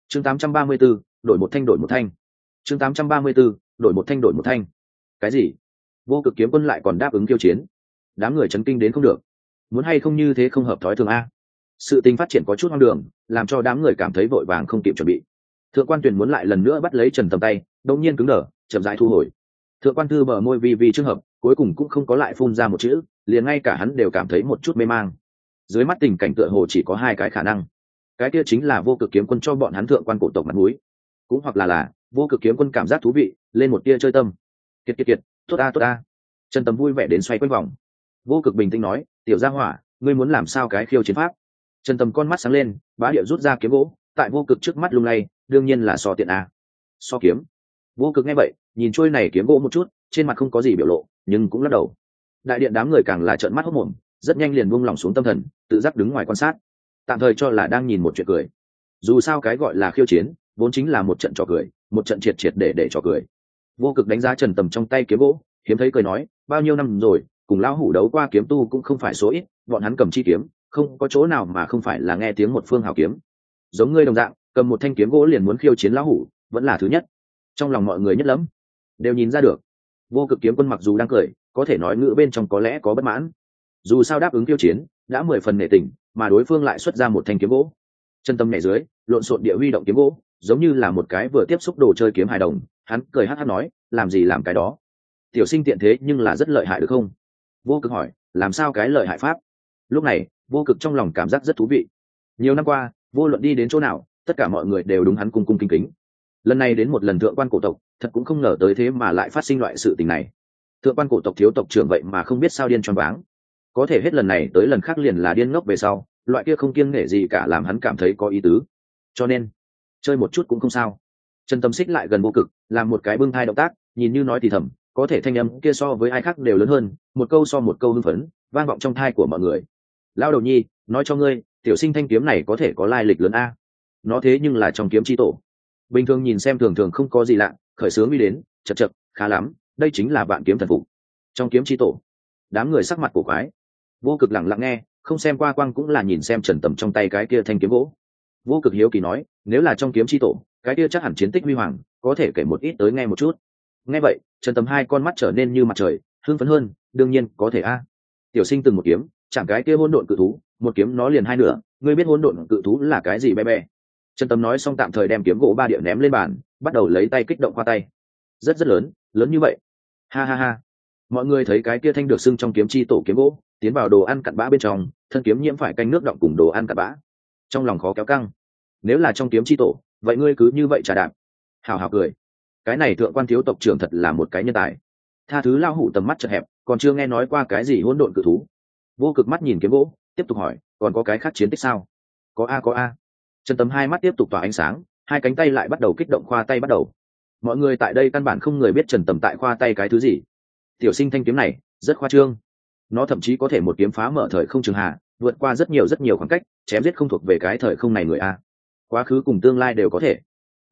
chương 834, đổi một thanh đổi một thanh. chương 834, đổi một thanh đổi một thanh. Cái gì? Vô Cực Kiếm Quân lại còn đáp ứng khiêu chiến? Đám người chấn kinh đến không được. Muốn hay không như thế không hợp thói thường a. Sự tình phát triển có chút hoang đường, làm cho đám người cảm thấy vội vàng không kịp chuẩn bị. Thượng quan Tuyền muốn lại lần nữa bắt lấy Trần Tầm tay, đột nhiên cứng đờ, chậm rãi thu hồi. Thượng quan Thư bờ môi vi trường hợp, cuối cùng cũng không có lại phun ra một chữ, liền ngay cả hắn đều cảm thấy một chút mê mang. Dưới mắt tình cảnh tựa hồ chỉ có hai cái khả năng. Cái kia chính là Vô Cực Kiếm Quân cho bọn hắn thượng quan cổ tộc mặt mũi, cũng hoặc là Vô Cực Kiếm Quân cảm giác thú vị, lên một tia chơi tâm. Kiệt, tốt a. Trần Tầm vui vẻ đến xoay quanh vòng. Vô Cực bình tĩnh nói, tiểu gia hỏa, ngươi muốn làm sao cái khiêu chiến pháp? Trần Tầm con mắt sáng lên, bá điệu rút ra kiếm gỗ, tại Vô Cực trước mắt lung lay, đương nhiên là so tiện a. So kiếm. Vô Cực nghe vậy, nhìn trôi này kiếm gỗ một chút, trên mặt không có gì biểu lộ, nhưng cũng lắc đầu. Đại điện đám người càng là trợn mắt hốt mồm, rất nhanh liền buông lòng xuống tâm thần, tự giác đứng ngoài quan sát, tạm thời cho là đang nhìn một chuyện cười. Dù sao cái gọi là khiêu chiến vốn chính là một trận trò cười, một trận triệt để trò cười. Vô Cực đánh giá Trần Tầm trong tay kiếm gỗ, hiếm thấy cười nói, bao nhiêu năm rồi, cùng lão hủ đấu qua kiếm tu cũng không phải số ít, bọn hắn cầm chi kiếm, không có chỗ nào mà không phải là nghe tiếng một phương hào kiếm. Giống ngươi đồng dạng, cầm một thanh kiếm gỗ liền muốn khiêu chiến lão hủ, vẫn là thứ nhất. Trong lòng mọi người nhất lắm, đều nhìn ra được. Vô Cực Kiếm Quân mặc dù đang cười, có thể nói ngữ bên trong có lẽ có bất mãn. Dù sao đáp ứng khiêu chiến, đã 10 phần nể tình, mà đối phương lại xuất ra một thanh kiếm gỗ. Chân tâm nhảy dưới, lộn xộn địa huy động kiếm gỗ, giống như là một cái vừa tiếp xúc đồ chơi kiếm hài đồng. Hắn cười hắc hắc nói, làm gì làm cái đó, tiểu sinh tiện thế nhưng là rất lợi hại được không? Vô Cực hỏi, làm sao cái lợi hại pháp? Lúc này Vô Cực trong lòng cảm giác rất thú vị. Nhiều năm qua, vô luận đi đến chỗ nào, tất cả mọi người đều đúng hắn cung cung kính kính. Lần này đến một lần thượng quan cổ tộc, thật cũng không ngờ tới thế mà lại phát sinh loại sự tình này. Thượng quan cổ tộc thiếu tộc trưởng vậy mà không biết sao điên choáng váng, có thể hết lần này tới lần khác liền là điên ngốc về sau, loại kia không kiêng nể gì cả làm hắn cảm thấy có ý tứ. Cho nên chơi một chút cũng không sao. Trần Tâm xích lại gần Vô Cực, làm một cái bưng thai động tác, nhìn như nói thì thầm, có thể thanh âm kia so với ai khác đều lớn hơn, một câu so một câu hưng phấn, vang vọng trong thai của mọi người. Lão đầu nhi, nói cho ngươi, tiểu sinh thanh kiếm này có thể có lai lịch lớn a. Nó thế nhưng là trong kiếm chi tổ. Bình thường nhìn xem thường thường không có gì lạ, khởi sướng đi đến, chật, khá lắm, đây chính là vạn kiếm thần phục. Trong kiếm chi tổ. Đám người sắc mặt cổ quái. Vô Cực lặng lặng nghe, không xem qua quang cũng là nhìn xem Trần Tầm trong tay cái kia thanh kiếm gỗ. Vô Cực hiếu kỳ nói, nếu là trong kiếm chi tổ, cái kia chắc hẳn chiến tích huy hoàng, có thể kể một ít tới nghe một chút. Nghe vậy, Trần Tầm hai con mắt trở nên như mặt trời, hưng phấn hơn, đương nhiên có thể a. Tiểu sinh từng một kiếm, chẳng cái kia hỗn độn cự thú, một kiếm nó liền hai nửa, ngươi biết hỗn độn cự thú là cái gì bé? Trần Tầm nói xong tạm thời đem kiếm gỗ ba địa ném lên bàn, bắt đầu lấy tay kích động qua tay. Rất lớn, lớn như vậy. Ha. Mọi người thấy cái kia thanh được xưng trong kiếm chi tổ kiếm gỗ, tiến vào đồ ăn cặn bã bên trong, thân kiếm nhiễm phải canh nước đọng cùng đồ ăn cặn bã. Trong lòng khó kéo căng. Nếu là trong kiếm chi tổ, vậy ngươi cứ như vậy trả đạp. Hào cười. Cái này thượng quan thiếu tộc trưởng thật là một cái nhân tài. Tha thứ lao hủ tầm mắt chật hẹp, còn chưa nghe nói qua cái gì hỗn độn cự thú. Vô Cực mắt nhìn kiếm gỗ, tiếp tục hỏi, còn có cái khác chiến tích sao? Có a. Trần Tấm hai mắt tiếp tục tỏa ánh sáng, hai cánh tay lại bắt đầu kích động khoa tay bắt đầu. Mọi người tại đây căn bản không người biết Trần Tầm tại khoa tay cái thứ gì. Tiểu sinh thanh kiếm này rất khoa trương, nó thậm chí có thể một kiếm phá mở thời không trường hạ, vượt qua rất nhiều khoảng cách, chém giết không thuộc về cái thời không này người a. Quá khứ cùng tương lai đều có thể.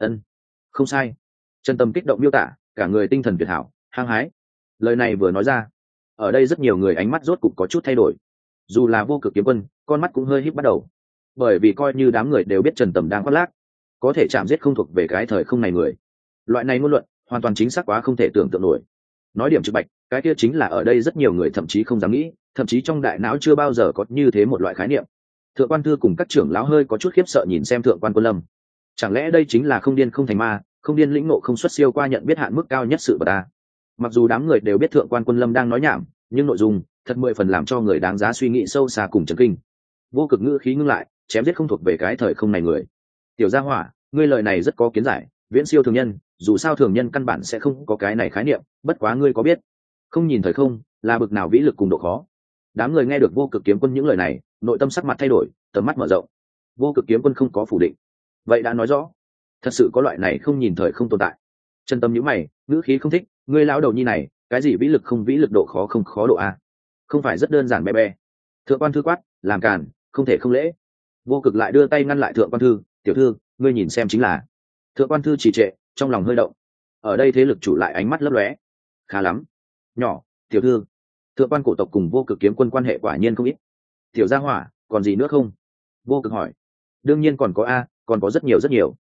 Không sai. Trần Tầm kích động miêu tả, cả người tinh thần tuyệt hảo, hăng hái. Lời này vừa nói ra, ở đây rất nhiều người ánh mắt rốt cục có chút thay đổi. Dù là Vô Cực kiếm quân, con mắt cũng hơi híp bắt đầu, bởi vì coi như đám người đều biết Trần Tầm đang khoác lác, có thể chạm giết không thuộc về cái thời không này người. Loại này ngôn luận hoàn toàn chính xác quá không thể tưởng tượng nổi. Nói điểm trực bạch, cái kia chính là ở đây rất nhiều người thậm chí không dám nghĩ, thậm chí trong đại não chưa bao giờ có như thế một loại khái niệm. Thượng quan Thư cùng các trưởng lão hơi có chút khiếp sợ nhìn xem Thượng quan Quân Lâm. Chẳng lẽ đây chính là không điên không thành ma, không điên lĩnh ngộ không xuất siêu qua nhận biết hạn mức cao nhất sự vật ta? Mặc dù đám người đều biết Thượng quan Quân Lâm đang nói nhảm, nhưng nội dung thật 10 phần làm cho người đáng giá suy nghĩ sâu xa cùng chấn kinh. Vô Cực ngữ khí ngưng lại, chém giết không thuộc về cái thời không này người. Tiểu gia hỏa, ngươi lời này rất có kiến giải, viễn siêu thường nhân, dù sao thường nhân căn bản sẽ không có cái này khái niệm, bất quá ngươi có biết không nhìn thời không là bực nào vĩ lực cùng độ khó. Đám người nghe được Vô Cực kiếm quân những lời này, nội tâm sắc mặt thay đổi, tầm mắt mở rộng. Vô Cực kiếm quân không có phủ định, vậy đã nói rõ thật sự có loại này không nhìn thời không tồn tại. Chân tâm nhíu mày, ngữ khí không thích, ngươi lão đầu nhi này, cái gì vĩ lực không vĩ lực, độ khó không khó độ a, không phải rất đơn giản bé. Thượng quan Thư quát, làm càn, không thể không lễ. Vô Cực lại đưa tay ngăn lại Thượng quan Thư, tiểu thư, ngươi nhìn xem chính là. Thượng quan Thư trì trệ, trong lòng hơi động. Ở đây thế lực chủ lại ánh mắt lấp lóe. Khá lắm. Nhỏ, tiểu thư. Thượng quan cổ tộc cùng Vô Cực kiếm quân quan hệ quả nhiên không ít. Tiểu gia hỏa, còn gì nữa không? Vô Cực hỏi. Đương nhiên còn có a, còn có rất nhiều.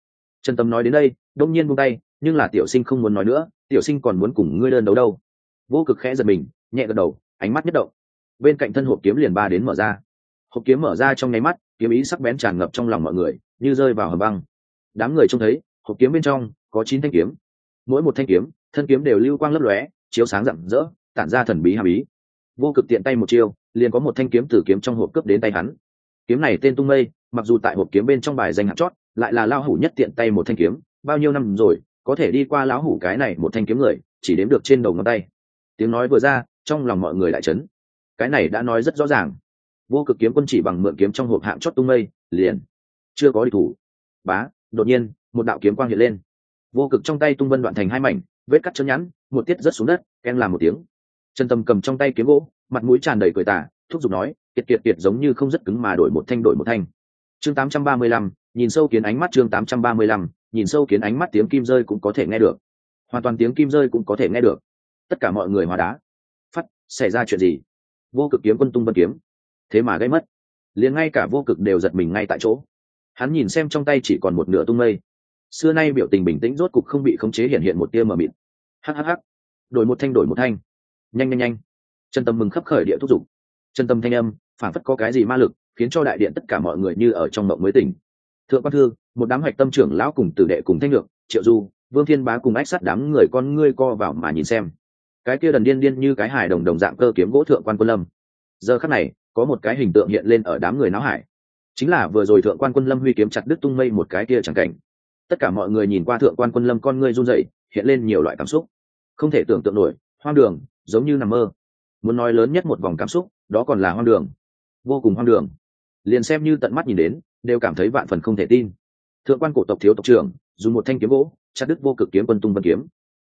Trần Tâm nói đến đây đông nhiên buông tay, nhưng là tiểu sinh không muốn nói nữa, tiểu sinh còn muốn cùng ngươi đơn đấu đâu. Vô Cực khẽ giật mình, nhẹ gật đầu, ánh mắt nhất động, bên cạnh thân hộp kiếm liền ba đến mở ra. Hộp kiếm mở ra trong nháy mắt, kiếm ý sắc bén tràn ngập trong lòng mọi người, như rơi vào hầm băng. Đám người trông thấy hộp kiếm bên trong có 9 thanh kiếm, mỗi một thanh kiếm thân kiếm đều lưu quang lấp lóe, chiếu sáng rạng rỡ, tản ra thần bí hàm ý. Vô Cực tiện tay một chiêu, liền có một thanh kiếm từ kiếm trong hộp cướp đến tay hắn. Kiếm này tên Tung Mây, mặc dù tại hộp kiếm bên trong bài danh hạng chót, lại là lao hủ nhất tiện tay một thanh kiếm, bao nhiêu năm rồi, có thể đi qua lão hủ cái này một thanh kiếm người, chỉ đếm được trên đầu ngón tay. Tiếng nói vừa ra, trong lòng mọi người đại chấn. Cái này đã nói rất rõ ràng. Vô Cực kiếm quân chỉ bằng mượn kiếm trong hộp hạng chót Tung Mây, liền chưa có địch thủ. Bá, đột nhiên, một đạo kiếm quang hiện lên. Vô Cực trong tay tung vân đoạn thành hai mảnh, vết cắt chớn nhẵn, một tiết rớt xuống đất, ken làm một tiếng. Trần Tâm cầm trong tay kiếm gỗ, mặt mũi tràn đầy cười tà, thúc giục nói, kiệt giống như không rất cứng mà đổi một thanh. Chương 835, nhìn sâu kiến ánh mắt, chương 835, nhìn sâu kiến ánh mắt, tiếng kim rơi cũng có thể nghe được. Hoàn toàn tiếng kim rơi cũng có thể nghe được. Tất cả mọi người hóa đá. Phát, xảy ra chuyện gì? Vô Cực kiếm quân tung vân kiếm, thế mà gây mất. Liền ngay cả Vô Cực đều giật mình ngay tại chỗ. Hắn nhìn xem trong tay chỉ còn một nửa tung mây. Xưa nay biểu tình bình tĩnh rốt cục không bị khống chế hiện một tia mờ mịt. Hắc. Đổi một thanh. Nhanh. Trần Tâm mừng khấp khởi địa thúc giục. Trần Tâm thanh âm phảng phất có cái gì ma lực, khiến cho đại điện tất cả mọi người như ở trong mộng mới tỉnh. Thượng quan Thư, một đám hoạch tâm trưởng lão cùng tử đệ cùng Thanh Nhược, Triệu Du, Vương Thiên Bá cùng ách sát đám người con ngươi co vào mà nhìn xem. Cái kia đần điên như cái hài đồng dạng cơ kiếm gỗ Thượng quan Quân Lâm. Giờ khắc này, có một cái hình tượng hiện lên ở đám người náo hải. Chính là vừa rồi Thượng quan Quân Lâm huy kiếm chặt đứt tung mây một cái kia chẳng cảnh. Tất cả mọi người nhìn qua Thượng quan Quân Lâm, con ngươi run rẩy, hiện lên nhiều loại cảm xúc. Không thể tưởng tượng nổi, hoang đường, giống như nằm mơ. Muốn nói lớn nhất một vòng cảm xúc, đó còn là hoang đường, vô cùng hoang đường. Liền xem như tận mắt nhìn đến, đều cảm thấy vạn phần không thể tin. Thượng quan cổ tộc thiếu tộc trưởng dùng một thanh kiếm gỗ chặt đứt Vô Cực kiếm quân tung vân kiếm.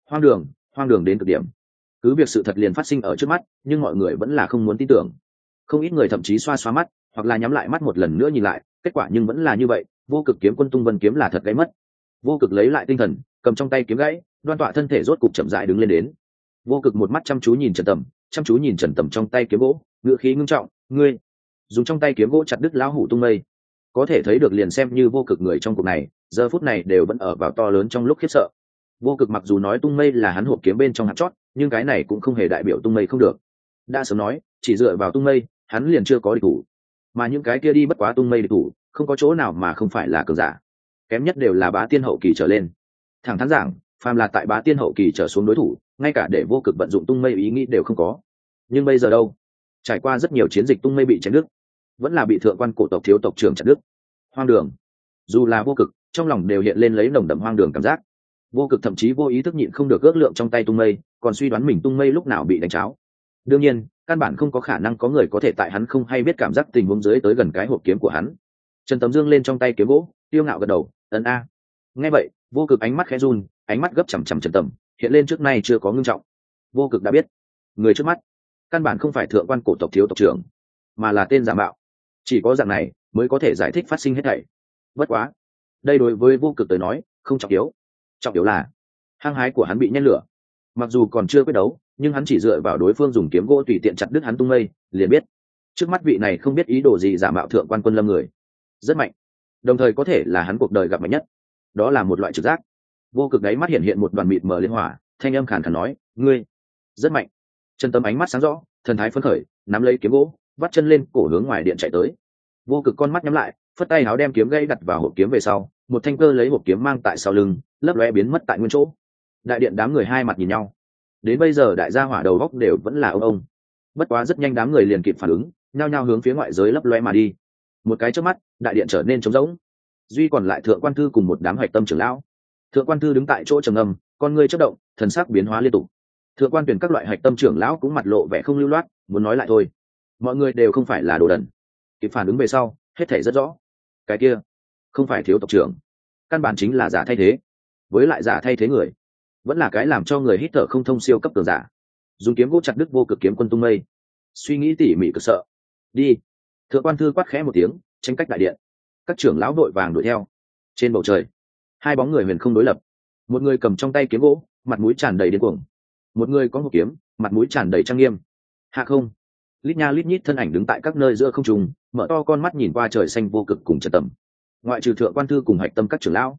Hoang đường đến cực điểm. Cứ việc sự thật liền phát sinh ở trước mắt, nhưng mọi người vẫn là không muốn tin tưởng. Không ít người thậm chí xoa mắt, hoặc là nhắm lại mắt một lần nữa nhìn lại, kết quả nhưng vẫn là như vậy. Vô Cực kiếm quân tung vân kiếm là thật gãy mất. Vô Cực lấy lại tinh thần, cầm trong tay kiếm gãy, đoan tọa thân thể rốt cục chậm rãi đứng lên đến. Vô Cực một mắt chăm chú nhìn Trần Tầm trong tay kiếm gỗ, ngữ khí ngưng trọng, ngươi dùng trong tay kiếm gỗ chặt đứt lão hủ tung mây. Có thể thấy được liền xem như Vô Cực người trong cuộc này, giờ phút này đều vẫn ở vào to lớn trong lúc khiếp sợ. Vô Cực mặc dù nói tung mây là hắn hộp kiếm bên trong hạt chót, nhưng cái này cũng không hề đại biểu tung mây không được. Đã sớm nói, chỉ dựa vào tung mây, hắn liền chưa có địch thủ. Mà những cái kia đi bất quá tung mây địch thủ, không có chỗ nào mà không phải là cường giả. Kém nhất đều là bá tiên hậu kỳ trở lên. Thẳng thắn giảng, phàm là tại bá tiên hậu kỳ trở xuống đối thủ, ngay cả để Vô Cực vận dụng tung mây ý nghĩ đều không có. Nhưng bây giờ đâu? Trải qua rất nhiều chiến dịch tung mây bị chém đứt, vẫn là bị thượng quan cổ tộc thiếu tộc trưởng chặt đứt. Hoang đường. Dù là Vô Cực, trong lòng đều hiện lên lấy nồng đậm hoang đường cảm giác. Vô Cực thậm chí vô ý thức nhịn không được ước lượng trong tay tung mây, còn suy đoán mình tung mây lúc nào bị đánh cháo. Đương nhiên, căn bản không có khả năng có người có thể tại hắn không hay biết cảm giác tình huống dưới tới gần cái hộp kiếm của hắn. Trần Tấm dương lên trong tay kiếm gỗ, tiêu ngạo gật đầu, ấn a. Nghe vậy, Vô Cực ánh mắt khẽ run, ánh mắt gấp chằm chằm Trần Tầm, hiện lên trước nay chưa có ngưng trọng. Vô Cực đã biết, người trước mắt căn bản không phải thượng quan cổ tộc thiếu tộc trưởng, mà là tên giả mạo. Chỉ có dạng này mới có thể giải thích phát sinh hết thảy. Bất quá, đây đối với Vô Cực tới nói không trọng yếu. Trọng yếu là hăng hái của hắn bị nhen lửa. Mặc dù còn chưa quyết đấu, nhưng hắn chỉ dựa vào đối phương dùng kiếm gỗ tùy tiện chặt đứt hắn tung mây, liền biết trước mắt vị này không biết ý đồ gì giả mạo thượng quan Quân Lâm người rất mạnh, đồng thời có thể là hắn cuộc đời gặp mạnh nhất. Đó là một loại trực giác. Vô Cực đáy mắt hiện một đoàn mịt mờ liên hỏa, thanh âm khàn khàn nói, ngươi rất mạnh. Trần Tâm ánh mắt sáng rõ, thần thái phấn khởi, nắm lấy kiếm gỗ, vắt chân lên cổ hướng ngoài điện chạy tới. Vô Cực con mắt nhắm lại, phất tay áo đem kiếm gãy đặt vào hộp kiếm về sau, một thanh cơ lấy hộp kiếm mang tại sau lưng, lấp lóe biến mất tại nguyên chỗ. Đại điện đám người hai mặt nhìn nhau. Đến bây giờ đại gia hỏa đầu góc đều vẫn là ông. Bất quá rất nhanh đám người liền kịp phản ứng, nhao nhao hướng phía ngoại giới lấp lóe mà đi. Một cái chớp mắt, đại điện trở nên trống rỗng. Duy còn lại Thượng quan Thư cùng một đám hoạch tâm trưởng lão. Thượng quan Thư đứng tại chỗ trầm ngâm, con ngươi chớp động, thần sắc biến hóa liên tục. Thượng quan Tuyển các loại hoạch tâm trưởng lão cũng mặt lộ vẻ không lưu loát, muốn nói lại thôi. Mọi người đều không phải là đồ đần. Kịp phản ứng về sau, hết thảy rất rõ. Cái kia không phải thiếu tộc trưởng, căn bản chính là giả thay thế. Với lại giả thay thế người, vẫn là cái làm cho người hít thở không thông siêu cấp cường giả. Dùng kiếm gỗ chặt đứt Vô Cực kiếm quân tung mây. Suy nghĩ tỉ mỉ cực sợ. Đi. Thượng quan Thư quát khẽ một tiếng, tránh cách đại điện. Các trưởng lão đội vàng đuổi theo. Trên bầu trời, hai bóng người huyền không đối lập. Một người cầm trong tay kiếm gỗ, mặt mũi tràn đầy điên cuồng. Một người có một kiếm, mặt mũi tràn đầy trang nghiêm. Hạ không, lít nha lít nhít thân ảnh đứng tại các nơi giữa không trung, mở to con mắt nhìn qua trời xanh Vô Cực cùng Trần Tầm. Ngoại trừ Thượng quan Thư cùng hạch tâm các trưởng lão,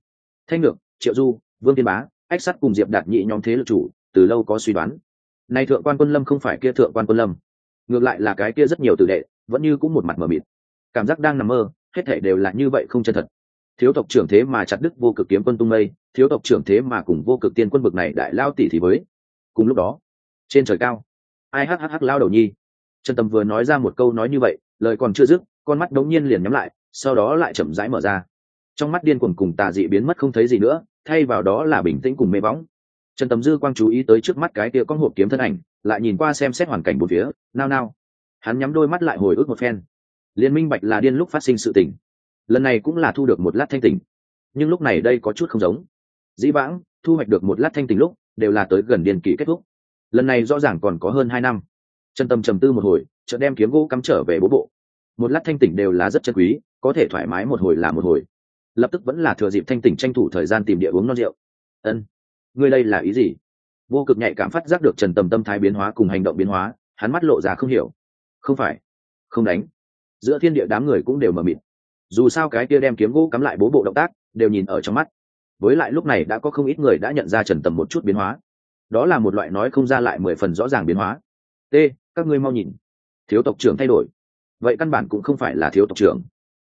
Thanh Nhược, Triệu Du, Vương Thiên Bá, Ách Sắt cùng Diệp Đạt Nhị nhóm thế lực chủ từ lâu có suy đoán. Nay thượng quan Quân Lâm không phải kia thượng quan Quân Lâm, ngược lại là cái kia rất nhiều tử đệ, vẫn như cũng một mặt mờ mịt, cảm giác đang nằm mơ, hết thảy đều là như vậy không chân thật. Thiếu tộc trưởng thế mà chặt đứt vô cực kiếm quân tung mây, thiếu tộc trưởng thế mà cùng vô cực tiên quân bực này đại lao tỷ thì với. Cùng lúc đó, trên trời cao, ai hắc lao đầu nhi. Trần Tâm vừa nói ra một câu nói như vậy, lời còn chưa dứt, con mắt đống nhiên liền nhắm lại, sau đó lại chậm rãi mở ra. Trong mắt điên cuồng cùng tà dị biến mất không thấy gì nữa, thay vào đó là bình tĩnh cùng mê bóng. Trần Tầm Dư quang chú ý tới trước mắt cái kia con hộp kiếm thân ảnh, lại nhìn qua xem xét hoàn cảnh bốn phía, nao. Hắn nhắm đôi mắt lại hồi ức một phen. Liên minh bạch là điên lúc phát sinh sự tình. Lần này cũng là thu được một lát thanh tỉnh, nhưng lúc này đây có chút không giống. Dĩ vãng, thu hoạch được một lát thanh tỉnh lúc, đều là tới gần điên kỳ kết thúc. Lần này rõ ràng còn có hơn 2 năm. Trần Tâm trầm tư một hồi, chợt đem kiếm gỗ cắm trở về bố bộ. Một lát thanh tỉnh đều là rất chân quý, có thể thoải mái một hồi là một hồi. Lập tức vẫn là thừa dịp thanh tỉnh tranh thủ thời gian tìm địa uống non rượu. Ân, ngươi đây là ý gì? Vô Cực nhạy cảm phát giác được Trần Tầm tâm thái biến hóa cùng hành động biến hóa, hắn mắt lộ ra không hiểu. Không phải, không đánh. Giữa thiên địa đám người cũng đều mờ mịt. Dù sao cái kia đem kiếm gỗ cắm lại bố bộ động tác, đều nhìn ở trong mắt. Với lại lúc này đã có không ít người đã nhận ra Trần Tầm một chút biến hóa. Đó là một loại nói không ra lại 10 phần rõ ràng biến hóa. T, các ngươi mau nhìn, thiếu tộc trưởng thay đổi. Vậy căn bản cũng không phải là thiếu tộc trưởng.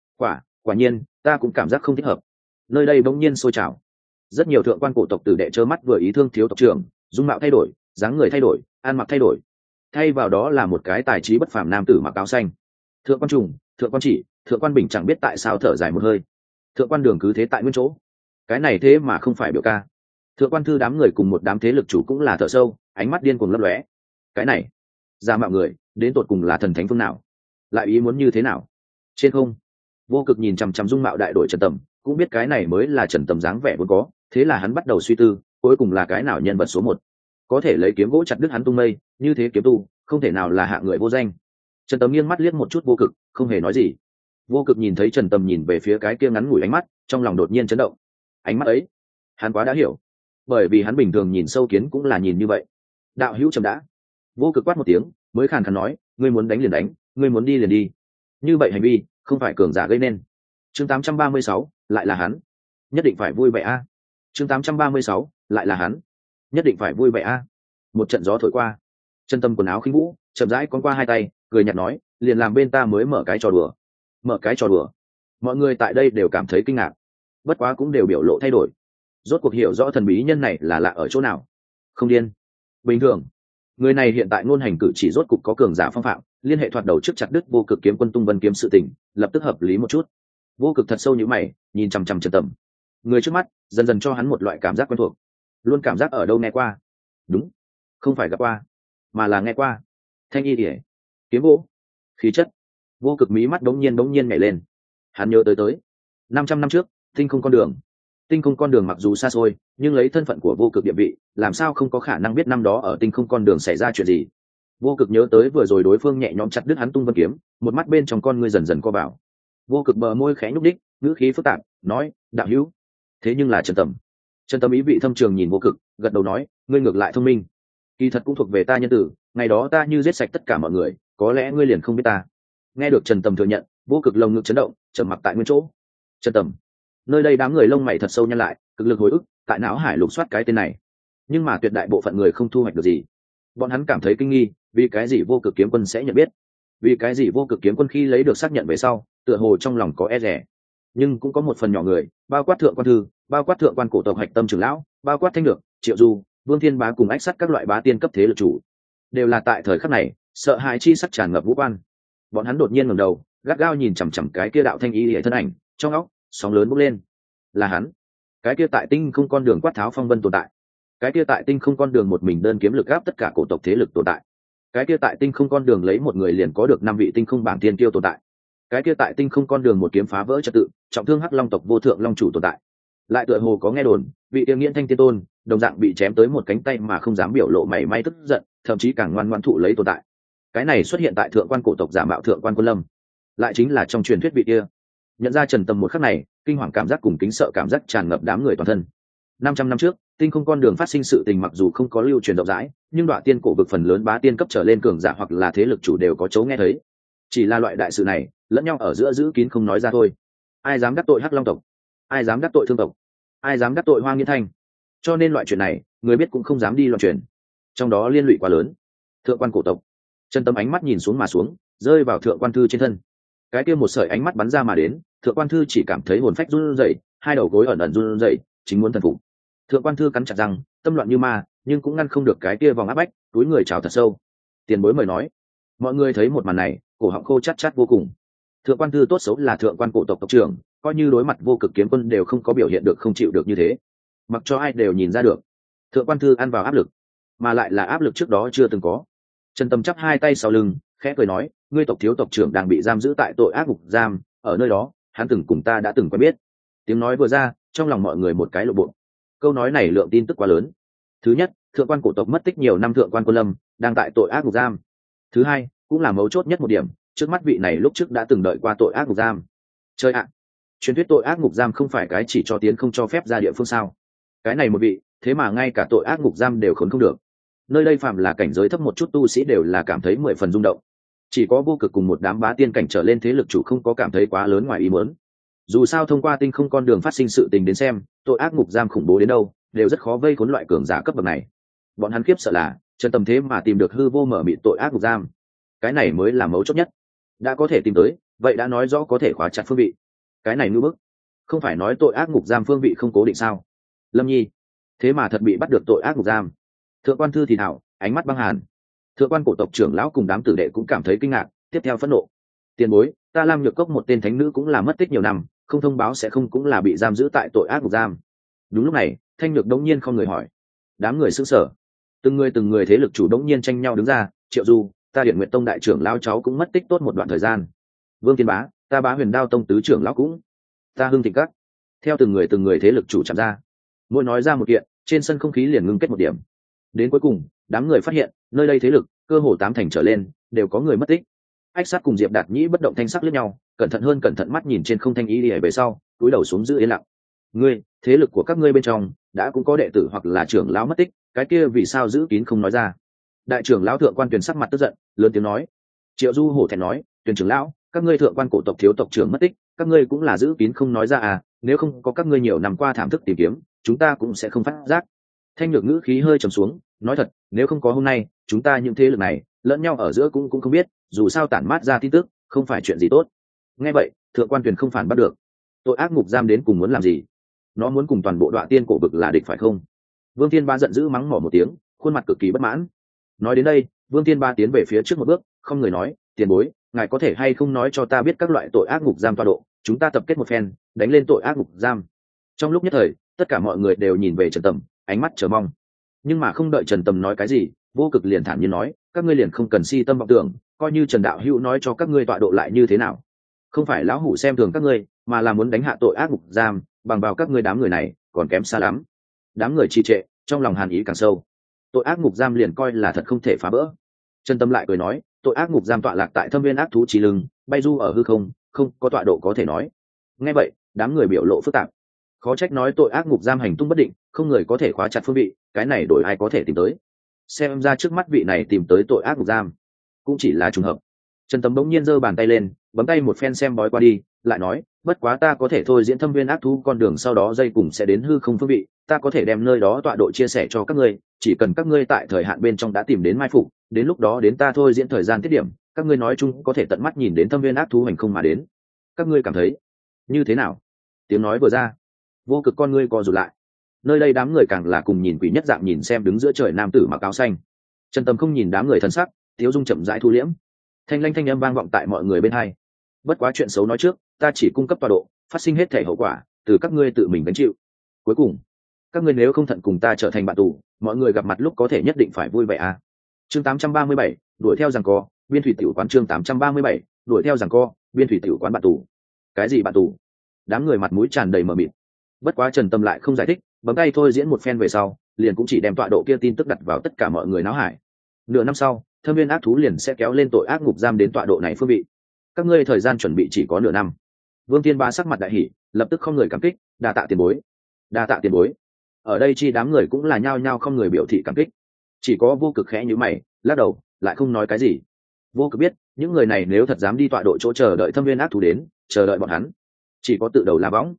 Quả nhiên, ta cũng cảm giác không thích hợp. Nơi đây bỗng nhiên sôi trào. Rất nhiều thượng quan cổ tộc tử đệ trơ mắt vừa ý thương thiếu tộc trưởng, dung mạo thay đổi, dáng người thay đổi, ăn mặc thay đổi. Thay vào đó là một cái tài trí bất phàm nam tử mặc áo xanh. Thượng quan Trùng, thượng quan Chỉ, thượng quan Bình chẳng biết tại sao thở dài một hơi. Thượng quan Đường cứ thế tại nguyên chỗ. Cái này thế mà không phải biểu ca. Thượng quan Thư đám người cùng một đám thế lực chủ cũng là thở sâu, ánh mắt điên cuồng lấp lóe. Cái này, giả mạo người, đến tột cùng là thần thánh phương nào? Lại ý muốn như thế nào? Trên không, Vô Cực nhìn chằm chằm dung mạo đại đội Trần Tầm, cũng biết cái này mới là Trần Tầm dáng vẻ vốn có, thế là hắn bắt đầu suy tư, cuối cùng là cái nào nhân vật số 1. Có thể lấy kiếm gỗ chặt đứt hắn tung mây, như thế kiếm tu, không thể nào là hạ người vô danh. Trần Tầm nghiêng mắt liếc một chút Vô Cực, không hề nói gì. Vô Cực nhìn thấy Trần Tầm nhìn về phía cái kia ngắn ngủi ánh mắt, trong lòng đột nhiên chấn động. Ánh mắt ấy, hắn quá đã hiểu, bởi vì hắn bình thường nhìn sâu kiến cũng là nhìn như vậy. Đạo hữu trầm đã. Vô Cực quát một tiếng, mới khàn khàn nói, ngươi muốn đánh liền đánh, ngươi muốn đi liền đi. Như vậy hành vi, không phải cường giả gây nên. Chương 836, lại là hắn. Nhất định phải vui vẻ a. Chương 836, lại là hắn. Nhất định phải vui vẻ a. Một trận gió thổi qua, Chân Tâm quần áo khinh vũ, chậm rãi con qua hai tay, cười nhạt nói, liền làm bên ta mới mở cái trò đùa. Mở cái trò đùa? Mọi người tại đây đều cảm thấy kinh ngạc, bất quá cũng đều biểu lộ thay đổi. Rốt cuộc hiểu rõ thần bí nhân này là lạ ở chỗ nào. Không điên, bình thường. Người này hiện tại ngôn hành cử chỉ rốt cục có cường giả phong phạm, liên hệ thoạt đầu trước chặt đứt Vô Cực kiếm quân tung vân kiếm sự tình, lập tức hợp lý một chút. Vô Cực thật sâu như mày, nhìn chằm chằm Trần Tầm. Người trước mắt dần dần cho hắn một loại cảm giác quen thuộc, luôn cảm giác ở đâu nghe qua. Đúng, không phải gặp qua, mà là nghe qua. Thanh y thể, kiếm gỗ, khí chất. Vô Cực mí mắt đống nhiên nhảy lên. Hắn nhớ tới 500 năm trước, tinh không con đường. Tinh không con đường mặc dù xa xôi, nhưng lấy thân phận của Vô Cực địa vị, làm sao không có khả năng biết năm đó ở tinh không con đường xảy ra chuyện gì. Vô Cực nhớ tới vừa rồi đối phương nhẹ nhõm chặt đứt hắn tung vân kiếm, một mắt bên trong con ngươi dần dần co vào. Vô Cực bờ môi khẽ nhúc đích, ngữ khí phức tạp, nói, đạo hữu. Thế nhưng là Trần Tầm. Trần Tầm ý vị thâm trường nhìn Vô Cực, gật đầu nói, ngươi ngược lại thông minh. Kỳ thật cũng thuộc về ta nhân tử, ngày đó ta như giết sạch tất cả mọi người, có lẽ ngươi liền không biết ta. Nghe được Trần Tầm thừa nhận, Vô Cực lồng ngực chấn động, trầm mặc tại nguyên chỗ. Trần Tầm. Nơi đây đám người lông mày thật sâu nhăn lại, cực lực hồi ức, tại não hải lục soát cái tên này. Nhưng mà tuyệt đại bộ phận người không thu hoạch được gì. Bọn hắn cảm thấy kinh nghi, vì cái gì Vô Cực kiếm quân sẽ nhận biết? Vì cái gì Vô Cực kiếm quân khi lấy được xác nhận về sau, tựa hồ trong lòng có e dè. Nhưng cũng có một phần nhỏ người, bao quát thượng quan Thư, bao quát thượng quan cổ tộc hạch tâm trưởng lão, bao quát Thanh Nhược, Triệu Du, Vương Thiên Bá cùng Ách Sắt các loại bá tiên cấp thế lực chủ, đều là tại thời khắc này, sợ hãi chi sắc tràn ngập vũ quan. Bọn hắn đột nhiên ngẩng đầu, gắt gao nhìn chằm chằm cái kia đạo thanh y liễu thân ảnh, trong óc sóng lớn bốc lên. Là hắn, cái kia tại tinh không con đường quát tháo phong vân tồn tại, cái kia tại tinh không con đường một mình đơn kiếm lực áp tất cả cổ tộc thế lực tồn tại, cái kia tại tinh không con đường lấy một người liền có được 5 vị tinh không bảng tiên tiêu tồn tại, cái kia tại tinh không con đường một kiếm phá vỡ trật tự, trọng thương hắc long tộc vô thượng long chủ tồn tại. Lại tựa hồ có nghe đồn, vị yêu nghiễn thanh tiên tôn đồng dạng bị chém tới một cánh tay mà không dám biểu lộ mảy may tức giận, thậm chí càng ngoan ngoãn thụ lấy tồn tại. Cái này xuất hiện tại thượng quan cổ tộc giả mạo thượng quan Quân Lâm, lại chính là trong truyền thuyết vị kia. Nhận ra Trần Tầm một khắc này, kinh hoàng cảm giác cùng kính sợ cảm giác tràn ngập đám người toàn thân. 500 năm trước, tinh không con đường phát sinh sự tình mặc dù không có lưu truyền rộng rãi, nhưng đoạn tiên cổ vực phần lớn bá tiên cấp trở lên cường giả hoặc là thế lực chủ đều có chỗ nghe thấy. Chỉ là loại đại sự này, lẫn nhau ở giữa giữ kín không nói ra thôi. Ai dám đắc tội hắc long tộc? Ai dám đắc tội thương tộc? ai dám đắc tội Hoa Nghiên Thanh. Cho nên loại chuyện này người biết cũng không dám đi loạn truyền, trong đó liên lụy quá lớn. Thượng quan cổ tộc. Trần Tâm ánh mắt nhìn xuống mà xuống, rơi vào thượng quan thư trên thân. Cái kia một sợi ánh mắt bắn ra mà đến, thượng quan thư chỉ cảm thấy hồn phách run rẩy, hai đầu gối ẩn ẩn run rẩy, chính muốn thần phục. Thượng quan thư cắn chặt răng, tâm loạn như ma, nhưng cũng ngăn không được cái kia vòng áp bách, túi người chào thật sâu. Tiền bối mời nói. Mọi người thấy một màn này, cổ họng khô chát chát vô cùng. Thượng quan thư tốt xấu là thượng quan cổ tộc tộc trưởng, coi như đối mặt vô cực kiếm quân đều không có biểu hiện được không chịu được như thế, mặc cho ai đều nhìn ra được thượng quan thư ăn vào áp lực, mà lại là áp lực trước đó chưa từng có. Trần Tâm chắp hai tay sau lưng, khẽ cười nói, ngươi tộc thiếu tộc trưởng đang bị giam giữ tại tội ác ngục giam, ở nơi đó hắn từng cùng ta đã từng quen biết. Tiếng nói vừa ra, trong lòng mọi người một cái lộ bộ. Câu nói này lượng tin tức quá lớn. Thứ nhất, thượng quan cổ tộc mất tích nhiều năm thượng quan Quân Lâm đang tại tội ác ngục giam. Thứ hai, cũng là mấu chốt nhất một điểm, trước mắt vị này lúc trước đã từng đợi qua tội ác ngục giam. Chơi ạ, truyền thuyết tội ác ngục giam không phải cái chỉ cho tiến không cho phép ra địa phương sao? Cái này một vị, thế mà ngay cả tội ác ngục giam đều khốn không được. Nơi đây phạm là cảnh giới thấp một chút tu sĩ đều là cảm thấy 10 phần rung động. Chỉ có vô cực cùng một đám bá tiên cảnh trở lên thế lực chủ không có cảm thấy quá lớn ngoài ý muốn. Dù sao thông qua tinh không con đường phát sinh sự tình đến xem, tội ác ngục giam khủng bố đến đâu, đều rất khó vây khốn loại cường giả cấp bậc này. Bọn hắn khiếp sợ là, Trần Tâm thế mà tìm được hư vô mở mịt tội ác ngục giam. Cái này mới là mấu chốt nhất. Đã có thể tìm tới, vậy đã nói rõ có thể khóa chặt phương vị. Cái này ngư bức. Không phải nói tội ác ngục giam phương vị không cố định sao? Lâm Nhi, thế mà thật bị bắt được tội ác ngục giam. Thượng quan thư thì thảo, ánh mắt băng hàn. Thượng quan cổ tộc trưởng lão cùng đám tử đệ cũng cảm thấy kinh ngạc, tiếp theo phẫn nộ. Tiền bối, ta Lam Nhược Cốc một tên thánh nữ cũng là mất tích nhiều năm, không thông báo sẽ không cũng là bị giam giữ tại tội ác ngục giam. Đúng lúc này, Thanh Nhược đống nhiên không người hỏi. Đám người sững sờ. Từng người thế lực chủ đống nhiên tranh nhau đứng ra, Triệu Du, ta Điện Nguyệt Tông đại trưởng lão cháu cũng mất tích tốt một đoạn thời gian. Vương Thiên Bá, ta Bá Huyền Đao Tông tứ trưởng lão cũng. Ta Hưng Thịnh Các. Theo từng người thế lực chủ chạm ra. Mỗi nói ra một kiện, trên sân không khí liền ngưng kết một điểm. Đến cuối cùng, đám người phát hiện, nơi đây thế lực, cơ hồ 8 thành trở lên, đều có người mất tích. Ách Sát cùng Diệp Đạt Nhĩ bất động thanh sắc liếc nhau, cẩn thận mắt nhìn trên không thanh ý đi về sau, cúi đầu xuống giữ yên lặng. Ngươi, thế lực của các ngươi bên trong, đã cũng có đệ tử hoặc là trưởng lão mất tích, cái kia vì sao giữ kín không nói ra? Đại trưởng lão thượng quan Tuyền sắc mặt tức giận, lớn tiếng nói. Triệu Du hổ thẹn nói, Tuyền trưởng lão, các ngươi thượng quan cổ tộc thiếu tộc trưởng mất tích, các ngươi cũng là giữ kín không nói ra à? Nếu không có các ngươi nhiều năm qua thảm thức tìm kiếm, chúng ta cũng sẽ không phát giác. Thanh Nhược ngữ khí hơi trầm xuống, nói thật, nếu không có hôm nay, chúng ta những thế lực này lẫn nhau ở giữa cũng không biết, dù sao tản mát ra tin tức, không phải chuyện gì tốt. Nghe vậy, thượng quan Tuyền không phản bắt được. Tội ác ngục giam đến cùng muốn làm gì? Nó muốn cùng toàn bộ Đoạ Tiên cổ vực là địch phải không? Vương Thiên Ba giận dữ mắng mỏ một tiếng, khuôn mặt cực kỳ bất mãn. Nói đến đây, Vương Thiên Ba tiến về phía trước một bước, không người nói, tiền bối, ngài có thể hay không nói cho ta biết các loại tội ác ngục giam tọa độ, chúng ta tập kết một phen, đánh lên tội ác ngục giam. Trong lúc nhất thời, tất cả mọi người đều nhìn về Trần Tầm, ánh mắt chờ mong. Nhưng mà không đợi Trần Tầm nói cái gì, vô cực liền thản nhiên nói, các ngươi liền không cần si tâm vọng tưởng, coi như Trần đạo hữu nói cho các ngươi tọa độ lại như thế nào. Không phải lão hủ xem thường các ngươi, mà là muốn đánh hạ tội ác ngục giam, bằng vào các ngươi đám người này, còn kém xa lắm. Đám người trì trệ, trong lòng hàn ý càng sâu. Tội ác ngục giam liền coi là thật không thể phá vỡ. Trần Tâm lại cười nói, tội ác ngục giam tọa lạc tại Thâm Viên ác thú chí lưng, bay du ở hư không, không có tọa độ có thể nói. Nghe vậy, đám người biểu lộ phức tạp. Khó trách nói tội ác ngục giam hành tung bất định, không người có thể khóa chặt phương vị, cái này đổi ai có thể tìm tới. Xem ra trước mắt vị này tìm tới tội ác ngục giam, cũng chỉ là trùng hợp. Trần Tâm bỗng nhiên giơ bàn tay lên, bấm tay một phen xem bói qua đi, lại nói, bất quá ta có thể thôi diễn Thâm Viên ác thú con đường sau đó dây cùng sẽ đến hư không phương vị, ta có thể đem nơi đó tọa độ chia sẻ cho các ngươi, chỉ cần các ngươi tại thời hạn bên trong đã tìm đến mai phục, đến lúc đó đến ta thôi diễn thời gian tiết điểm, các ngươi nói chung có thể tận mắt nhìn đến Thâm Viên ác thú hành không mà đến. Các ngươi cảm thấy như thế nào? Tiếng nói vừa ra, vô cực con ngươi co rụt lại. Nơi đây đám người càng là cùng nhìn quỷ nhất dạng nhìn xem đứng giữa trời nam tử mặc áo xanh. Trần Tâm không nhìn đám người thân sắc, Tiếu Dung chậm rãi thu liễm. Thanh lanh thanh âm vang vọng tại mọi người bên hai. Bất quá chuyện xấu nói trước, ta chỉ cung cấp tọa độ, phát sinh hết thể hậu quả từ các ngươi tự mình gánh chịu. Cuối cùng, các ngươi nếu không thận cùng ta trở thành bạn tù, mọi người gặp mặt lúc có thể nhất định phải vui vẻ à? Chương 837, đuổi theo giằng co, biên thủy tiểu quán. Chương 837, đuổi theo giằng co, biên thủy tiểu quán. Bạn tù? Cái gì bạn tù? Đám người mặt mũi tràn đầy mờ mịt. Bất quá Trần Tâm lại không giải thích, bấm tay thôi diễn một phen về sau, liền cũng chỉ đem tọa độ kia tin tức đặt vào tất cả mọi người náo hải. Nửa năm sau, Thâm Viên ác thú liền sẽ kéo lên tội ác ngục giam đến tọa độ này phương vị. Các ngươi thời gian chuẩn bị chỉ có nửa năm. Vương Thiên Ba sắc mặt đại hỉ, lập tức không người cảm kích, đa tạ tiền bối. Đa tạ tiền bối. Ở đây chi đám người cũng là nhao nhao không người biểu thị cảm kích. Chỉ có vô cực khẽ nhíu mày, lắc đầu, lại không nói cái gì. Vô cực biết, những người này nếu thật dám đi tọa độ chỗ chờ đợi Thâm Viên ác thú đến, chờ đợi bọn hắn, chỉ có tự đầu là võng.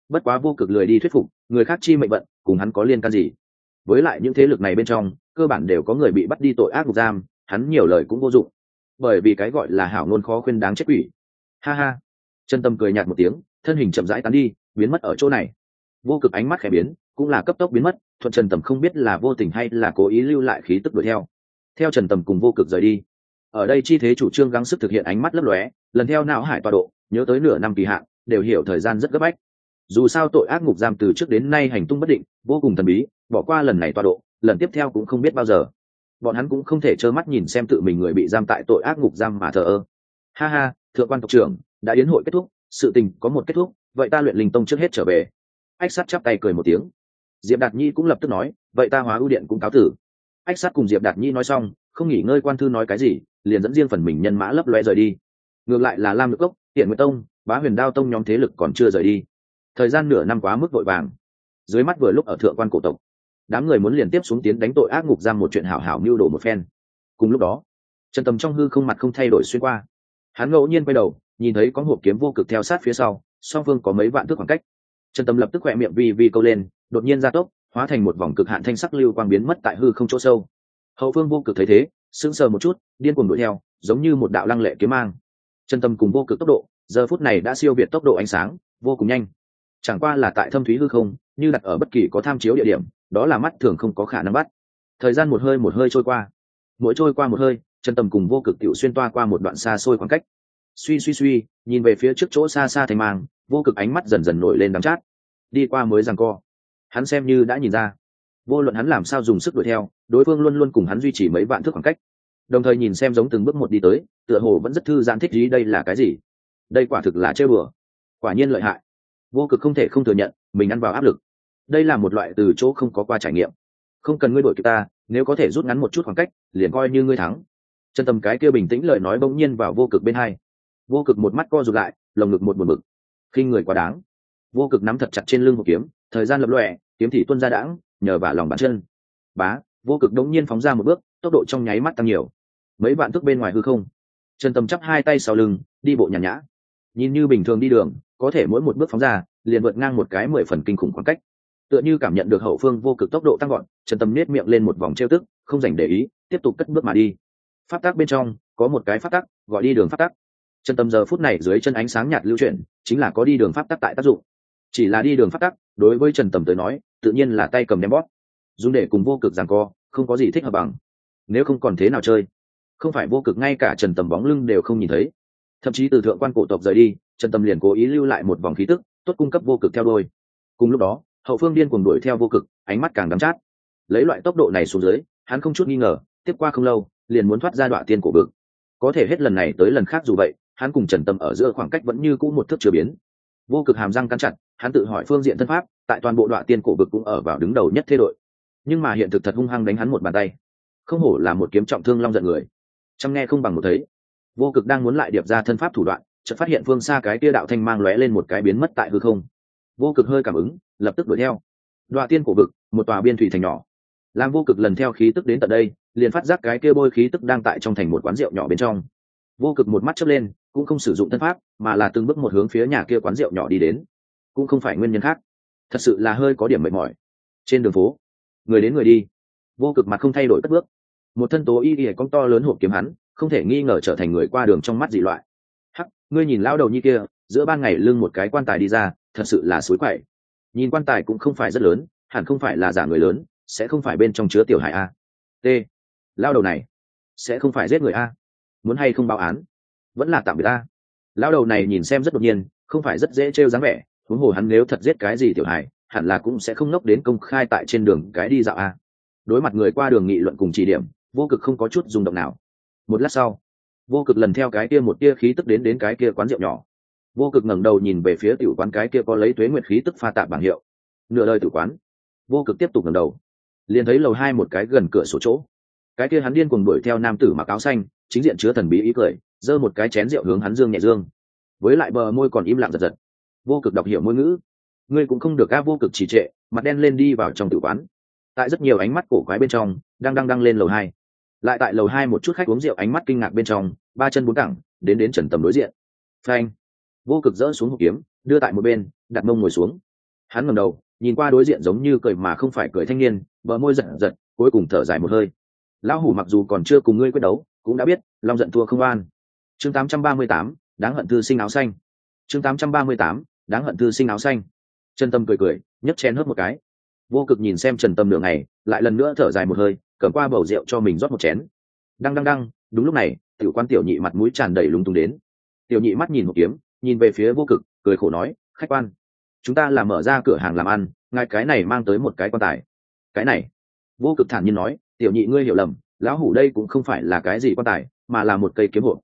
bất quá vô cực lười đi thuyết phục người khác chi mệnh vận cùng hắn có liên can gì. Với lại những thế lực này bên trong cơ bản đều có người bị bắt đi tội ác ngục giam, hắn nhiều lời cũng vô dụng, bởi vì cái gọi là hảo ngôn khó khuyên đáng chết quỷ. Ha ha. Chân Tâm cười nhạt một tiếng, thân hình chậm rãi tán đi, biến mất ở chỗ này. Vô cực ánh mắt khẽ biến, cũng là cấp tốc biến mất. Thuận Trần Tầm không biết là vô tình hay là cố ý lưu lại khí tức đuổi theo Trần Tầm cùng vô cực rời đi. Ở đây chi thế chủ trương gắng sức thực hiện ánh mắt lấp lóe, lần theo não hải tọa độ, nhớ tới nửa năm kỳ hạn, đều hiểu thời gian rất gấp bách. Dù sao tội ác ngục giam từ trước đến nay hành tung bất định, vô cùng thần bí, bỏ qua lần này tọa độ, lần tiếp theo cũng không biết bao giờ. Bọn hắn cũng không thể trơ mắt nhìn xem tự mình người bị giam tại tội ác ngục giam mà thờ ơ. Ha ha, thượng quan tộc trưởng, đã yến hội kết thúc, sự tình có một kết thúc, vậy ta luyện linh tông trước hết trở về. Ách Sát chắp tay cười một tiếng. Diệp Đạt Nhi cũng lập tức nói, vậy ta Hóa ưu điện cũng cáo tử. Ách Sát cùng Diệp Đạt Nhi nói xong, không nghỉ ngơi quan thư nói cái gì, liền dẫn riêng phần mình nhân mã lấp loe rời đi. Ngược lại là Lam Lực Cốc, Tiện Nguyệt Tông, Bá Huyền Đao Tông nhóm thế lực còn chưa rời đi. Thời gian nửa năm quá mức vội vàng. Dưới mắt vừa lúc ở thượng quan cổ tộc, đám người muốn liền tiếp xuống tiến đánh tội ác ngục giam một chuyện hảo hảo mưu đồ một phen. Cùng lúc đó, Trần Tầm trong hư không mặt không thay đổi xuyên qua. Hắn ngẫu nhiên quay đầu, nhìn thấy có hộp kiếm vô cực theo sát phía sau, song phương có mấy vạn thước khoảng cách. Trần Tầm lập tức khỏe miệng vi câu lên, đột nhiên gia tốc, hóa thành một vòng cực hạn thanh sắc lưu quang biến mất tại hư không chỗ sâu. Hậu phương vô cực thấy thế, sững sờ một chút, điên cuồng đuổi theo, giống như một đạo lăng lệ kiếm mang. Trần Tầm cùng vô cực tốc độ, giờ phút này đã siêu việt tốc độ ánh sáng, vô cùng nhanh. Chẳng qua là tại thâm thúy hư không, như đặt ở bất kỳ có tham chiếu địa điểm, đó là mắt thường không có khả năng bắt. Thời gian một hơi trôi qua, mỗi trôi qua một hơi, Trần Tầm cùng vô cực tiểu xuyên toa qua một đoạn xa xôi khoảng cách. Suy, nhìn về phía trước chỗ xa xa thành mang, vô cực ánh mắt dần dần nổi lên đắng chát. Đi qua mới giằng co, hắn xem như đã nhìn ra, vô luận hắn làm sao dùng sức đuổi theo, đối phương luôn luôn cùng hắn duy trì mấy vạn thước khoảng cách. Đồng thời nhìn xem giống từng bước một đi tới, tựa hồ vẫn rất thư giãn thích gì. Đây là cái gì? Đây quả thực là chơi bừa, quả nhiên lợi hại. Vô cực không thể không thừa nhận mình ăn vào áp lực. Đây là một loại từ chỗ không có qua trải nghiệm. Không cần ngươi đuổi kịp ta, nếu có thể rút ngắn một chút khoảng cách, liền coi như ngươi thắng. Chân Tâm cái kia bình tĩnh lời nói bỗng nhiên vào vô cực bên hai. Vô cực một mắt co rụt lại, lồng ngực một buồn bực. Khinh người quá đáng. Vô cực nắm thật chặt trên lưng hộp kiếm, thời gian lập lòe, kiếm thì tuôn ra đãng, nhờ vào lòng bàn chân. Bá, vô cực đống nhiên phóng ra một bước, tốc độ trong nháy mắt tăng nhiều. Mấy vạn thước bên ngoài hư không, Trần Tâm chắp hai tay sau lưng, đi bộ nhàn nhã. Nhìn như bình thường đi đường, có thể mỗi một bước phóng ra, liền vượt ngang một cái 10 phần kinh khủng khoảng cách. Tựa như cảm nhận được hậu phương vô cực tốc độ tăng gọn, Trần Tâm nét miệng lên một vòng trêu tức, không dành để ý, tiếp tục cất bước mà đi. Pháp tắc bên trong có một cái pháp tắc, gọi đi đường pháp tắc. Trần Tâm giờ phút này dưới chân ánh sáng nhạt lưu chuyển, chính là có đi đường pháp tắc tại tác dụng. Chỉ là đi đường pháp tắc, đối với Trần Tâm tới nói, tự nhiên là tay cầm đem bóp, dùng để cùng vô cực giằng co, không có gì thích hợp bằng. Nếu không còn thế nào chơi? Không phải vô cực ngay cả Trần Tâm bóng lưng đều không nhìn thấy. Thậm chí từ thượng quan cổ tộc rời đi, Trần Tâm liền cố ý lưu lại một vòng khí tức, tốt cung cấp vô cực theo đuôi. Cùng lúc đó, hậu phương điên cuồng đuổi theo vô cực, ánh mắt càng đắm chát. Lấy loại tốc độ này xuống dưới, hắn không chút nghi ngờ, tiếp qua không lâu, liền muốn thoát ra đoạn tiên cổ vực. Có thể hết lần này tới lần khác dù vậy, hắn cùng Trần Tâm ở giữa khoảng cách vẫn như cũ một thước chưa biến. Vô cực hàm răng cắn chặt, hắn tự hỏi phương diện thân pháp, tại toàn bộ đoạn tiên cổ vực cũng ở vào đứng đầu nhất thế đội. Nhưng mà hiện thực thật hung hăng đánh hắn một bàn tay. Không hổ là một kiếm trọng thương long giận người. Chăm nghe không bằng một thấy. Vô cực đang muốn lại điệp ra thân pháp thủ đoạn, chợt phát hiện phương xa cái kia đạo thanh mang lóe lên một cái biến mất tại hư không. Vô cực hơi cảm ứng, lập tức đuổi theo. Đoạn tiên cổ vực, một tòa biên thủy thành nhỏ. Làm vô cực lần theo khí tức đến tận đây, liền phát giác cái kia bôi khí tức đang tại trong thành một quán rượu nhỏ bên trong. Vô cực một mắt chớp lên, cũng không sử dụng thân pháp, mà là từng bước một hướng phía nhà kia quán rượu nhỏ đi đến. Cũng không phải nguyên nhân khác, thật sự là hơi có điểm mệt mỏi. Trên đường phố, người đến người đi, vô cực mặt không thay đổi cất bước. Một thân tố y con to lớn hộp kiếm hắn, không thể nghi ngờ trở thành người qua đường trong mắt dị loại. Hắc, ngươi nhìn lão đầu nhi kia, giữa ban ngày lưng một cái quan tài đi ra, thật sự là suối quậy. Nhìn quan tài cũng không phải rất lớn, hẳn không phải là giả người lớn, sẽ không phải bên trong chứa tiểu hải a. T. Lão đầu này sẽ không phải giết người a? Muốn hay không báo án? Vẫn là tạm biệt a. Lão đầu này nhìn xem rất đột nhiên, không phải rất dễ trêu dáng vẻ, huống hồ hắn nếu thật giết cái gì tiểu hải, hẳn là cũng sẽ không ngốc đến công khai tại trên đường cái đi dạo a. Đối mặt người qua đường nghị luận cùng chỉ điểm, vô cực không có chút rung động nào. Một lát sau, vô cực lần theo cái kia một tia khí tức đến cái kia quán rượu nhỏ. Vô cực ngẩng đầu nhìn về phía tiểu quán cái kia có lấy tuế nguyệt khí tức pha tạp bảng hiệu. Nửa đời tử quán. Vô cực tiếp tục ngẩng đầu, liền thấy lầu 2 một cái gần cửa sổ chỗ. Cái kia hắn điên cuồng đuổi theo nam tử mặc áo xanh, chính diện chứa thần bí ý cười, giơ một cái chén rượu hướng hắn dương nhẹ dương. Với lại bờ môi còn im lặng giật giật. Vô cực đọc hiểu ngôn ngữ. Ngươi cũng không được a. Vô cực chỉ trệ, mặt đen lên đi vào trong tử quán. Tại rất nhiều ánh mắt cổ quái bên trong, đang lên lầu 2. Lại tại lầu 2 một chút khách uống rượu ánh mắt kinh ngạc bên trong, ba chân bốn cẳng, đến Trần Tầm đối diện. Phanh. Vô cực dỡ xuống hộp kiếm, đưa tại một bên, đặt mông ngồi xuống. Hắn ngẩng đầu nhìn qua đối diện giống như cười mà không phải cười thanh niên, bờ môi giật giật, cuối cùng thở dài một hơi. Lão hủ mặc dù còn chưa cùng ngươi quyết đấu, cũng đã biết long giận thua không an. Chương 838, đáng hận thư sinh áo xanh. Chương 838, đáng hận thư sinh áo xanh. Trần Tâm cười cười, nhấc chén hớp một cái. Vô Cực nhìn xem Trần Tâm nửa ngày, lại lần nữa thở dài một hơi, cầm qua bầu rượu cho mình rót một chén. Đăng đăng đăng, đúng lúc này, tiểu quan tiểu nhị mặt mũi tràn đầy lúng túng đến. Tiểu nhị mắt nhìn một kiếm, nhìn về phía Vô Cực, cười khổ nói, khách quan, chúng ta là mở ra cửa hàng làm ăn, ngài cái này mang tới một cái quan tài. Cái này? Vô Cực thản nhiên nói, tiểu nhị ngươi hiểu lầm, lão hủ đây cũng không phải là cái gì quan tài, mà là một cây kiếm hộp.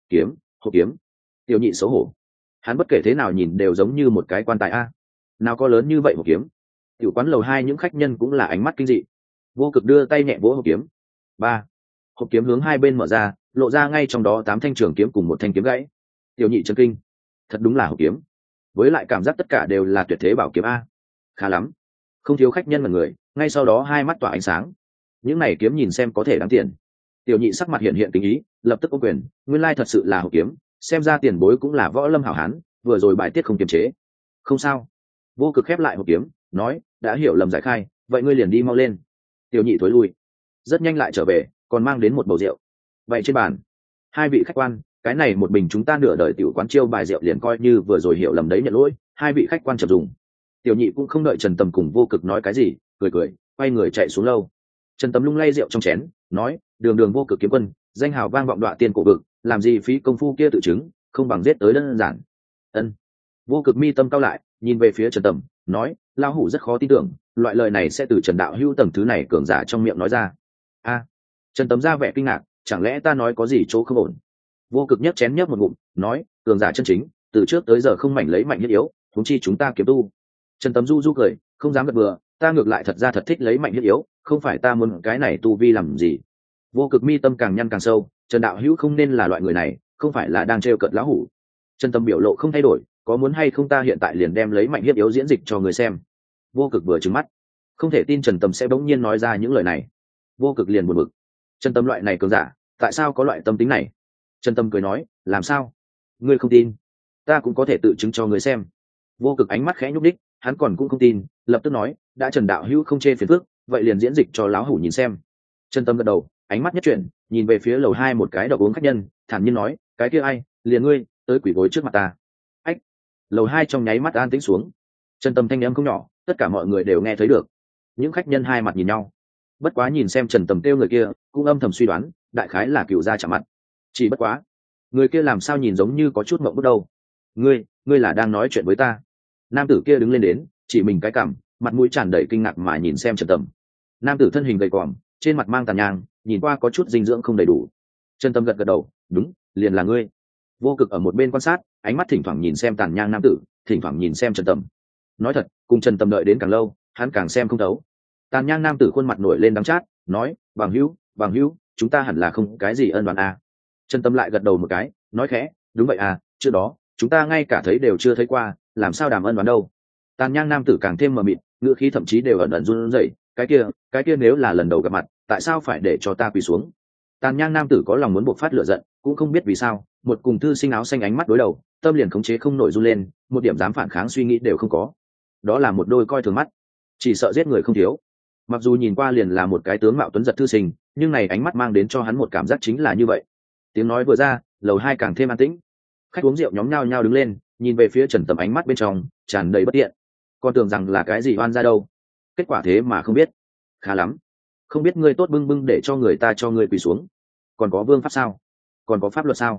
Hộp kiếm. Tiểu nhị xấu hổ. Hắn bất kể thế nào nhìn đều giống như một cái quan tài a. Nào có lớn như vậy hộp kiếm. Tiểu quán lầu 2 những khách nhân cũng là ánh mắt kinh dị. Vô Cực đưa tay nhẹ vỗ hộp kiếm. Ba. Hộp kiếm hướng hai bên mở ra, lộ ra ngay trong đó 8 thanh trường kiếm cùng một thanh kiếm gãy. Tiểu nhị chấn kinh. Thật đúng là hộp kiếm. Với lại cảm giác tất cả đều là tuyệt thế bảo kiếm a. Khá lắm. Không thiếu khách nhân mà người, ngay sau đó hai mắt tỏa ánh sáng. Những này kiếm nhìn xem có thể đáng tiền. Tiểu nhị sắc mặt hiện hiện tình ý, lập tức ô quyền, nguyên lai thật sự là hộp kiếm, xem ra tiền bối cũng là võ lâm hảo hán, vừa rồi bài tiết không kiềm chế. Không sao. Vô Cực khép lại hộp kiếm, nói, đã hiểu lầm giải khai, vậy ngươi liền đi mau lên. Tiểu nhị thối lui, rất nhanh lại trở về, còn mang đến một bầu rượu. Vậy trên bàn, hai vị khách quan, cái này một bình chúng ta nửa đời tiểu quán chiêu bài rượu liền coi như vừa rồi hiểu lầm đấy, nhận lỗi, hai vị khách quan chậm dùng. Tiểu nhị cũng không đợi Trần Tầm cùng Vô Cực nói cái gì, cười cười, quay người chạy xuống lâu. Trần Tầm lung lay rượu trong chén, nói, đường đường Vô Cực kiếm quân, danh hào vang vọng đọa tiên cổ vực, làm gì phí công phu kia tự chứng, không bằng giết tới đơn giản. Ân. Vô Cực mi tâm cao lại, nhìn về phía Trần Tầm, nói, lão hủ rất khó tin tưởng, loại lời này sẽ từ Trần đạo hữu tầng thứ này cường giả trong miệng nói ra. A. Trần Tầm ra vẻ kinh ngạc, chẳng lẽ ta nói có gì chỗ không ổn? Vô Cực nhấp chén nhấp một ngụm, nói, cường giả chân chính, từ trước tới giờ không mảnh lấy mạnh nhất yếu, huống chi chúng ta kiếm tu. Trần Tầm du cười, không dám gật bừa, ta ngược lại thật ra thật thích lấy mạnh nhất yếu, không phải ta muốn cái này tu vi làm gì. Vô Cực mi tâm càng nhăn càng sâu, Trần đạo hữu không nên là loại người này, không phải là đang trêu cợt lão hủ. Trần Tầm biểu lộ không thay đổi, có muốn hay không ta hiện tại liền đem lấy mạnh hiếp yếu diễn dịch cho người xem. Vô Cực vừa trừng mắt, không thể tin Trần Tầm sẽ bỗng nhiên nói ra những lời này. Vô Cực liền buồn bực, Trần Tầm loại này cường giả, tại sao có loại tâm tính này? Trần Tầm cười nói, làm sao? Ngươi không tin, ta cũng có thể tự chứng cho người xem. Vô Cực ánh mắt khẽ nhúc đích, hắn còn cũng không tin, lập tức nói, đã Trần đạo hữu không chê phiền phức, vậy liền diễn dịch cho lão hủ nhìn xem. Trần Tầm gật đầu, ánh mắt nhất chuyển, nhìn về phía lầu 2 một cái đậu uống khách nhân, thản nhiên nói, cái kia ai, liền ngươi, tới quỳ gối trước mặt ta. Ách. Lầu 2 trong nháy mắt an tĩnh xuống. Trần Tầm thanh âm không nhỏ, tất cả mọi người đều nghe thấy được. Những khách nhân hai mặt nhìn nhau, bất quá nhìn xem Trần Tầm kêu người kia, cũng âm thầm suy đoán, đại khái là cựu gia chạm mặt. Chỉ bất quá, người kia làm sao nhìn giống như có chút mộng bức đâu. Ngươi là đang nói chuyện với ta? Nam tử kia đứng lên đến, chỉ mình cái cằm, mặt mũi tràn đầy kinh ngạc mà nhìn xem Trần Tầm. Nam tử thân hình gầy còm, trên mặt mang tàn nhang, nhìn qua có chút dinh dưỡng không đầy đủ. Trần Tầm gật gật đầu, đúng, liền là ngươi. Vô Cực ở một bên quan sát, ánh mắt thỉnh thoảng nhìn xem tàn nhang nam tử, thỉnh thoảng nhìn xem Trần Tầm. Nói thật, cùng Trần Tầm đợi đến càng lâu, hắn càng xem không thấu. Tàn nhang nam tử khuôn mặt nổi lên đắng chát, nói, bằng hữu, chúng ta hẳn là không cái gì ân oán à. Trần Tầm lại gật đầu một cái, nói khẽ, đúng vậy à, trước đó chúng ta ngay cả thấy đều chưa thấy qua, làm sao đàm ân oán đâu. Tàn nhang nam tử càng thêm mờ mịt, ngữ khí thậm chí đều ẩn ẩn run rẩy, cái kia nếu là lần đầu gặp mặt, tại sao phải để cho ta quỳ xuống? Tàn nhang nam tử có lòng muốn bộc phát lửa giận, cũng không biết vì sao, một cùng thư sinh áo xanh ánh mắt đối đầu, tâm liền khống chế không nổi run lên, một điểm dám phản kháng suy nghĩ đều không có. Đó là một đôi coi thường mắt, chỉ sợ giết người không thiếu. Mặc dù nhìn qua liền là một cái tướng mạo tuấn giật thư sinh, nhưng này ánh mắt mang đến cho hắn một cảm giác chính là như vậy. Tiếng nói vừa ra, lầu 2 càng thêm an tĩnh. Khách uống rượu nhóm nhao nhao đứng lên, nhìn về phía Trần Tầm, ánh mắt bên trong tràn đầy bất tiện. Con tưởng rằng là cái gì oan ra đâu, kết quả thế mà không biết. Khá lắm, không biết ngươi tốt bưng bưng để cho người ta cho ngươi quỳ xuống. Còn có vương pháp sao? Còn có pháp luật sao?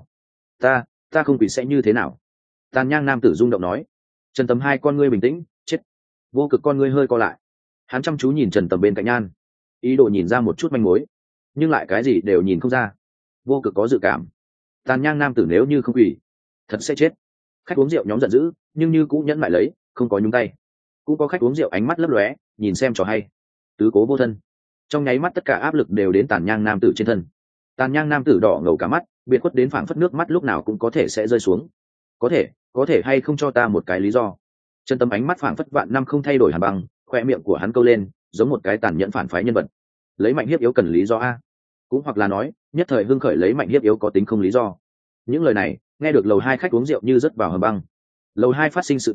Ta không quỳ sẽ như thế nào? Tàn nhang nam tử rung động nói. Trần Tầm hai con ngươi bình tĩnh, chết. Vô Cực con ngươi hơi co lại, hắn chăm chú nhìn Trần Tầm bên cạnh nhan, ý đồ nhìn ra một chút manh mối, nhưng lại cái gì đều nhìn không ra. Vô Cực có dự cảm, tàn nhang nam tử nếu như không quỳ, thật sẽ chết. Khách uống rượu nhóm giận dữ, nhưng như cũng nhẫn lại lấy, không có nhúng tay. Cũng có khách uống rượu ánh mắt lấp lóe, nhìn xem trò hay. Tứ cố vô thân, trong nháy mắt tất cả áp lực đều đến tàn nhang nam tử trên thân. Tàn nhang nam tử đỏ ngầu cả mắt, biệt khuất đến phảng phất nước mắt lúc nào cũng có thể sẽ rơi xuống. Có thể hay không cho ta một cái lý do? Trần Tầm ánh mắt phảng phất vạn năm không thay đổi hàn băng, khoe miệng của hắn câu lên, giống một cái tàn nhẫn phản phái nhân vật. Lấy mạnh hiếp yếu cần lý do a? Cũng hoặc là nói, nhất thời hưng khởi lấy mạnh hiếp yếu có tính không lý do. Những lời này nghe được lầu 2 khách uống rượu như rớt vào hầm băng. Lầu 2 phát sinh sự tình,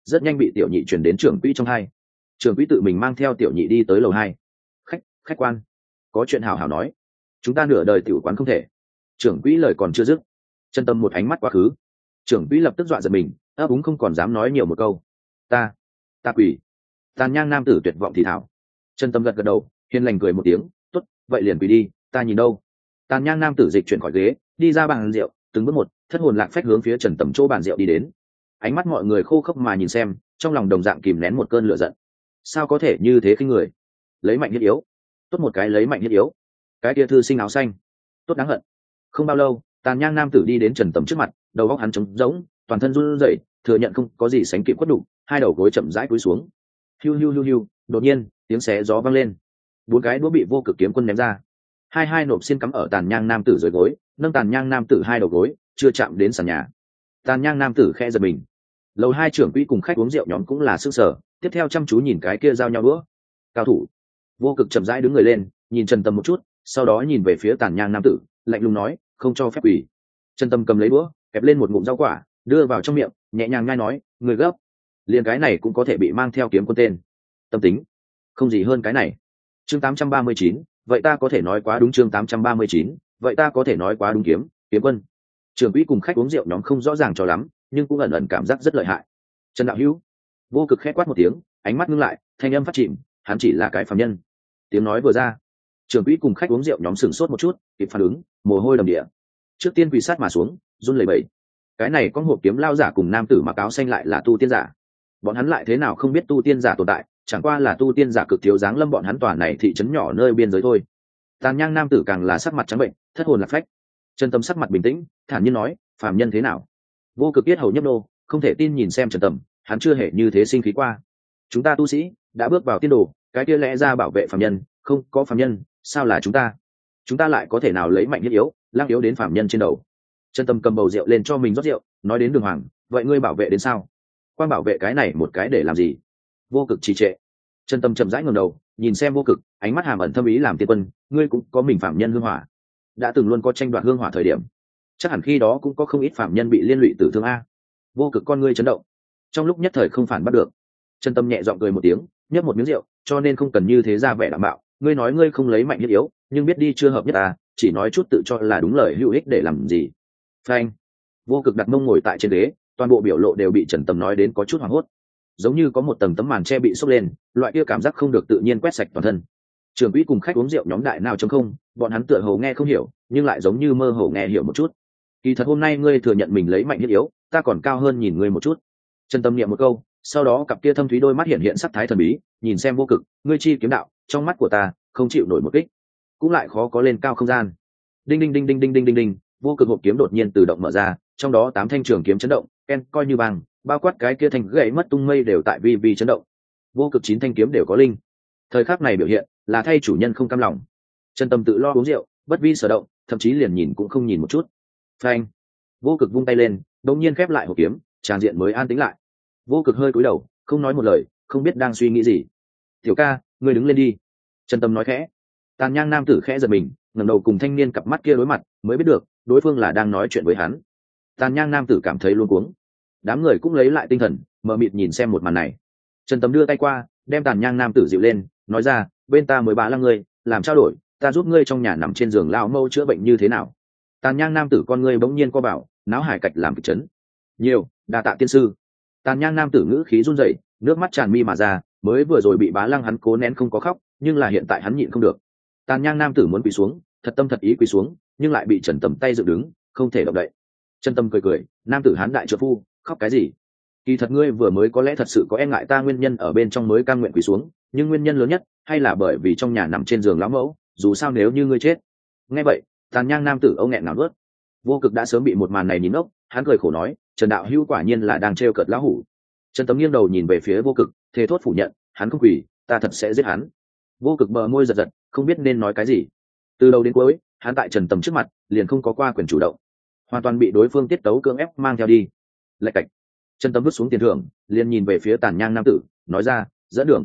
rất nhanh bị tiểu nhị chuyển đến trưởng quỹ trong hai. Trưởng quỹ tự mình mang theo tiểu nhị đi tới lầu 2. Khách quan, có chuyện hào hào nói, chúng ta nửa đời tiểu quán không thể. Trưởng quỹ lời còn chưa dứt, Trần Tâm một ánh mắt quá khứ, trưởng quỹ lập tức dọa giật mình, ấp úng không còn dám nói nhiều một câu. Ta quỳ. Tàn nhang nam tử tuyệt vọng thì thảo. Trần Tâm gật gật đầu, hiền lành cười một tiếng, tốt, vậy liền quỳ đi, ta nhìn đâu. Tàn nhang nam tử dịch chuyển khỏi ghế, đi ra bàn rượu, từng bước một, thất hồn lạc phách hướng phía Trần Tâm chỗ bàn rượu đi đến. Ánh mắt mọi người khô khốc mà nhìn xem, trong lòng đồng dạng kìm nén một cơn lửa giận. Sao có thể như thế khinh người? Lấy mạnh nhất yếu. Tốt một cái lấy mạnh nhất yếu. Cái kia thư sinh áo xanh, tốt đáng hận. Không bao lâu, tàn nhang nam tử đi đến Trần Tầm trước mặt, đầu óc hắn trống rỗng, toàn thân run rẩy, thừa nhận không có gì sánh kịp quất đủ, hai đầu gối chậm rãi cúi xuống. Hiu hiu hiu hiu, đột nhiên, tiếng xé gió vang lên. 4 cái đũa bị vô cực kiếm quân ném ra. Hai nộp xiên cắm ở tàn nhang nam tử dưới gối, nâng tàn nhang nam tử hai đầu gối, chưa chạm đến sàn nhà. Tàn nhang nam tử khẽ giật mình. Lầu 2 trưởng quỹ cùng khách uống rượu nhóm cũng là sức sở, tiếp theo chăm chú nhìn cái kia giao nhau đũa. Cao thủ. Vô cực chậm rãi đứng người lên, nhìn Trần Tâm một chút, sau đó nhìn về phía tàn nhang nam tử, lạnh lùng nói, không cho phép quỳ. Trần Tâm cầm lấy đũa, kẹp lên một ngụm rau quả, đưa vào trong miệng, nhẹ nhàng nhai nói, người gấp, liền cái này cũng có thể bị mang theo kiếm quân tên. Tâm tính, không gì hơn cái này. Chương 839, vậy ta có thể nói quá đúng. Chương 839, vậy ta có thể nói quá đúng. Kiếm quân. Trưởng quỹ cùng khách uống rượu nhóm không rõ ràng cho lắm, nhưng cũng ẩn ẩn cảm giác rất lợi hại. Trần đạo hữu. Vô cực khẽ quát một tiếng, ánh mắt ngưng lại, thanh âm phát chìm, hắn chỉ là cái phàm nhân. Tiếng nói vừa ra, trưởng quỹ cùng khách uống rượu nhóm sửng sốt một chút, kịp phản ứng, mồ hôi đầm địa. Trước tiên quỳ sát mà xuống, run lẩy bẩy. Cái này con hộp kiếm lao giả cùng nam tử mặc áo xanh lại là tu tiên giả. Bọn hắn lại thế nào không biết tu tiên giả tồn tại, chẳng qua là tu tiên giả cực thiếu dáng lâm bọn hắn tòa này thị trấn nhỏ nơi biên giới thôi. Tàn nhang nam tử càng là sắc mặt trắng bệnh, thất hồn lạc phách. Trần Tâm sắc mặt bình tĩnh, thản nhiên nói, phàm nhân thế nào? Vô cực biết hầu nhấp nô, không thể tin nhìn xem Trần Tâm, hắn chưa hề như thế sinh khí qua. Chúng ta tu sĩ đã bước vào tiên đồ, cái kia lẽ ra bảo vệ phàm nhân, không có phàm nhân, sao là chúng ta lại có thể nào lấy mạnh nhất yếu, lang yếu đến phàm nhân trên đầu. Trần Tâm cầm bầu rượu lên cho mình rót rượu, nói đến Đường Hoàng, vậy ngươi bảo vệ đến sao? Quan bảo vệ cái này một cái để làm gì? Vô cực trì trệ. Trần Tâm chậm rãi ngẩng đầu, nhìn xem vô cực, ánh mắt hàm ẩn thâm ý làm tiên quân, ngươi cũng có mình phàm nhân hương hỏa, đã từng luôn có tranh đoạt hương hỏa thời điểm, chắc hẳn khi đó cũng có không ít phàm nhân bị liên lụy tử thương a. Vô cực con ngươi chấn động, trong lúc nhất thời không phản bắt được. Trần Tâm nhẹ giọng cười một tiếng, nhấp một miếng rượu, cho nên không cần như thế ra vẻ đảm bảo, ngươi nói ngươi không lấy mạnh nhất yếu, nhưng biết đi chưa hợp nhất à, chỉ nói chút tự cho là đúng lời hữu ích để làm gì. Phanh. Vô cực đặt mông ngồi tại trên ghế, toàn bộ biểu lộ đều bị Trần Tâm nói đến có chút hoảng hốt, giống như có một tầng tấm màn che bị xốc lên, loại kia cảm giác không được tự nhiên quét sạch toàn thân. Trưởng quỹ cùng khách uống rượu nhóm đại nào trống không, bọn hắn tựa hồ nghe không hiểu, nhưng lại giống như mơ hồ nghe hiểu một chút. Kỳ thật hôm nay ngươi thừa nhận mình lấy mạnh nhất yếu, ta còn cao hơn nhìn ngươi một chút. Trần Tâm niệm một câu, sau đó cặp kia thâm thúy đôi mắt hiện hiện sắc thái thần bí, nhìn xem vô cực, ngươi chi kiếm đạo, trong mắt của ta không chịu nổi một kích, cũng lại khó có lên cao không gian. Đinh đinh đinh đinh đinh đinh đinh đinh, vô cực hộp kiếm đột nhiên tự động mở ra, trong đó 8 thanh trường kiếm chấn động, ken coi như vàng, bao quát cái kia thành gãy mất tung mây đều tại vi chấn động. Vô cực 9 thanh kiếm đều có linh. Thời khắc này biểu hiện là thay chủ nhân không cam lòng. Trần Tâm tự lo uống rượu, bất vi sở động, thậm chí liền nhìn cũng không nhìn một chút. Phanh. Vô cực vung tay lên, đột nhiên khép lại hộp kiếm, tràng diện mới an tĩnh lại. Vô cực hơi cúi đầu, không nói một lời, không biết đang suy nghĩ gì. Tiểu ca, ngươi đứng lên đi. Trần Tâm nói khẽ. Tàn nhang nam tử khẽ giật mình, ngẩng đầu cùng thanh niên cặp mắt kia đối mặt, mới biết được đối phương là đang nói chuyện với hắn. Tàn nhang nam tử cảm thấy luống cuống. Đám người cũng lấy lại tinh thần, mờ mịt nhìn xem một màn này. Trần Tâm đưa tay qua, đem tàn nhang nam tử dịu lên, nói ra, bên ta mới bá lăng ngươi, làm trao đổi, ta giúp ngươi trong nhà nằm trên giường lao mâu chữa bệnh như thế nào? Tàn nhang nam tử con ngươi bỗng nhiên co bảo, náo hải cạch làm kịch chấn. Nhiều, đa tạ tiên sư. Tàn nhang nam tử ngữ khí run rẩy, nước mắt tràn mi mà ra, mới vừa rồi bị bá lăng hắn cố nén không có khóc, nhưng là hiện tại hắn nhịn không được. Tàn nhang nam tử muốn quỳ xuống, thật tâm thật ý quỳ xuống, nhưng lại bị Trần Tâm tay dựng đứng, không thể động đậy. Trần Tâm cười cười, nam tử hán đại trợ phu, khóc cái gì? Kỳ thật ngươi vừa mới có lẽ thật sự có e ngại ta nguyên nhân ở bên trong mới cam nguyện quỳ xuống, nhưng nguyên nhân lớn nhất hay là bởi vì trong nhà nằm trên giường lão mẫu, dù sao nếu như ngươi chết. Nghe vậy, tàn nhang nam tử âu nghẹn nào nuốt. Vô cực đã sớm bị một màn này nhìn ốc, hắn cười khổ nói, Trần đạo hữu quả nhiên là đang trêu cợt lão hủ. Trần Tâm nghiêng đầu nhìn về phía vô cực, thề thốt phủ nhận, hắn không quỳ, ta thật sẽ giết hắn. Vô cực bờ môi giật giật, không biết nên nói cái gì. Từ đầu đến cuối, hắn tại Trần Tâm trước mặt liền không có qua quyền chủ động, hoàn toàn bị đối phương tiết tấu cưỡng ép mang theo đi. Lạch cạch. Trần Tâm vứt xuống tiền thưởng, liền nhìn về phía tàn nhang nam tử, nói ra, dẫn đường.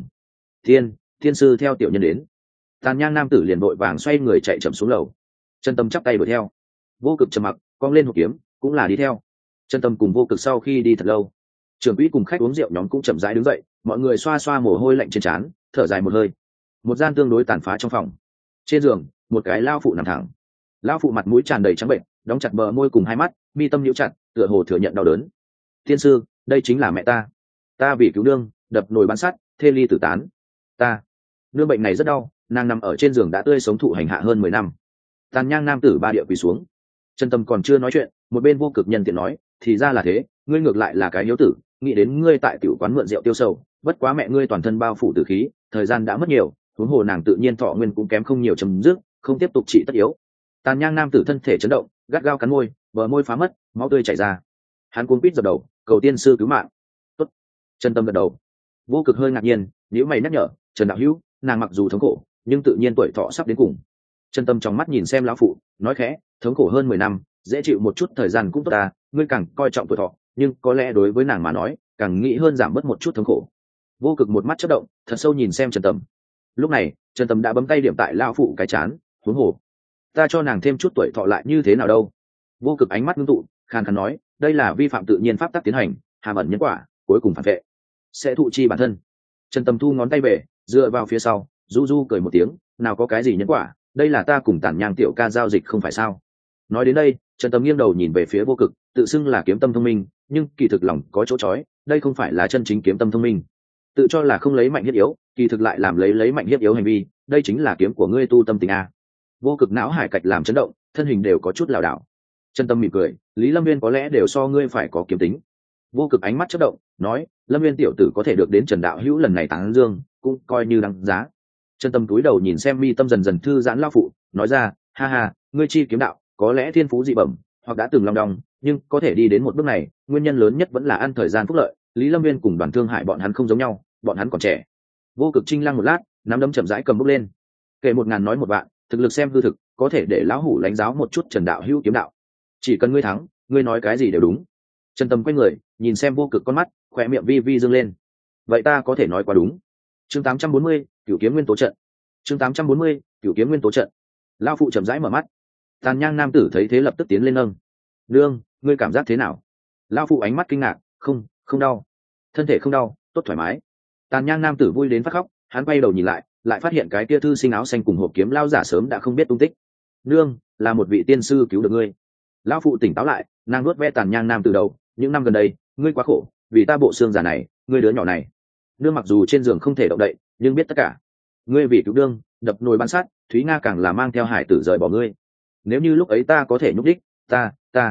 Thiên sư theo tiểu nhân đến. Tàn nhang nam tử liền vội vàng xoay người chạy chậm xuống lầu. Trần Tâm chắp tay đuổi theo. Vô cực trầm mặc, cong lên hộp kiếm, cũng là đi theo. Trần Tâm cùng vô cực sau khi đi thật lâu, trưởng quỹ cùng khách uống rượu nhóm cũng chậm rãi đứng dậy, mọi người xoa xoa mồ hôi lạnh trên trán, thở dài một hơi. Một gian tương đối tàn phá trong phòng, trên giường một cái lao phụ nằm thẳng. Lao phụ mặt mũi tràn đầy trắng bệnh, đóng chặt bờ môi cùng hai mắt, mi tâm nhíu chặt, tựa hồ thừa nhận đau đớn. Tiên sư, đây chính là mẹ ta vì cứu nương đập nồi bán sắt, thê ly tử tán. Nương bệnh này rất đau, nàng nằm ở trên giường đã tươi sống thụ hành hạ hơn 10 năm. Tàn nhang nam tử ba địa quỳ xuống. Trần Tâm còn chưa nói chuyện, một bên Vô Cực nhân tiện nói, thì ra là thế, ngươi ngược lại là cái hiếu tử, nghĩ đến ngươi tại tiểu quán mượn rượu tiêu sầu, bất quá mẹ ngươi toàn thân bao phủ tử khí, thời gian đã mất nhiều, huống hồ nàng tự nhiên thọ nguyên cũng kém không nhiều, chấm dứt, không tiếp tục trị tất yếu. Tàn nhang nam tử thân thể chấn động, gắt gao cắn môi, bờ môi phá mất, máu tươi chảy ra. Hắn cuống quýt dập đầu, cầu tiên sư cứu mạng. Tốt. Trần Tâm gật đầu. Vô Cực hơi ngạc nhiên, nếu mày nhắc nhở, Trần đạo hữu, nàng mặc dù thống khổ, nhưng tự nhiên tuổi thọ sắp đến cùng. Trần Tâm trong mắt nhìn xem lão phụ, nói khẽ, thống khổ hơn 10 năm, dễ chịu một chút thời gian cũng tốt ta, ngươi càng coi trọng tuổi thọ, nhưng có lẽ đối với nàng mà nói, càng nghĩ hơn giảm bớt một chút thống khổ. Vô Cực một mắt chớp động, thật sâu nhìn xem Trần Tâm. Lúc này, Trần Tâm đã bấm tay điểm tại lão phụ cái chán, huống hồ, ta cho nàng thêm chút tuổi thọ lại như thế nào đâu? Vô Cực ánh mắt ngưng tụ, khàn khàn nói, đây là vi phạm tự nhiên pháp tắc tiến hành, hàm ẩn nhân quả, cuối cùng phản vệ, sẽ thụ chi bản thân. Trần Tâm thu ngón tay về, dựa vào phía sau, du du cười một tiếng, nào có cái gì nhân quả, đây là ta cùng Tản Nhang tiểu ca giao dịch không phải sao? Nói đến đây, Trần Tâm nghiêng đầu nhìn về phía Vô Cực, tự xưng là kiếm tâm thông minh, nhưng kỳ thực lòng có chỗ chói, đây không phải là chân chính kiếm tâm thông minh. Tự cho là không lấy mạnh hiếp yếu, kỳ thực lại làm lấy mạnh hiếp yếu hành vi, đây chính là kiếm của ngươi tu tâm tình a. Vô Cực não hải cạch làm chấn động, thân hình đều có chút lảo đảo. Trần Tâm mỉm cười, Lý Lâm Nguyên có lẽ đều so ngươi phải có kiếm tính. Vô Cực ánh mắt chớp động, nói, Lâm Nguyên tiểu tử có thể được đến Trần đạo hữu lần này tán dương, cũng coi như đáng giá. Trần Tâm cúi đầu nhìn xem mi tâm dần dần thư giãn lão phụ, nói ra, ha ha, ngươi chi kiếm đạo, có lẽ thiên phú dị bẩm, hoặc đã từng long đong, nhưng có thể đi đến một bước này, nguyên nhân lớn nhất vẫn là ăn thời gian phúc lợi. Lý Lâm Nguyên cùng Đoàn Thương Hải bọn hắn không giống nhau, bọn hắn còn trẻ. Vô Cực trinh lăng một lát, nắm đấm chậm rãi cầm bút lên. Kể 1000 nói một vạn, thực lực xem hư thực, có thể để lão hủ lãnh giáo một chút Trần đạo hữu kiếm đạo. Chỉ cần ngươi thắng, ngươi nói cái gì đều đúng. Trần Tâm quay người, nhìn xem Vô Cực con mắt, khóe miệng vi vi dương lên. Vậy ta có thể nói quá đúng. Chương 840, Cửu kiếm nguyên tố trận. Chương 840, Cửu kiếm nguyên tố trận. Lão phụ chậm rãi mở mắt. Tàn nhang nam tử thấy thế lập tức tiến lên nâng. Nương, ngươi cảm giác thế nào? Lão phụ ánh mắt kinh ngạc, không đau. Thân thể không đau, tốt thoải mái. Tàn nhang nam tử vui đến phát khóc, hắn quay đầu nhìn lại phát hiện cái kia thư sinh áo xanh cùng hộp kiếm lao giả sớm đã không biết tung tích. Nương, là một vị tiên sư cứu được ngươi. Lão phụ tỉnh táo lại, nàng nuốt ve tàn nhang nam từ đầu, những năm gần đây, ngươi quá khổ, vì ta bộ xương già này, ngươi đứa nhỏ này. Nương mặc dù trên giường không thể động đậy, nhưng biết tất cả. Ngươi vì cứu nương, đập nồi bán sát, Thúy Nga càng là mang theo hải tử rời bỏ ngươi. Nếu như lúc ấy ta có thể nhúc đích, ta.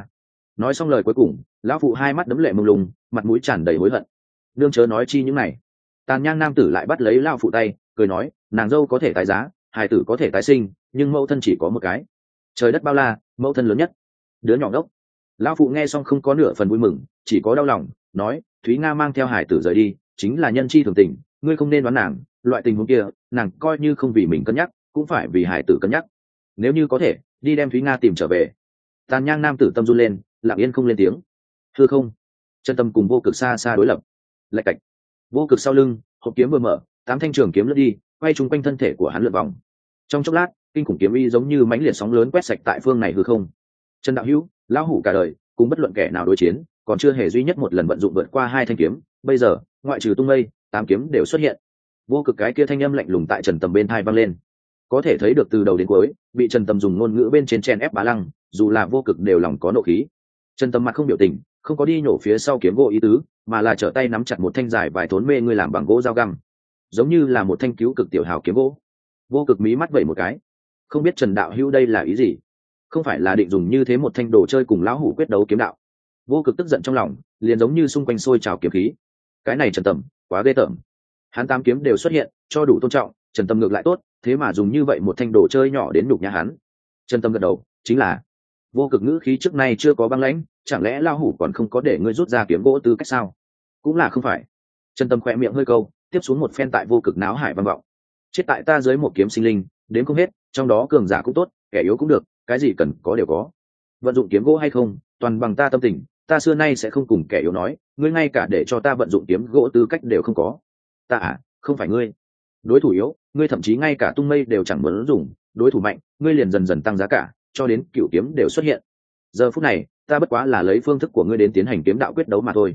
Nói xong lời cuối cùng, lão phụ hai mắt đấm lệ mông lung, mặt mũi tràn đầy hối hận. Nương chớ nói chi những này. Tàn nhang nam tử lại bắt lấy lão phụ tay, cười nói, nàng dâu có thể tái giá, hải tử có thể tái sinh, nhưng mẫu thân chỉ có một cái. Trời đất bao la, mẫu thân lớn nhất. Đứa nhỏ đốc. Lão phụ nghe xong không có nửa phần vui mừng, chỉ có đau lòng, nói, Thúy Nga mang theo hải tử rời đi, chính là nhân chi thường tình, ngươi không nên đoán nàng, loại tình huống kia, nàng coi như không vì mình cân nhắc, cũng phải vì hải tử cân nhắc. Nếu như có thể, đi đem Thúy Nga tìm trở về. Tàn nhang nam tử tâm run lên, lặng yên không lên tiếng. Hư không. Chân Tâm cùng Vô Cực xa xa đối lập. Lạch cạch. Vô Cực sau lưng, hộp kiếm vừa mở, 8 thanh trường kiếm lướt đi, quay chung quanh thân thể của hắn lượn vòng. Trong chốc lát, kinh khủng kiếm y giống như mãnh liệt sóng lớn quét sạch tại phương này hư không. Trần đạo hữu, lão hủ cả đời, cùng bất luận kẻ nào đối chiến, còn chưa hề duy nhất một lần vận dụng vượt qua 2 thanh kiếm, bây giờ, ngoại trừ tung mây, 8 kiếm đều xuất hiện. Vô Cực cái kia thanh âm lạnh lùng tại Trần Tâm bên tai vang lên. Có thể thấy được từ đầu đến cuối, bị Trần Tâm dùng ngôn ngữ bên trên chen ép bá lăng, dù là Vô Cực đều lòng có nộ khí. Trần Tâm mặt không biểu tình, không có đi nhổ phía sau kiếm gỗ ý tứ, mà là trở tay nắm chặt một thanh dài vài thốn mê ngươi làm bằng gỗ dao găm, giống như là một thanh cứu cực tiểu hào kiếm gỗ. Vô Cực mí mắt vẩy một cái, không biết Trần đạo hữu đây là ý gì? Không phải là định dùng như thế một thanh đồ chơi cùng lão hủ quyết đấu kiếm đạo? Vô Cực tức giận trong lòng, liền giống như xung quanh sôi trào kiếm khí. Cái này Trần Tâm, quá ghê tởm. Hắn 8 kiếm đều xuất hiện, cho đủ tôn trọng, Trần Tâm ngược lại tốt, thế mà dùng như vậy một thanh đồ chơi nhỏ đến nhục nhã hắn. Trần Tâm gật đầu, chính là. Vô Cực ngữ khí trước nay chưa có băng lãnh, chẳng lẽ lão hủ còn không có để ngươi rút ra kiếm gỗ tư cách sao? Cũng là không phải. Trần Tâm khẽ miệng hơi câu, tiếp xuống một phen tại Vô Cực náo hải vang vọng. Chết tại ta dưới một kiếm sinh linh, đến không hết, trong đó cường giả cũng tốt, kẻ yếu cũng được, cái gì cần có đều có. Vận dụng kiếm gỗ hay không, toàn bằng ta tâm tình, ta xưa nay sẽ không cùng kẻ yếu nói, ngươi ngay cả để cho ta vận dụng kiếm gỗ tư cách đều không có. Ta không phải ngươi. Đối thủ yếu, ngươi thậm chí ngay cả tung mây đều chẳng muốn dùng, đối thủ mạnh, ngươi liền dần dần tăng giá cả, cho đến cựu kiếm đều xuất hiện. Giờ phút này, ta bất quá là lấy phương thức của ngươi đến tiến hành kiếm đạo quyết đấu mà thôi.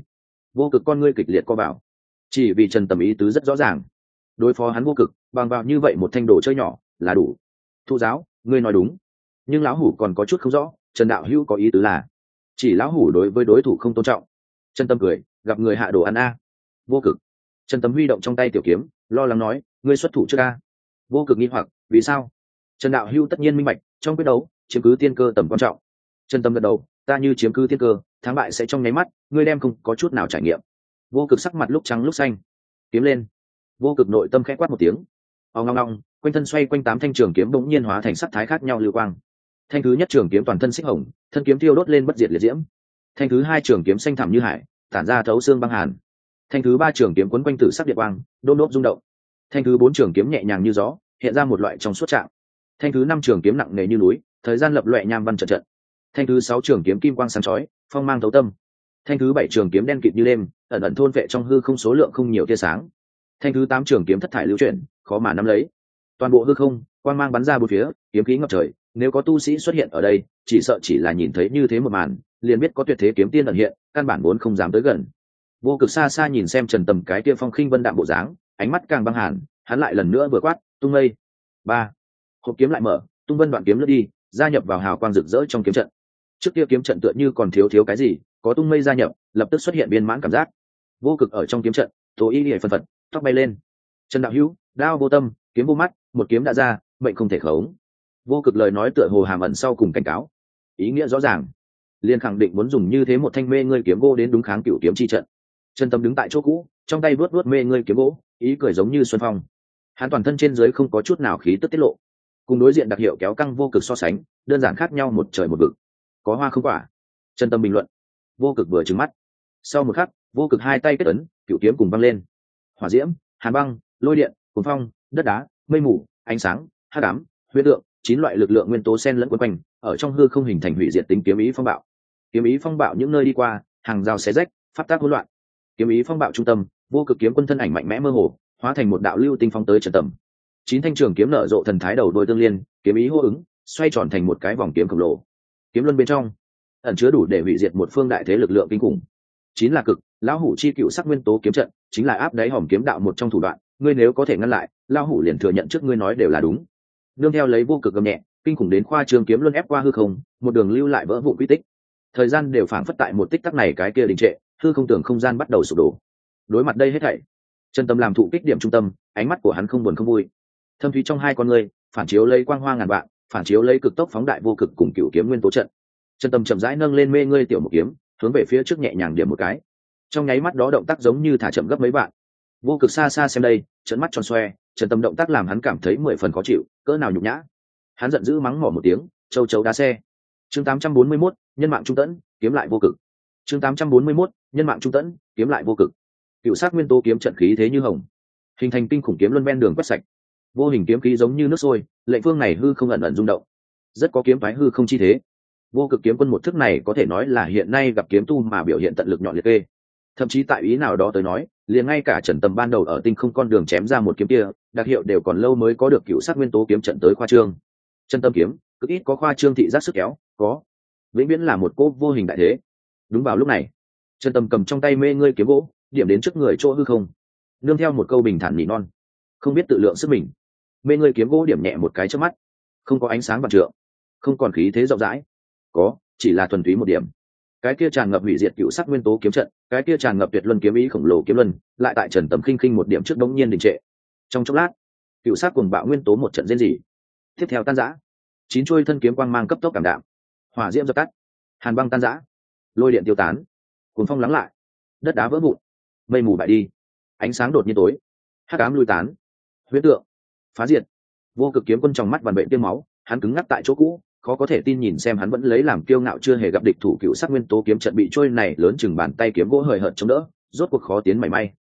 Vô cực con ngươi kịch liệt co vào, chỉ vì Trần Tầm ý tứ rất rõ ràng, đối phó hắn vô cực bằng vào như vậy một thanh đồ chơi nhỏ là đủ. Thụ giáo, ngươi nói đúng, nhưng lão hủ còn có chút không rõ, Trần đạo hữu có ý tứ là chỉ lão hủ đối với đối thủ không tôn trọng. Trần Tâm cười, gặp người hạ đồ ăn a. Vô cực. Trần Tâm huy động trong tay tiểu kiếm, lo lắng nói, ngươi xuất thủ trước a. Vô cực nghi hoặc, vì sao? Trần đạo hữu tất nhiên minh bạch, trong quyết đấu chiếm cứ tiên cơ tầm quan trọng. Trần Tâm gật đầu, ta như chiếm cứ tiên cơ, thắng bại sẽ trong nháy mắt, ngươi đem không có chút nào trải nghiệm. Vô cực sắc mặt lúc trắng lúc xanh. Kiếm lên. Vô cực nội tâm khẽ quát một tiếng. Ong ong ong, quanh thân xoay quanh 8 thanh trường kiếm bỗng nhiên hóa thành sắc thái khác nhau lưu quang. Thanh thứ nhất trường kiếm toàn thân xích hồng, thân kiếm thiêu đốt lên bất diệt liệt diễm. Thanh thứ hai trường kiếm xanh thẳm như hải, tản ra thấu xương băng hàn. Thanh thứ ba trường kiếm quấn quanh tử sắc điện quang, đôm đốp rung động. Thanh thứ bốn trường kiếm nhẹ nhàng như gió, hiện ra một loại trong suốt trạng. Thanh thứ năm trường kiếm nặng nề như núi, thời gian lập loè nham văn trận trận. Thanh thứ sáu trường kiếm kim quang sáng chói, phong mang thấu tâm. Thanh thứ bảy trường kiếm đen kịt như đêm, ẩn ẩn thôn vệ trong hư không số lượng không nhiều tia sáng. Thanh thứ tám trường kiếm thất thải lưu chuyển, khó mà nắm lấy. Toàn bộ hư không, quang mang bắn ra bốn phía, kiếm khí ngập trời, nếu có tu sĩ xuất hiện ở đây, chỉ sợ chỉ là nhìn thấy như thế một màn, liền biết có tuyệt thế kiếm tiên ẩn hiện, căn bản vốn không dám tới gần. Vô cực xa xa nhìn xem Trần Tầm cái kia phong khinh vân đạm bộ dáng, ánh mắt càng băng hàn, hắn lại lần nữa vừa quát, tung mây. Ba. Hộp kiếm lại mở, tung vân đoạn kiếm lướt đi, gia nhập vào hào quang rực rỡ trong kiếm trận. Trước kia kiếm trận tựa như còn thiếu cái gì, có tung mây gia nhập, lập tức xuất hiện viên mãn cảm giác. Vô cực ở trong kiếm trận, tố y liễu phân phật, tóc bay lên. Trần đạo hữu, đao vô tâm, kiếm vô mắt, một kiếm đã ra, mệnh không thể khống. Vô cực lời nói tựa hồ hàm ẩn sau cùng cảnh cáo, ý nghĩa rõ ràng, liền khẳng định muốn dùng như thế một thanh mê ngươi kiếm gỗ đến đúng kháng cửu kiếm chi trận. Trần Tâm đứng tại chỗ cũ, trong tay vuốt mê ngươi kiếm gỗ, ý cười giống như xuân phong. Hắn toàn thân trên dưới không có chút nào khí tức tiết lộ, cùng đối diện đặc hiệu kéo căng vô cực so sánh, đơn giản khác nhau một trời một vực. Có hoa không quả. Trần Tâm bình luận. Vô cực vừa trừng mắt. Sau một khắc, vô cực hai tay kết ấn, cửu kiếm cùng văng lên. Hỏa diễm, hàn băng, lôi điện, cuồng phong, đất đá, mây mù, ánh sáng, hắc ám, huyễn tượng, 9 loại lực lượng nguyên tố xen lẫn quấn quanh, ở trong hư không hình thành hủy diệt tính kiếm ý phong bạo. Kiếm ý phong bạo những nơi đi qua, hàng rào xé rách, pháp tác hỗn loạn. Kiếm ý phong bạo trung tâm, vô cực kiếm quân thân ảnh mạnh mẽ mơ hồ, hóa thành một đạo lưu tinh phong tới Trần Tầm. 9 thanh trường kiếm nở rộ thần thái đầu đuôi tương liên, kiếm ý hô ứng, xoay tròn thành một cái vòng kiếm khổng lồ. Kiếm luân bên trong ẩn chứa đủ để hủy diệt một phương đại thế lực lượng kinh khủng. 9 là cực, lão hủ chi cựu sắc nguyên tố kiếm trận, chính là áp đáy hòm kiếm đạo một trong thủ đoạn, ngươi nếu có thể ngăn lại, lão hủ liền thừa nhận trước ngươi nói đều là đúng. Nương theo lấy vô cực gầm nhẹ, kinh khủng đến khoa trương kiếm luân ép qua hư không, một đường lưu lại vỡ vụn quy tích. Thời gian đều phảng phất tại một tích tắc này cái kia đình trệ, hư không tưởng không gian bắt đầu sụp đổ. Đối mặt đây hết thảy, Trần Tâm làm thụ kích điểm trung tâm, ánh mắt của hắn không buồn không vui. Thâm thúy trong hai con ngươi, phản chiếu lấy quang hoa ngàn vạn, phản chiếu lấy cực tốc phóng đại vô cực cùng cửu kiếm nguyên tố trận. Trần Tâm chậm rãi nâng lên mê ngươi tiểu một kiếm, hướng về phía trước nhẹ nhàng điểm một cái. Trong nháy mắt đó động tác giống như thả chậm gấp mấy vạn. Vô cực xa xa xem đây, trợn mắt tròn xoe, Trần Tâm động tác làm hắn cảm thấy 10 phần khó chịu, cỡ nào nhục nhã. Hắn giận dữ mắng mỏ một tiếng, châu chấu đá xe. Chương 841, nhân mạng trung tẫn, kiếm lại vô cực. Chương 841, nhân mạng trung tẫn, kiếm lại vô cực. Cựu sát nguyên tố kiếm trận khí thế như hồng, hình thành kinh khủng kiếm luân ven đường quét sạch. Vô hình kiếm khí giống như nước sôi, lệnh phương này hư không ẩn ẩn rung động. Rất có kiếm phái hư không chi thế. Vô cực kiếm quân một thức này có thể nói là hiện nay gặp kiếm tu mà biểu hiện tận lực nhọn liệt kê. Thậm chí tại ý nào đó tới nói, liền ngay cả Trần Tầm ban đầu ở tinh không con đường chém ra một kiếm kia, đặc hiệu đều còn lâu mới có được cựu sát nguyên tố kiếm trận tới khoa trương. Chân tâm kiếm, cực ít có khoa trương thị giác sức kéo, có vĩnh viễn là một cô vô hình đại thế. Đúng vào lúc này, Trần Tầm cầm trong tay mê ngươi kiếm gỗ, điểm đến trước người chỗ hư không, nương theo một câu bình thản nỉ non, không biết tự lượng sức mình. Mê ngươi kiếm gỗ điểm nhẹ một cái trước mắt, không có ánh sáng vạn trượng, không còn khí thế rộng rãi, có chỉ là thuần túy một điểm. Cái kia tràn ngập hủy diệt cựu sắc nguyên tố kiếm trận, cái kia tràn ngập tuyệt luân kiếm ý khổng lồ kiếm luân, lại tại Trần Tầm khinh khinh một điểm trước đống nhiên đình trệ. Trong chốc lát, cựu sắc cuồng bạo nguyên tố một trận rên rỉ, tiếp theo tan rã. 9 chuôi thân kiếm quang mang cấp tốc cảm đạm, hỏa diễm dập tắt, hàn băng tan rã, lôi điện tiêu tán, cuồng phong lắng lại, đất đá vỡ vụn, mây mù bại đi, ánh sáng đột nhiên tối, hắc ám lui tán, huyễn tượng phá diệt. Vô cực kiếm quân trong mắt vằn bệnh tiêm máu, hắn cứng ngắc tại chỗ cũ, khó có thể tin nhìn xem hắn vẫn lấy làm kiêu ngạo chưa hề gặp địch thủ cựu sắc nguyên tố kiếm trận bị trôi này lớn chừng bàn tay kiếm gỗ hời hợt chống đỡ, rốt cuộc khó tiến mảy may.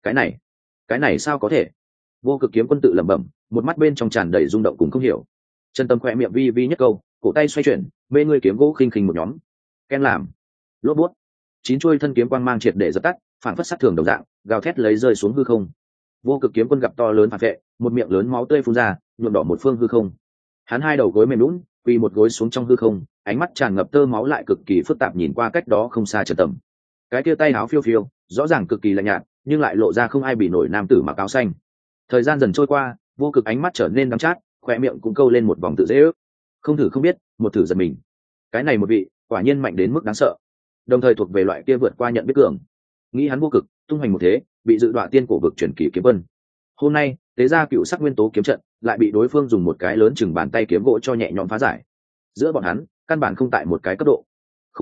Cái này sao có thể? Vô cực kiếm quân tự lẩm bẩm, một mắt bên trong tràn đầy rung động cùng không hiểu. Chân tâm khỏe miệng vi vi nhất câu, cổ tay xoay chuyển, mê ngươi kiếm gỗ khinh khinh một nhóm. Ken làm, lốp bút, 9 chuôi thân kiếm quang mang triệt để dập tắt, phản phất sát thường đồng dạng, gào thét lấy rơi xuống hư không. Vô cực kiếm quân gặp to lớn phản vệ, một miệng lớn máu tươi phun ra, nhuộm đỏ một phương hư không. Hắn hai đầu gối mềm lún, quỳ một gối xuống trong hư không, ánh mắt tràn ngập tơ máu lại cực kỳ phức tạp nhìn qua cách đó không xa Trần Tầm. Cái kia tay áo phiêu phiêu, rõ ràng cực kỳ lạnh nhạt nhưng lại lộ ra không ai bị nổi nam tử mặc áo xanh. Thời gian dần trôi qua, Vô Cực ánh mắt trở nên đắng chát, khoe miệng cũng câu lên một vòng tự dễ ước. Không thử không biết, một thử giật mình. Cái này một vị quả nhiên mạnh đến mức đáng sợ, đồng thời thuộc về loại kia vượt qua nhận biết cường. Nghĩ hắn Vô Cực tung hoành một thế, bị dự đoạ tiên cổ vực chuyển kỳ kiếm vân. Hôm nay tế ra cựu sắc nguyên tố kiếm trận, lại bị đối phương dùng một cái lớn chừng bàn tay kiếm gỗ cho nhẹ nhõm phá giải. Giữa bọn hắn căn bản không tại một cái cấp độ.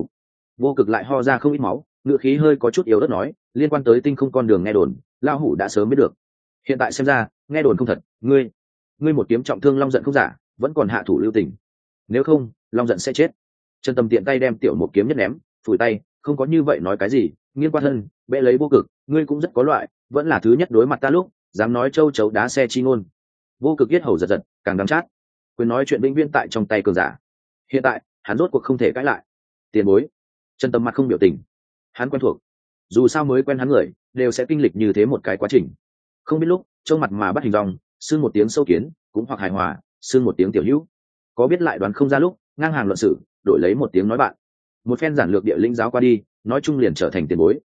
Vô Cực lại ho ra không ít máu, ngựa khí hơi có chút yếu ớt nói, liên quan tới tinh không con đường nghe đồn, lao hủ đã sớm biết được. Hiện tại xem ra nghe đồn không thật, ngươi một kiếm trọng thương Long Giận không giả, vẫn còn hạ thủ lưu tình. Nếu không Long Giận sẽ chết. Trần Tâm tiện tay đem tiểu một kiếm nhất ném, phủi tay, không có như vậy nói cái gì, nghiêng qua thân bệ lấy Vô Cực, ngươi cũng rất có loại, vẫn là thứ nhất đối mặt ta lúc dám nói châu chấu đá xe chi ngôn. Vô Cực yết hầu giật giật, càng đắng chát. Quyền nói chuyện vĩnh viễn tại trong tay cường giả, hiện tại hắn rốt cuộc không thể cãi lại. Tiền bối. Trần Tâm mặt không biểu tình, hắn quen thuộc, dù sao mới quen hắn người đều sẽ kinh lịch như thế một cái quá trình. Không biết lúc trông mặt mà bắt hình dòng, xương một tiếng sâu kiến, cũng hoặc hài hòa, xương một tiếng tiểu hữu. Có biết lại đoán không ra lúc ngang hàng luận sự, đổi lấy một tiếng nói bạn. Một phen giản lược địa linh giáo qua đi, nói chung liền trở thành tiền bối.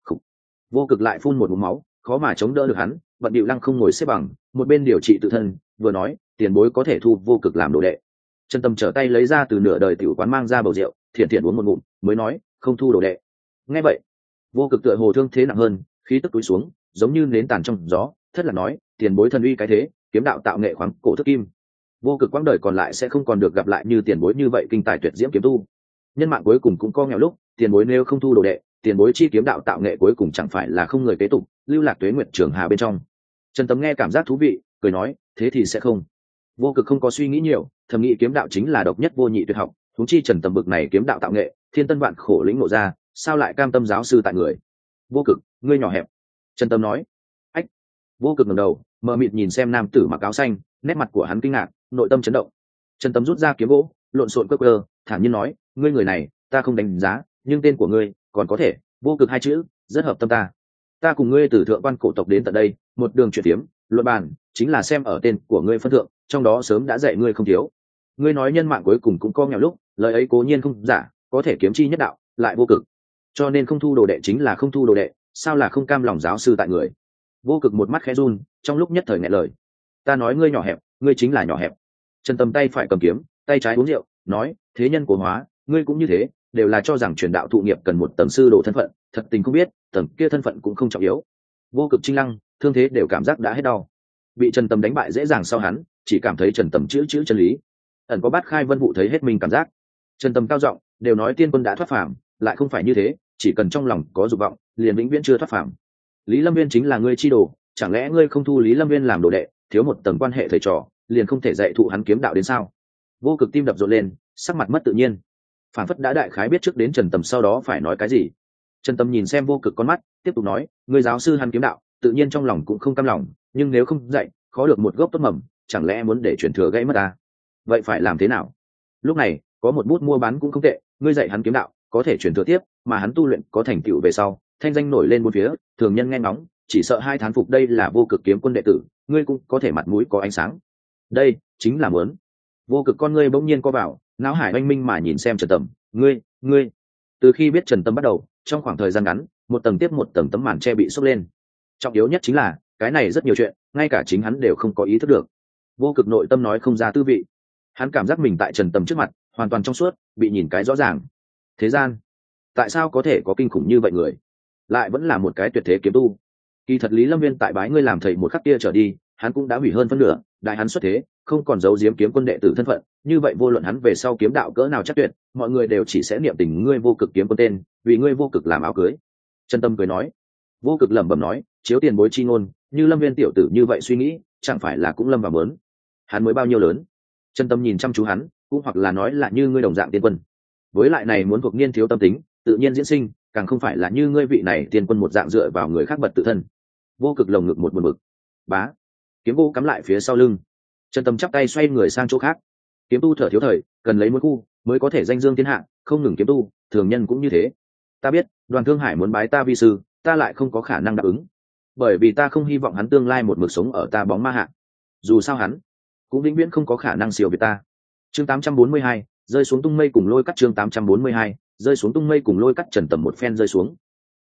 Vô Cực lại phun một ngụm máu, khó mà chống đỡ được hắn, bận điệu lăng không ngồi xếp bằng, một bên điều trị tự thân, vừa nói, tiền bối có thể thu Vô Cực làm đồ đệ. Trần Tâm trở tay lấy ra từ nửa đời tiểu quán mang ra bầu rượu, thiện thiện uống một ngụm, mới nói, không thu đồ đệ. Nghe vậy, Vô Cực tựa hồ thương thế nặng hơn, khí tức túi xuống, giống như nến tàn trong gió, thất là nói, tiền bối thần uy cái thế, kiếm đạo tạo nghệ khoáng cổ thức kim. Vô Cực quãng đời còn lại sẽ không còn được gặp lại như tiền bối như vậy kinh tài tuyệt diễm kiếm tu. Nhân mạng cuối cùng cũng co nghèo lúc, tiền bối nếu không thu đồ đệ, tiền bối chi kiếm đạo tạo nghệ cuối cùng chẳng phải là không người kế tục, lưu lạc tuế nguyệt trường hà bên trong. Trần Tấm nghe cảm giác thú vị, cười nói, thế thì sẽ không. Vô Cực không có suy nghĩ nhiều, thầm nghĩ kiếm đạo chính là độc nhất vô nhị tuyệt học, huống chi Trần Tầm bực này kiếm đạo tạo nghệ, thiên tân vạn khổ lĩnh ngộ ra, sao lại cam tâm giáo sư tại người. Vô Cực, ngươi nhỏ hẹp. Trần Tầm nói. Ách. Vô Cực ngẩng đầu, mờ mịt nhìn xem nam tử mặc áo xanh, nét mặt của hắn kinh ngạc, nội tâm chấn động. Trần Tầm rút ra kiếm gỗ, lộn xộn cơ, thản nhiên nói, ngươi người này ta không đánh giá, nhưng tên của ngươi còn có thể. Vô Cực hai chữ rất hợp tâm ta. Ta cùng ngươi từ thượng quan cổ tộc đến tận đây, một đường chuyển tiếm luận bàn, chính là xem ở tên của ngươi phân thượng, trong đó sớm đã dạy ngươi không thiếu. Ngươi nói nhân mạng cuối cùng cũng co nghèo lúc, lời ấy cố nhiên không giả, có thể kiếm chi nhất đạo, lại vô cực, cho nên không thu đồ đệ chính là không thu đồ đệ, sao là không cam lòng giáo sư tại người. Vô Cực một mắt khẽ run, trong lúc nhất thời nghẹn lời. Ta nói ngươi nhỏ hẹp, ngươi chính là nhỏ hẹp. Trần Tầm tay phải cầm kiếm, tay trái uống rượu, nói, thế nhân của hóa, ngươi cũng như thế, đều là cho rằng truyền đạo thụ nghiệp cần một tầng sư đồ thân phận, thật tình không biết, tầng kia thân phận cũng không trọng yếu. Vô Cực chinh lăng, thương thế đều cảm giác đã hết đau. Bị Trần Tầm đánh bại dễ dàng sau hắn, chỉ cảm thấy Trần Tầm chữ chân lý, ẩn có bát khai vân vụ thấy hết mình cảm giác. Trần Tầm cao giọng, đều nói tiên quân đã thoát phàm, lại không phải như thế, chỉ cần trong lòng có dục vọng, liền vĩnh viễn chưa thoát phàm. Lý Lâm Viên chính là ngươi chi đồ, chẳng lẽ ngươi không thu Lý Lâm Viên làm đồ đệ, thiếu một tầng quan hệ thầy trò, liền không thể dạy thụ hắn kiếm đạo đến sao? Vô Cực tim đập rộn lên, sắc mặt mất tự nhiên, phản phất đã đại khái biết trước đến Trần Tầm sau đó phải nói cái gì. Trần Tầm nhìn xem Vô Cực con mắt, tiếp tục nói, ngươi giáo sư hắn kiếm đạo, tự nhiên trong lòng cũng không cam lòng, nhưng nếu không dạy, khó được một gốc tốt mầm, chẳng lẽ muốn để truyền thừa gây mất à? Vậy phải làm thế nào? Lúc này có một bút mua bán cũng không tệ, ngươi dạy hắn kiếm đạo, có thể truyền thừa tiếp, mà hắn tu luyện có thành tựu về sau, thanh danh nổi lên bốn phía, thường nhân nghe ngóng, chỉ sợ hai thán phục đây là Vô Cực kiếm quân đệ tử, ngươi cũng có thể mặt mũi có ánh sáng. Đây chính là muốn. Vô Cực con ngươi bỗng nhiên co vào, não hải oanh minh mà nhìn xem Trần Tầm, ngươi. Từ khi biết Trần Tâm bắt đầu, trong khoảng thời gian ngắn, một tầng tiếp một tầng tấm màn che bị xốc lên. Trọng yếu nhất chính là, cái này rất nhiều chuyện, ngay cả chính hắn đều không có ý thức được. Vô Cực nội tâm nói không ra tư vị. Hắn cảm giác mình tại Trần Tầm trước mặt, hoàn toàn trong suốt, bị nhìn cái rõ ràng. Thế gian, tại sao có thể có kinh khủng như vậy người, lại vẫn là một cái tuyệt thế kiếm tu? Kỳ thật Lý Lâm Viên tại bái ngươi làm thầy một khắc kia trở đi, hắn cũng đã hủy hơn phân nửa, đại hắn xuất thế, không còn giấu giếm kiếm quân đệ tử thân phận, như vậy vô luận hắn về sau kiếm đạo cỡ nào chắc tuyệt, mọi người đều chỉ sẽ niệm tình ngươi Vô Cực kiếm quân tên, vì ngươi Vô Cực làm áo cưới. Trần Tâm cười nói. Vô Cực lẩm bẩm nói, chiếu tiền bối chi ngôn, như Lâm Viên tiểu tử như vậy suy nghĩ, chẳng phải là cũng lâm vào mớn. Hắn mới bao nhiêu lớn? Trần Tâm nhìn chăm chú hắn, cũng hoặc là nói là như ngươi đồng dạng tiên quân. Với lại này muốn thuộc niên thiếu tâm tính, tự nhiên diễn sinh, càng không phải là như ngươi vị này tiên quân một dạng dựa vào người khác bật tự thân. Vô Cực lồng ngực một buồn bực. Bá, kiếm vô cắm lại phía sau lưng. Trần Tâm chắp tay xoay người sang chỗ khác. Kiếm tu thở thiếu thời, cần lấy một khu mới có thể danh dương thiên hạ, không ngừng kiếm tu, thường nhân cũng như thế. Ta biết, Đoàn Thương Hải muốn bái ta vi sư, ta lại không có khả năng đáp ứng, bởi vì ta không hy vọng hắn tương lai một mực sống ở ta bóng ma hạ. Dù sao hắn cũng vĩnh viễn không có khả năng siêu việt ta. Chương 842, rơi xuống tung mây cùng lôi cắt. Chương 842, rơi xuống tung mây cùng lôi cắt. Trần Tầm một phen rơi xuống,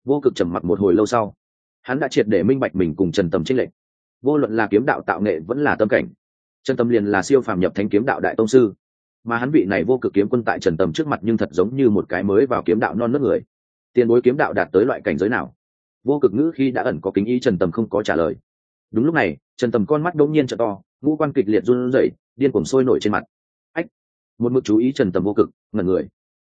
Vô Cực trầm mặc một hồi lâu sau, hắn đã triệt để minh bạch mình cùng Trần Tầm chênh lệch. Vô luận là kiếm đạo tạo nghệ vẫn là tâm cảnh, Trần Tầm liền là siêu phàm nhập thánh kiếm đạo đại tông sư, mà hắn vị này Vô Cực kiếm quân tại Trần Tầm trước mặt nhưng thật giống như một cái mới vào kiếm đạo non nớt người. Tiền bối kiếm đạo đạt tới loại cảnh giới nào? Vô Cực ngữ khi đã ẩn có kính ý, Trần Tầm không có trả lời. Đúng lúc này, Trần Tầm con mắt đống nhiên trợ to, ngũ quan kịch liệt run rẩy, điên cuồng sôi nổi trên mặt. Ách! Một mực chú ý Trần Tầm Vô Cực ngẩn người.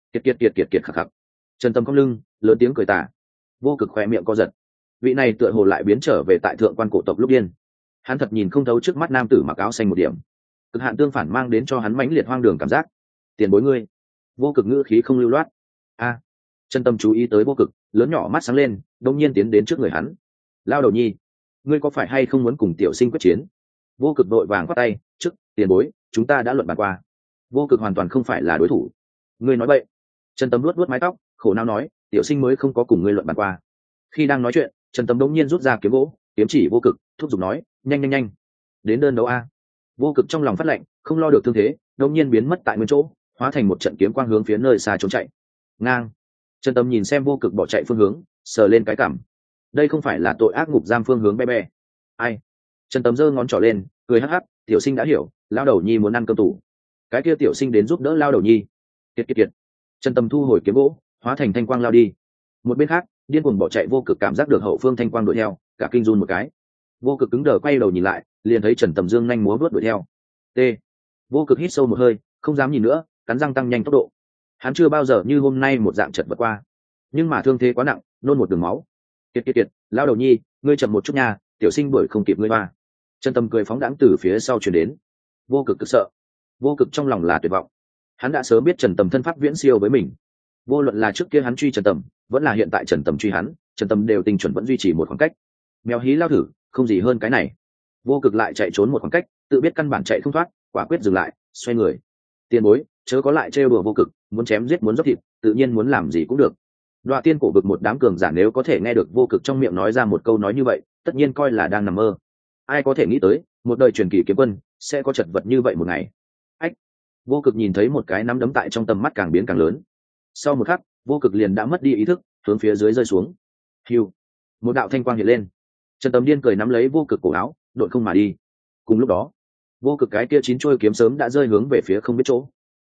Kiệt khắc khắc. Trần Tầm cong lưng, lớn tiếng cười tà. Vô Cực khỏe miệng co giật. Vị này tựa hồ lại biến trở về tại thượng quan cổ tộc lúc điên. Hắn thật nhìn không thấu trước mắt nam tử mặc áo xanh một điểm. Cực hạn tương phản mang đến cho hắn mãnh liệt hoang đường cảm giác. Tiền bối ngươi. Vô Cực ngữ khí không lưu loát. A. Trần Tầm chú ý tới Vô Cực, lớn nhỏ mắt sáng lên, đột nhiên tiến đến trước người hắn. Lao đầu nhi, ngươi có phải hay không muốn cùng tiểu sinh quyết chiến? Vô Cực đội vàng quát tay, trước tiền bối, chúng ta đã luận bàn qua. Vô Cực hoàn toàn không phải là đối thủ. Ngươi nói bậy. Trần Tầm luốt mái tóc, khổ não nói, tiểu sinh mới không có cùng ngươi luận bàn qua. Khi đang nói chuyện, Trần Tầm đống nhiên rút ra kiếm gỗ, kiếm chỉ Vô Cực, thúc giục nói, nhanh, đến đơn đấu a. Vô Cực trong lòng phát lệnh, không lo được thương thế, đống nhiên biến mất tại nguyên chỗ, hóa thành một trận kiếm quang hướng phía nơi xa trốn chạy. Ngang. Trần Tầm nhìn xem Vô Cực bỏ chạy phương hướng, sờ lên cái cằm. Đây không phải là tội ác ngục giam phương hướng be. Ai? Trần Tầm giơ ngón trỏ lên, cười hắc hắc, tiểu sinh đã hiểu, lao đầu nhi muốn ăn cơm tủ. Cái kia tiểu sinh đến giúp đỡ lao đầu nhi. Kiệt. Trần Tầm thu hồi kiếm gỗ, hóa thành thanh quang lao đi. Một bên khác, điên cuồng bỏ chạy Vô Cực cảm giác được hậu phương thanh quang đuổi theo, cả kinh run một cái. Vô Cực cứng đờ quay đầu nhìn lại, liền thấy Trần Tầm dương nhanh múa vuốt đuổi theo. T. Vô Cực hít sâu một hơi, không dám nhìn nữa, cắn răng tăng nhanh tốc độ. Hắn chưa bao giờ như hôm nay một dạng chật vật qua, nhưng mà thương thế quá nặng, nôn một đường máu. Kiệt, lao đầu nhi, ngươi chậm một chút nha, tiểu sinh đuổi không kịp ngươi ba. Trần Tầm cười phóng đãng từ phía sau truyền đến. Vô Cực cực sợ. Vô Cực trong lòng là tuyệt vọng. Hắn đã sớm biết Trần Tầm thân pháp viễn siêu với mình. Vô luận là trước kia hắn truy Trần Tầm, vẫn là hiện tại Trần Tầm truy hắn, Trần Tầm đều tình chuẩn vẫn duy trì một khoảng cách. Mèo hí lao thử, không gì hơn cái này. Vô Cực lại chạy trốn một khoảng cách, tự biết căn bản chạy không thoát, quả quyết dừng lại, xoay người. Tiền bối, chớ có lại trêu đùa Vô Cực, muốn chém giết muốn dốc thịt, tự nhiên muốn làm gì cũng được. Đoạ tiên cổ vực một đám cường giả nếu có thể nghe được Vô Cực trong miệng nói ra một câu nói như vậy, tất nhiên coi là đang nằm mơ. Ai có thể nghĩ tới, một đời truyền kỳ kiếm quân sẽ có chật vật như vậy một ngày. Ách! Vô Cực nhìn thấy một cái nắm đấm tại trong tầm mắt càng biến càng lớn. Sau một khắc, Vô Cực liền đã mất đi ý thức, hướng phía dưới rơi xuống. Hiu! Một đạo thanh quang hiện lên. Trần Tầm điên cười nắm lấy Vô Cực cổ áo, đội không mà đi. Cùng lúc đó, Vô Cực cái kia 9 chuôi kiếm sớm đã rơi hướng về phía không biết chỗ.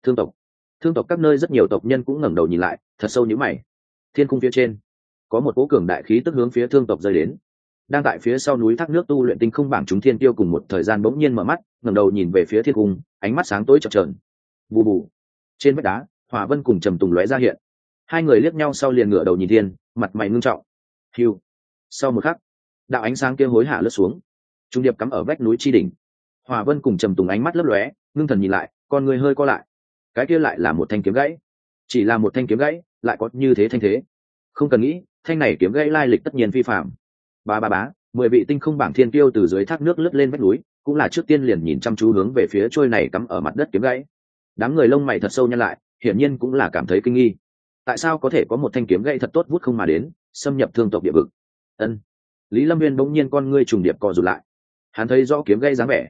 Thương tộc các nơi rất nhiều tộc nhân cũng ngẩng đầu nhìn lại, thật sâu nhíu mày. Thiên cung phía trên, có một cỗ cường đại khí tức hướng phía thương tộc rơi đến. Đang tại phía sau núi thác nước tu luyện tinh không bảng chúng thiên tiêu cùng một thời gian bỗng nhiên mở mắt, ngẩng đầu nhìn về phía thiên cung, ánh mắt sáng tối chập chờn. Bù bù. Trên vách đá, Hỏa Vân cùng Trầm Tùng lóe ra hiện. Hai người liếc nhau sau liền ngửa đầu nhìn thiên, mặt mày ngưng trọng. Hiu. Sau một khắc, đạo ánh sáng kia hối hả lướt xuống, trung điệp cắm ở vách núi chi đỉnh. Hỏa Vân cùng Trầm Tùng ánh mắt lấp lóe, ngưng thần nhìn lại, con người hơi co lại. Cái kia lại là một thanh kiếm gãy. Chỉ là một thanh kiếm gãy, lại có như thế thanh thế. Không cần nghĩ, thanh này kiếm gãy lai lịch tất nhiên phi phàm. Bá, 10 vị tinh không bảng thiên tiêu từ dưới thác nước lướt lên vách núi, cũng là trước tiên liền nhìn chăm chú hướng về phía trôi này cắm ở mặt đất kiếm gãy. Đám người lông mày thật sâu nhăn lại, hiển nhiên cũng là cảm thấy kinh nghi. Tại sao có thể có một thanh kiếm gãy thật tốt vút không mà đến, xâm nhập thương tộc địa vực? Ân. Lý Lâm Viên bỗng nhiên con ngươi trùng điệp co rụt lại. Hắn thấy rõ kiếm gãy dáng vẻ.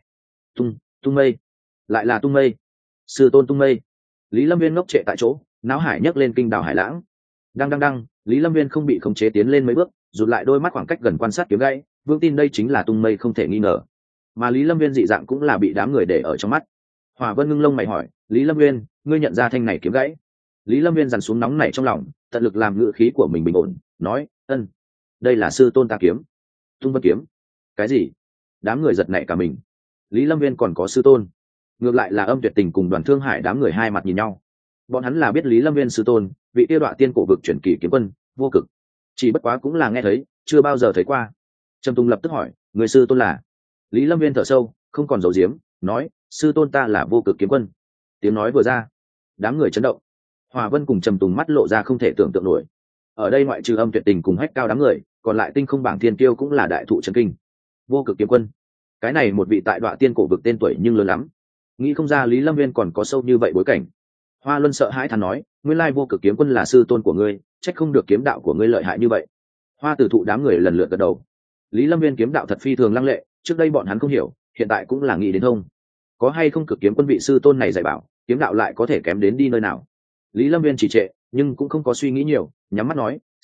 Tung mây, lại là tung mây. Sư tôn tung mây. Lý Lâm Viên ngốc trệ tại chỗ, náo hải nhấc lên kinh đảo hải lãng. Đăng, Lý Lâm Viên không bị khống chế tiến lên mấy bước, rụt lại đôi mắt khoảng cách gần quan sát kiếm gãy, vương tin đây chính là tung mây không thể nghi ngờ. Mà Lý Lâm Viên dị dạng cũng là bị đám người để ở trong mắt. Hỏa Vân ngưng lông mày hỏi, Lý Lâm Viên, ngươi nhận ra thanh này kiếm gãy? Lý Lâm Viên dằn xuống nóng nảy trong lòng, tận lực làm ngữ khí của mình bình ổn, nói, ân, đây là sư tôn ta kiếm. Tung Vân kiếm. Cái gì? Đám người giật nảy cả mình. Lý Lâm Viên còn có sư tôn? Ngược lại là Âm Tuyệt Tình cùng Đoàn Thương Hải đám người hai mặt nhìn nhau. Bọn hắn là biết Lý Lâm Viên sư tôn, vị tiêu đoạ tiên cổ vực chuyển kỳ kiếm quân, Vô Cực. Chỉ bất quá cũng là nghe thấy, chưa bao giờ thấy qua. Trầm Tùng lập tức hỏi, người sư tôn là? Lý Lâm Viên thở sâu, không còn giấu giếm, nói, sư tôn ta là Vô Cực kiếm quân. Tiếng nói vừa ra, đám người chấn động. Hòa Vân cùng Trầm Tùng mắt lộ ra không thể tưởng tượng nổi. Ở đây ngoại trừ Âm Tuyệt Tình cùng Hách Cao đám người, còn lại tinh không bảng thiên tiêu cũng là đại thụ chấn kinh. Vô Cực kiếm quân, cái này một vị tại đoạ tiên cổ vực tên tuổi nhưng lớn lắm. Nghĩ không ra Lý Lâm Viên còn có sâu như vậy bối cảnh. Hoa Luân sợ hãi thán nói, nguyên lai Vô Cực kiếm quân là sư tôn của ngươi, trách không được kiếm đạo của ngươi lợi hại như vậy. Hoa Tử Thụ đám người lần lượt gật đầu. Lý Lâm Viên kiếm đạo thật phi thường lăng lệ, trước đây bọn hắn không hiểu, hiện tại cũng là nghĩ đến thông. Có hay không Cực kiếm quân vị sư tôn này dạy bảo, kiếm đạo lại có thể kém đến đi nơi nào? Lý Lâm Viên chỉ trệ, nhưng cũng không có suy nghĩ nhiều, nhắm mắt nói,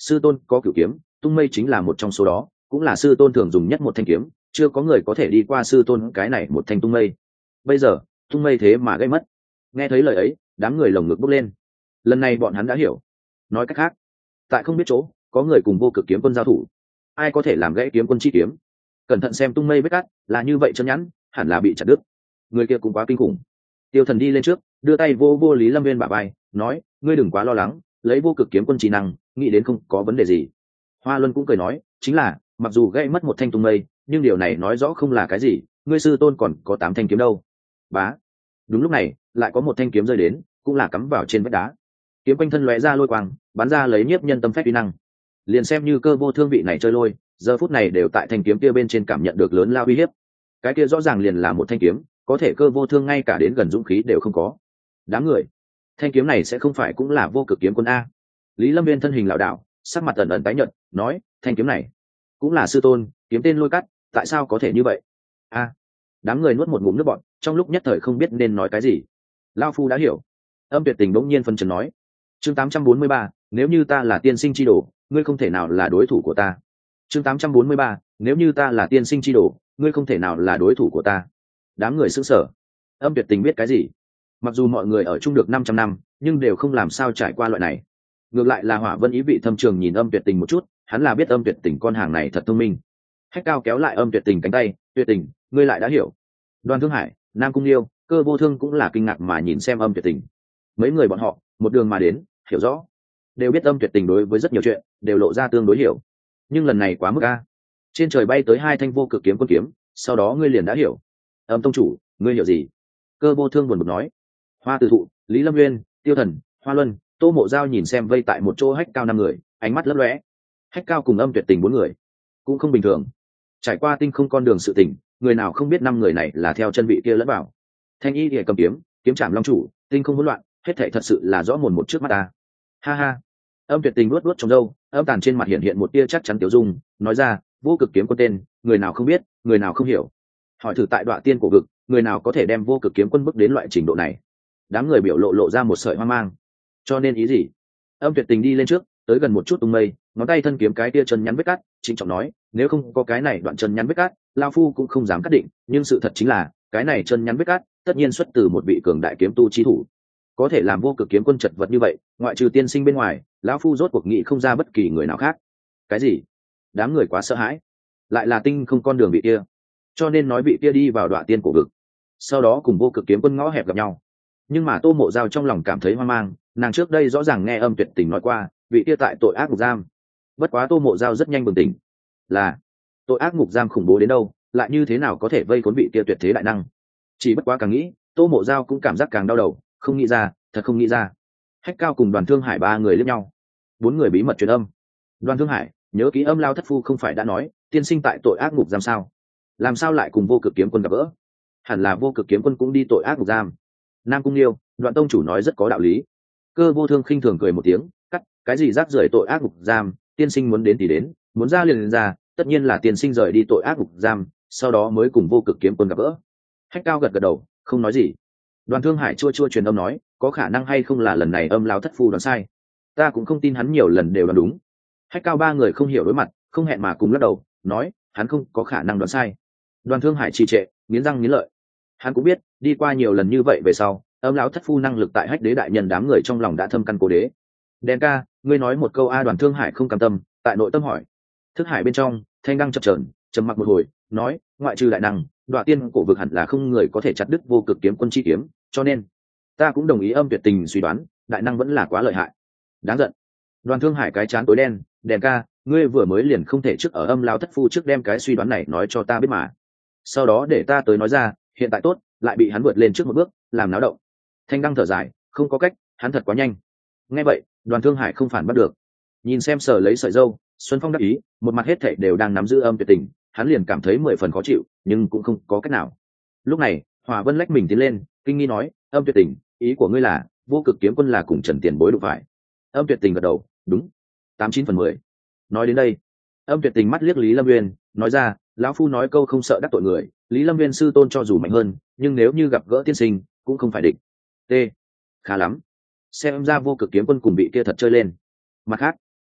sư tôn có cửu kiếm, tung mây chính là một trong số đó, cũng là sư tôn thường dùng nhất một thanh kiếm, chưa có người có thể đi qua sư tôn cái này một thanh tung mây. Bây giờ tung mây thế mà gây mất. Nghe thấy lời ấy, đám người lồng ngực bốc lên. Lần này bọn hắn đã hiểu. Nói cách khác, tại không biết chỗ có người cùng vô cực kiếm quân giao thủ. Ai có thể làm gãy kiếm quân chi kiếm? Cẩn thận xem tung mây vết cắt, là như vậy chân nhẵn, hẳn là bị chặt đứt. Người kia cũng quá kinh khủng. Tiêu Thần đi lên trước, đưa tay vô vô Lý Lâm Viên bả vai, nói: ngươi đừng quá lo lắng, lấy vô cực kiếm quân trí năng, nghĩ đến không có vấn đề gì. Hoa Luân cũng cười nói: chính là, mặc dù gãy mất một thanh tung mây, nhưng điều này nói rõ không là cái gì, ngươi sư tôn còn có 8 thanh kiếm đâu. Bá. Đúng lúc này, lại có một thanh kiếm rơi đến, cũng là cắm vào trên vách đá. Kiếm quanh thân lóe ra lôi quang, bắn ra lấy nhiếp nhân tâm phép uy năng. Liền xem như Cơ Vô Thương vị này chơi lôi, giờ phút này đều tại thanh kiếm kia bên trên cảm nhận được lớn lao uy hiếp. Cái kia rõ ràng liền là một thanh kiếm, có thể Cơ Vô Thương ngay cả đến gần dũng khí đều không có. Đám người, thanh kiếm này sẽ không phải cũng là vô cực kiếm quân a? Lý Lâm Viên thân hình lảo đảo, sắc mặt ẩn ẩn tái nhợt, nói: thanh kiếm này cũng là sư tôn, kiếm tên lôi cắt, tại sao có thể như vậy? A. Đám người nuốt một ngụm nước bọt, trong lúc nhất thời không biết nên nói cái gì. Lao phu đã hiểu. Âm Tuyệt Tình bỗng nhiên phân trần nói: chương 843, nếu như ta là tiên sinh chi đồ, ngươi không thể nào là đối thủ của ta. chương 843, nếu như ta là tiên sinh chi đồ, ngươi không thể nào là đối thủ của ta. Đám người sững sờ. Âm Tuyệt Tình biết cái gì? Mặc dù mọi người ở chung được 500 năm, nhưng đều không làm sao trải qua loại này. Ngược lại là Hỏa Vân ý vị thâm trường nhìn Âm Tuyệt Tình một chút, hắn là biết Âm Tuyệt Tình con hàng này thật thông minh. Hách Cao kéo lại Âm Tuyệt Tình cánh tay: Tuyệt Tình, ngươi lại đã hiểu. Đoàn Thương Hải, Nam Cung Liêu, Cơ Vô Thương cũng là kinh ngạc mà nhìn xem Âm Tuyệt Tình. Mấy người bọn họ một đường mà đến, hiểu rõ, đều biết Âm Tuyệt Tình đối với rất nhiều chuyện đều lộ ra tương đối hiểu. Nhưng lần này quá mức a. Trên trời bay tới 2 thanh vô cực kiếm quân kiếm, sau đó ngươi liền đã hiểu. Âm tông chủ, ngươi hiểu gì? Cơ Vô Thương buồn bực nói. Hoa Từ Thụ, Lý Lâm Nguyên, Tiêu Thần, Hoa Luân, Tô Mộ Giao nhìn xem vây tại một chỗ Hách Cao 5 người, ánh mắt lấp lóe. Hách Cao cùng Âm Tuyệt Tình 4 người cũng không bình thường. Trải qua tinh không con đường sự tình, người nào không biết 5 người này là theo chân vị kia lẫn vào. Thanh y thì cầm kiếm, kiếm chạm long chủ, tinh không hỗn loạn, hết thảy thật sự là rõ mồn một trước mắt ta. Ha ha. Âm Tuyệt Tình nuốt nuốt trong râu, âm tàn trên mặt hiện hiện một tia chắc chắn tiểu dung, nói ra: vô cực kiếm quân tên, người nào không biết, người nào không hiểu. Hỏi thử tại Đoạ Tiên cổ vực, người nào có thể đem vô cực kiếm quân bước đến loại trình độ này? Đám người biểu lộ ra một sợi hoang mang. Cho nên ý gì? Âm Tuyệt Tình đi lên trước, tới gần một chút tung mây, ngón tay thân kiếm cái tia chân nhắn vết cắt, trịnh trọng nói: nếu không có cái này đoạn chân nhắn vết cắt, lao phu cũng không dám cắt định, nhưng sự thật chính là cái này chân nhắn vết cắt tất nhiên xuất từ một vị cường đại kiếm tu chi thủ. Có thể làm vô cực kiếm quân chật vật như vậy, ngoại trừ tiên sinh bên ngoài, lão phu rốt cuộc nghĩ không ra bất kỳ người nào khác. Cái gì? Đám người quá sợ hãi. Lại là tinh không con đường vị kia, cho nên nói vị kia đi vào Đoạ Tiên cổ vực, sau đó cùng vô cực kiếm quân ngõ hẹp gặp nhau. Nhưng mà Tô Mộ Giao trong lòng cảm thấy hoang mang, nàng trước đây rõ ràng nghe Âm Tuyệt Tình nói qua vị kia tại tội ác ngục giam. Bất quá Tô Mộ Giao rất nhanh bừng tỉnh, là tội ác ngục giam khủng bố đến đâu, lại như thế nào có thể vây khốn vị kia tuyệt thế đại năng? Chỉ bất quá càng nghĩ, Tô Mộ Giao cũng cảm giác càng đau đầu, không nghĩ ra, thật không nghĩ ra. Hách Cao cùng Đoàn Thương Hải 3 người liếc nhau. 4 người bí mật truyền âm. Đoàn Thương Hải, nhớ kỹ Âm Lao thất phu không phải đã nói tiên sinh tại tội ác ngục giam sao? Làm sao lại cùng vô cực kiếm quân gặp gỡ? Hẳn là vô cực kiếm quân cũng đi tội ác ngục giam. Nam Cung Liêu, Đoạn tông chủ nói rất có đạo lý. Cơ Vô Thương khinh thường cười một tiếng, cắt: cái gì rác rưởi tội ác ngục giam, tiên sinh muốn đến thì đến, muốn ra liền ra, tất nhiên là tiên sinh rời đi tội ác ngục giam, sau đó mới cùng vô cực kiếm quân gặp gỡ. Hách Cao gật gật đầu, không nói gì. Đoàn Thương Hải chua chua truyền âm nói: có khả năng hay không là lần này Âm Lao thất phu đoán sai? Ta cũng không tin hắn nhiều lần đều đoán đúng. Hách Cao 3 người không hiểu đối mặt, không hẹn mà cùng lắc đầu, nói: hắn không có khả năng đoán sai. Đoàn Thương Hải trì trệ, nghiến răng nghiến lợi. Hắn cũng biết, đi qua nhiều lần như vậy về sau, Âm Lão thất phu năng lực tại Hách Đế đại nhân đám người trong lòng đã thâm căn cố đế. Đen ca, ngươi nói một câu a? Đoàn Thương Hải không cam tâm, tại nội tâm hỏi. Thức hải bên trong, thanh đăng chập chờn, trầm mặc một hồi, nói: ngoại trừ đại năng, Đoạ Tiên cổ vực hẳn là không người có thể chặt đứt vô cực kiếm quân chi kiếm, cho nên ta cũng đồng ý Âm Tuyệt Tình suy đoán, đại năng vẫn là quá lợi hại. Đáng giận. Đoàn Thương Hải cái chán tối đen, đèn ca, ngươi vừa mới liền không thể trước ở Âm Lao thất phu trước đem cái suy đoán này nói cho ta biết mà. Sau đó để ta tới nói ra, hiện tại tốt, lại bị hắn vượt lên trước một bước, làm náo động. Thanh đăng thở dài, không có cách, hắn thật quá nhanh. Nghe vậy, Đoàn Thương Hải không phản bắt được. Nhìn xem sờ lấy sợi dâu, Xuân Phong đắc ý, một mặt hết thảy đều đang nắm giữ Âm Tuyệt Tình, hắn liền cảm thấy 10 phần khó chịu, nhưng cũng không có cách nào. Lúc này, Hỏa Vân lách mình tiến lên, kinh nghi nói: Âm Tuyệt Tình, ý của ngươi là vô cực kiếm quân là cùng Trần Tiền Bối đụng phải? Âm Tuyệt Tình gật đầu, đúng, 89 phần 10. Nói đến đây, Âm Tuyệt Tình mắt liếc Lý Lâm Nguyên, nói ra: lão phu nói câu không sợ đắc tội người, Lý Lâm Nguyên sư tôn cho dù mạnh hơn, nhưng nếu như gặp gỡ tiên sinh, cũng không phải địch. T. Khá lắm, xem ra vô cực kiếm quân cùng bị kia thật chơi lên. Mặt khác,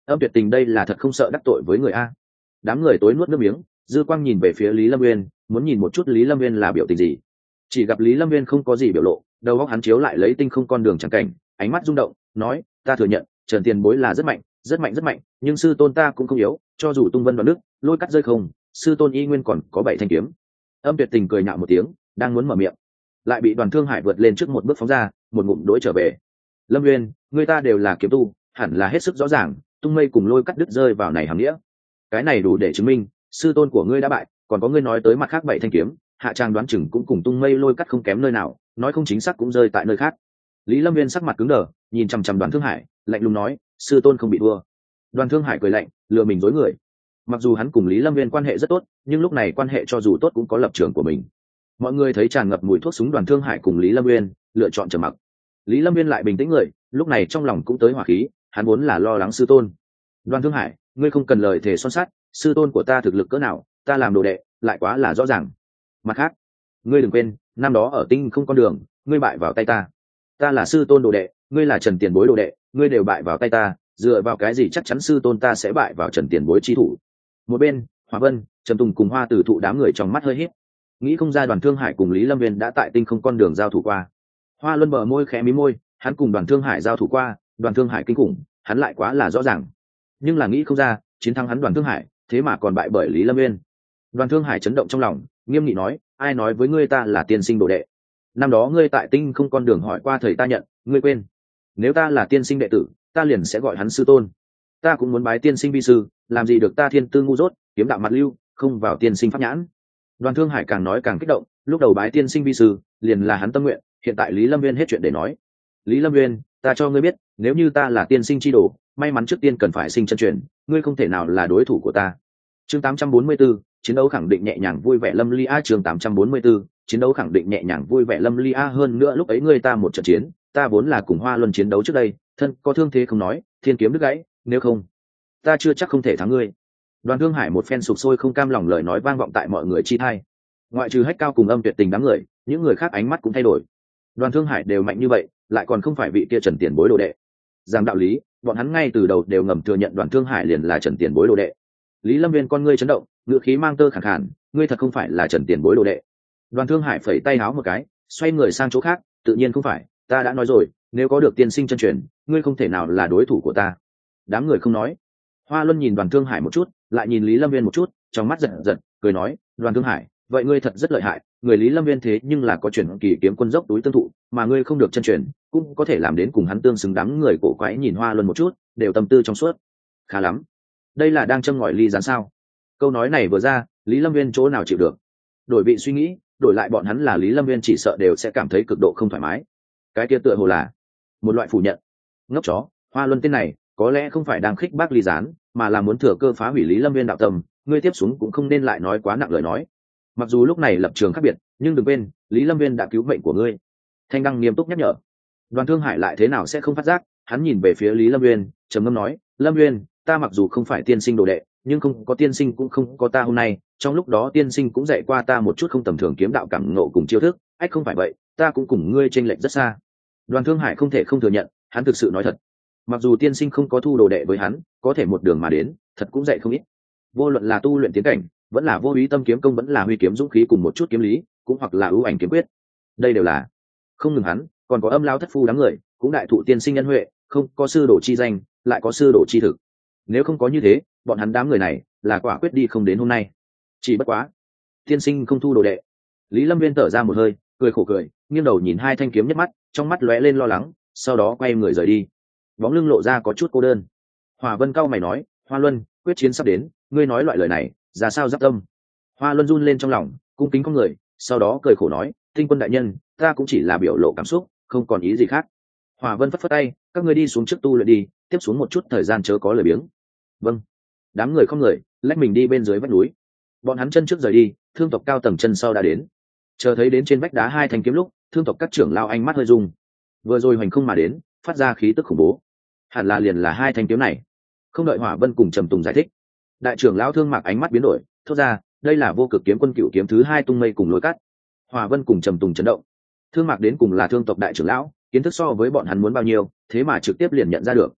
Âm Tuyệt Tình đây là thật không sợ đắc tội với người a. Đám người tối nuốt nước miếng, dư quang nhìn về phía Lý Lâm Nguyên, muốn nhìn một chút Lý Lâm Nguyên là biểu tình gì. Chỉ gặp Lý Lâm Nguyên không có gì biểu lộ, đầu óc hắn chiếu lại lấy tinh không con đường chẳng cảnh, ánh mắt rung động, nói: ta thừa nhận Trần Tiền Bối là rất mạnh, rất mạnh, rất mạnh, nhưng sư tôn ta cũng không yếu, cho dù tung vân đoạn nước, lôi cắt rơi không, sư tôn y nguyên còn có 7 thanh kiếm. Âm Tuyệt Tình cười nhạo một tiếng, đang muốn mở miệng, lại bị Đoàn Thương Hải vượt lên trước một bước phóng ra, một ngụm đối trở về. Lâm Nguyên, người ta đều là kiếm tu, hẳn là hết sức rõ ràng, tung mây cùng lôi cắt đứt rơi vào này hàm nghĩa. Cái này đủ để chứng minh sư tôn của ngươi đã bại, còn có ngươi nói tới mặt khác 7 thanh kiếm, hạ trang đoán chừng cũng cùng tung mây lôi cắt không kém nơi nào, nói không chính xác cũng rơi tại nơi khác. Lý Lâm Viên sắc mặt cứng đờ, nhìn chằm chằm Đoàn Thương Hải, lạnh lùng nói: sư tôn không bị thua. Đoàn Thương Hải cười lạnh, lừa mình dối người. Mặc dù hắn cùng Lý Lâm Viên quan hệ rất tốt, nhưng lúc này quan hệ cho dù tốt cũng có lập trường của mình. Mọi người thấy tràn ngập mùi thuốc súng Đoàn Thương Hải cùng Lý Lâm Viên, lựa chọn trầm mặc. Lý Lâm Viên lại bình tĩnh người, lúc này trong lòng cũng tới hỏa khí, hắn vốn là lo lắng sư tôn. Đoàn Thương Hải, ngươi không cần lời thề son sắt, sư tôn của ta thực lực cỡ nào, ta làm đồ đệ lại quá là rõ ràng. Mặt khác, ngươi đừng quên, năm đó ở tinh không con đường, ngươi bại vào tay ta. Ta là sư tôn đồ đệ, ngươi là Trần Tiền Bối đồ đệ, ngươi đều bại vào tay ta, dựa vào cái gì chắc chắn sư tôn ta sẽ bại vào Trần Tiền Bối chi thủ. Một bên, Hòa Vân, Trầm Tùng cùng Hoa Tử Thụ đám người trong mắt hơi híp. Nghĩ không ra Đoàn Thương Hải cùng Lý Lâm Viên đã tại tinh không con đường giao thủ qua. Hoa Luân bờ môi khẽ mí môi, hắn cùng Đoàn Thương Hải giao thủ qua, Đoàn Thương Hải kinh khủng, hắn lại quá là rõ ràng. Nhưng là nghĩ không ra, chiến thắng hắn Đoàn Thương Hải, thế mà còn bại bởi Lý Lâm Viên. Đoàn Thương Hải chấn động trong lòng, nghiêm nghị nói: ai nói với ngươi ta là tiên sinh đồ đệ? Năm đó ngươi tại tinh không con đường hỏi qua thầy ta nhận, ngươi quên? Nếu ta là tiên sinh đệ tử, ta liền sẽ gọi hắn sư tôn. Ta cũng muốn bái tiên sinh vi sư, làm gì được ta thiên tư ngu dốt, kiếm đạo mặt lưu, không vào tiên sinh pháp nhãn. Đoàn Thương Hải càng nói càng kích động, lúc đầu bái tiên sinh vi sư, liền là hắn tâm nguyện, hiện tại Lý Lâm Viên hết chuyện để nói. Lý Lâm Viên, ta cho ngươi biết, nếu như ta là tiên sinh chi đồ, may mắn trước tiên cần phải sinh chân truyền, ngươi không thể nào là đối thủ của ta. Chương 844, chiến đấu khẳng định nhẹ nhàng vui vẻ Lâm Ly A. Chương 844, chiến đấu khẳng định nhẹ nhàng vui vẻ Lâm Ly A. Hơn nữa lúc ấy ngươi ta một trận chiến, ta vốn là cùng Hoa Luân chiến đấu trước đây, thân có thương thế không nói, thiên kiếm đứt gãy, nếu không, ta chưa chắc không thể thắng ngươi. Đoàn Thương Hải một phen sục sôi không cam lòng lời nói vang vọng tại mọi người chi tai. Ngoại trừ Hách Cao cùng Âm Tuyệt Tình đám người, những người khác ánh mắt cũng thay đổi. Đoàn Thương Hải đều mạnh như vậy, lại còn không phải vị kia Trần Tiền Bối đồ đệ. Giang đạo lý, bọn hắn ngay từ đầu đều ngầm thừa nhận Đoàn Thương Hải liền là Trần Tiền Bối đồ đệ. Lý Lâm Viên con ngươi chấn động, ngựa khí mang tơ khàn khàn, ngươi thật không phải là Trần Tiền Bối đồ đệ? Đoàn Thương Hải phẩy tay áo một cái, xoay người sang chỗ khác, tự nhiên không phải, ta đã nói rồi, nếu có được tiên sinh chân truyền, ngươi không thể nào là đối thủ của ta. Đám người không nói. Hoa Luân nhìn Đoàn Thương Hải một chút, lại nhìn Lý Lâm Viên một chút, trong mắt giật giật, cười nói: Đoàn Thương Hải, vậy ngươi thật rất lợi hại, người Lý Lâm Viên thế nhưng là có truyền kỳ kiếm quân dốc túi tương thụ, mà ngươi không được chân truyền, cũng có thể làm đến cùng hắn tương xứng. Đám người cổ quái nhìn Hoa Luân một chút, đều tâm tư trong suốt. Khá lắm, đây là đang châm ngòi ly gián sao? Câu nói này vừa ra, Lý Lâm Viên chỗ nào chịu được? Đổi vị suy nghĩ, đổi lại bọn hắn là Lý Lâm Viên chỉ sợ đều sẽ cảm thấy cực độ không thoải mái. Cái kia tựa hồ là một loại phủ nhận. Ngốc chó, Hoa Luân tên này có lẽ không phải đang khích bác ly gián, mà là muốn thừa cơ phá hủy Lý Lâm Viên đạo tâm. Ngươi tiếp xuống cũng không nên lại nói quá nặng lời nói. Mặc dù lúc này lập trường khác biệt, nhưng đừng quên, Lý Lâm Viên đã cứu mệnh của ngươi. Thanh Đăng nghiêm túc nhắc nhở. Đoàn Thương Hải lại thế nào sẽ không phát giác, hắn nhìn về phía Lý Lâm Viên, trầm ngâm nói: Lâm Viên, ta mặc dù không phải tiên sinh đồ đệ, nhưng không có tiên sinh cũng không có ta hôm nay. Trong lúc đó tiên sinh cũng dạy qua ta một chút không tầm thường kiếm đạo cảm ngộ cùng chiêu thức, ách không phải vậy, ta cũng cùng ngươi chênh lệch rất xa. Đoàn Thương Hải không thể không thừa nhận, hắn thực sự nói thật. Mặc dù tiên sinh không có thu đồ đệ với hắn, có thể một đường mà đến, thật cũng dạy không ít. Vô luận là tu luyện tiến cảnh, vẫn là vô ý tâm kiếm công, vẫn là huy kiếm dũng khí cùng một chút kiếm lý, cũng hoặc là ưu ảnh kiếm quyết, đây đều là. Không ngừng hắn, còn có Âm Lao thất phu đám người, cũng đại thụ tiên sinh nhân huệ, không có sư đồ chi danh, lại có sư đồ chi thực. Nếu không có như thế, bọn hắn đám người này là quả quyết đi không đến hôm nay. Chỉ bất quá, tiên sinh không thu đồ đệ. Lý Lâm Viên thở ra một hơi, cười khổ cười, nghiêng đầu nhìn hai thanh kiếm nhất mắt, trong mắt lóe lên lo lắng, sau đó quay người rời đi. Bóng lưng lộ ra có chút cô đơn. Hòa Vân cau mày nói: Hoa Luân, quyết chiến sắp đến, ngươi nói loại lời này ra sao giáp tâm? Hoa Luân run lên trong lòng, cung kính con người, sau đó cười khổ nói: Tinh quân đại nhân, ta cũng chỉ là biểu lộ cảm xúc, không còn ý gì khác. Hòa Vân phất phất tay: các ngươi đi xuống trước tu luyện đi, tiếp xuống một chút thời gian chớ có lời biếng. Vâng. Đám người không người, lách mình đi bên dưới vách núi. Bọn hắn chân trước rời đi, thương tộc cao tầng chân sau đã đến. Chờ thấy đến trên vách đá hai thanh kiếm lúc, thương tộc các trưởng lao ánh mắt hơi rung. Vừa rồi hoành không mà đến, phát ra khí tức khủng bố. Hẳn là liền là hai thanh kiếm này. Không đợi Hỏa Vân cùng Trầm Tùng giải thích, đại trưởng lão Thương Mạc ánh mắt biến đổi, thốt ra: đây là Vô Cực kiếm quân cựu kiếm thứ 2 tung mây cùng lối cắt. Hỏa Vân cùng Trầm Tùng chấn động. Thương Mạc đến cùng là thương tộc đại trưởng lão, kiến thức so với bọn hắn muốn bao nhiêu, thế mà trực tiếp liền nhận ra được.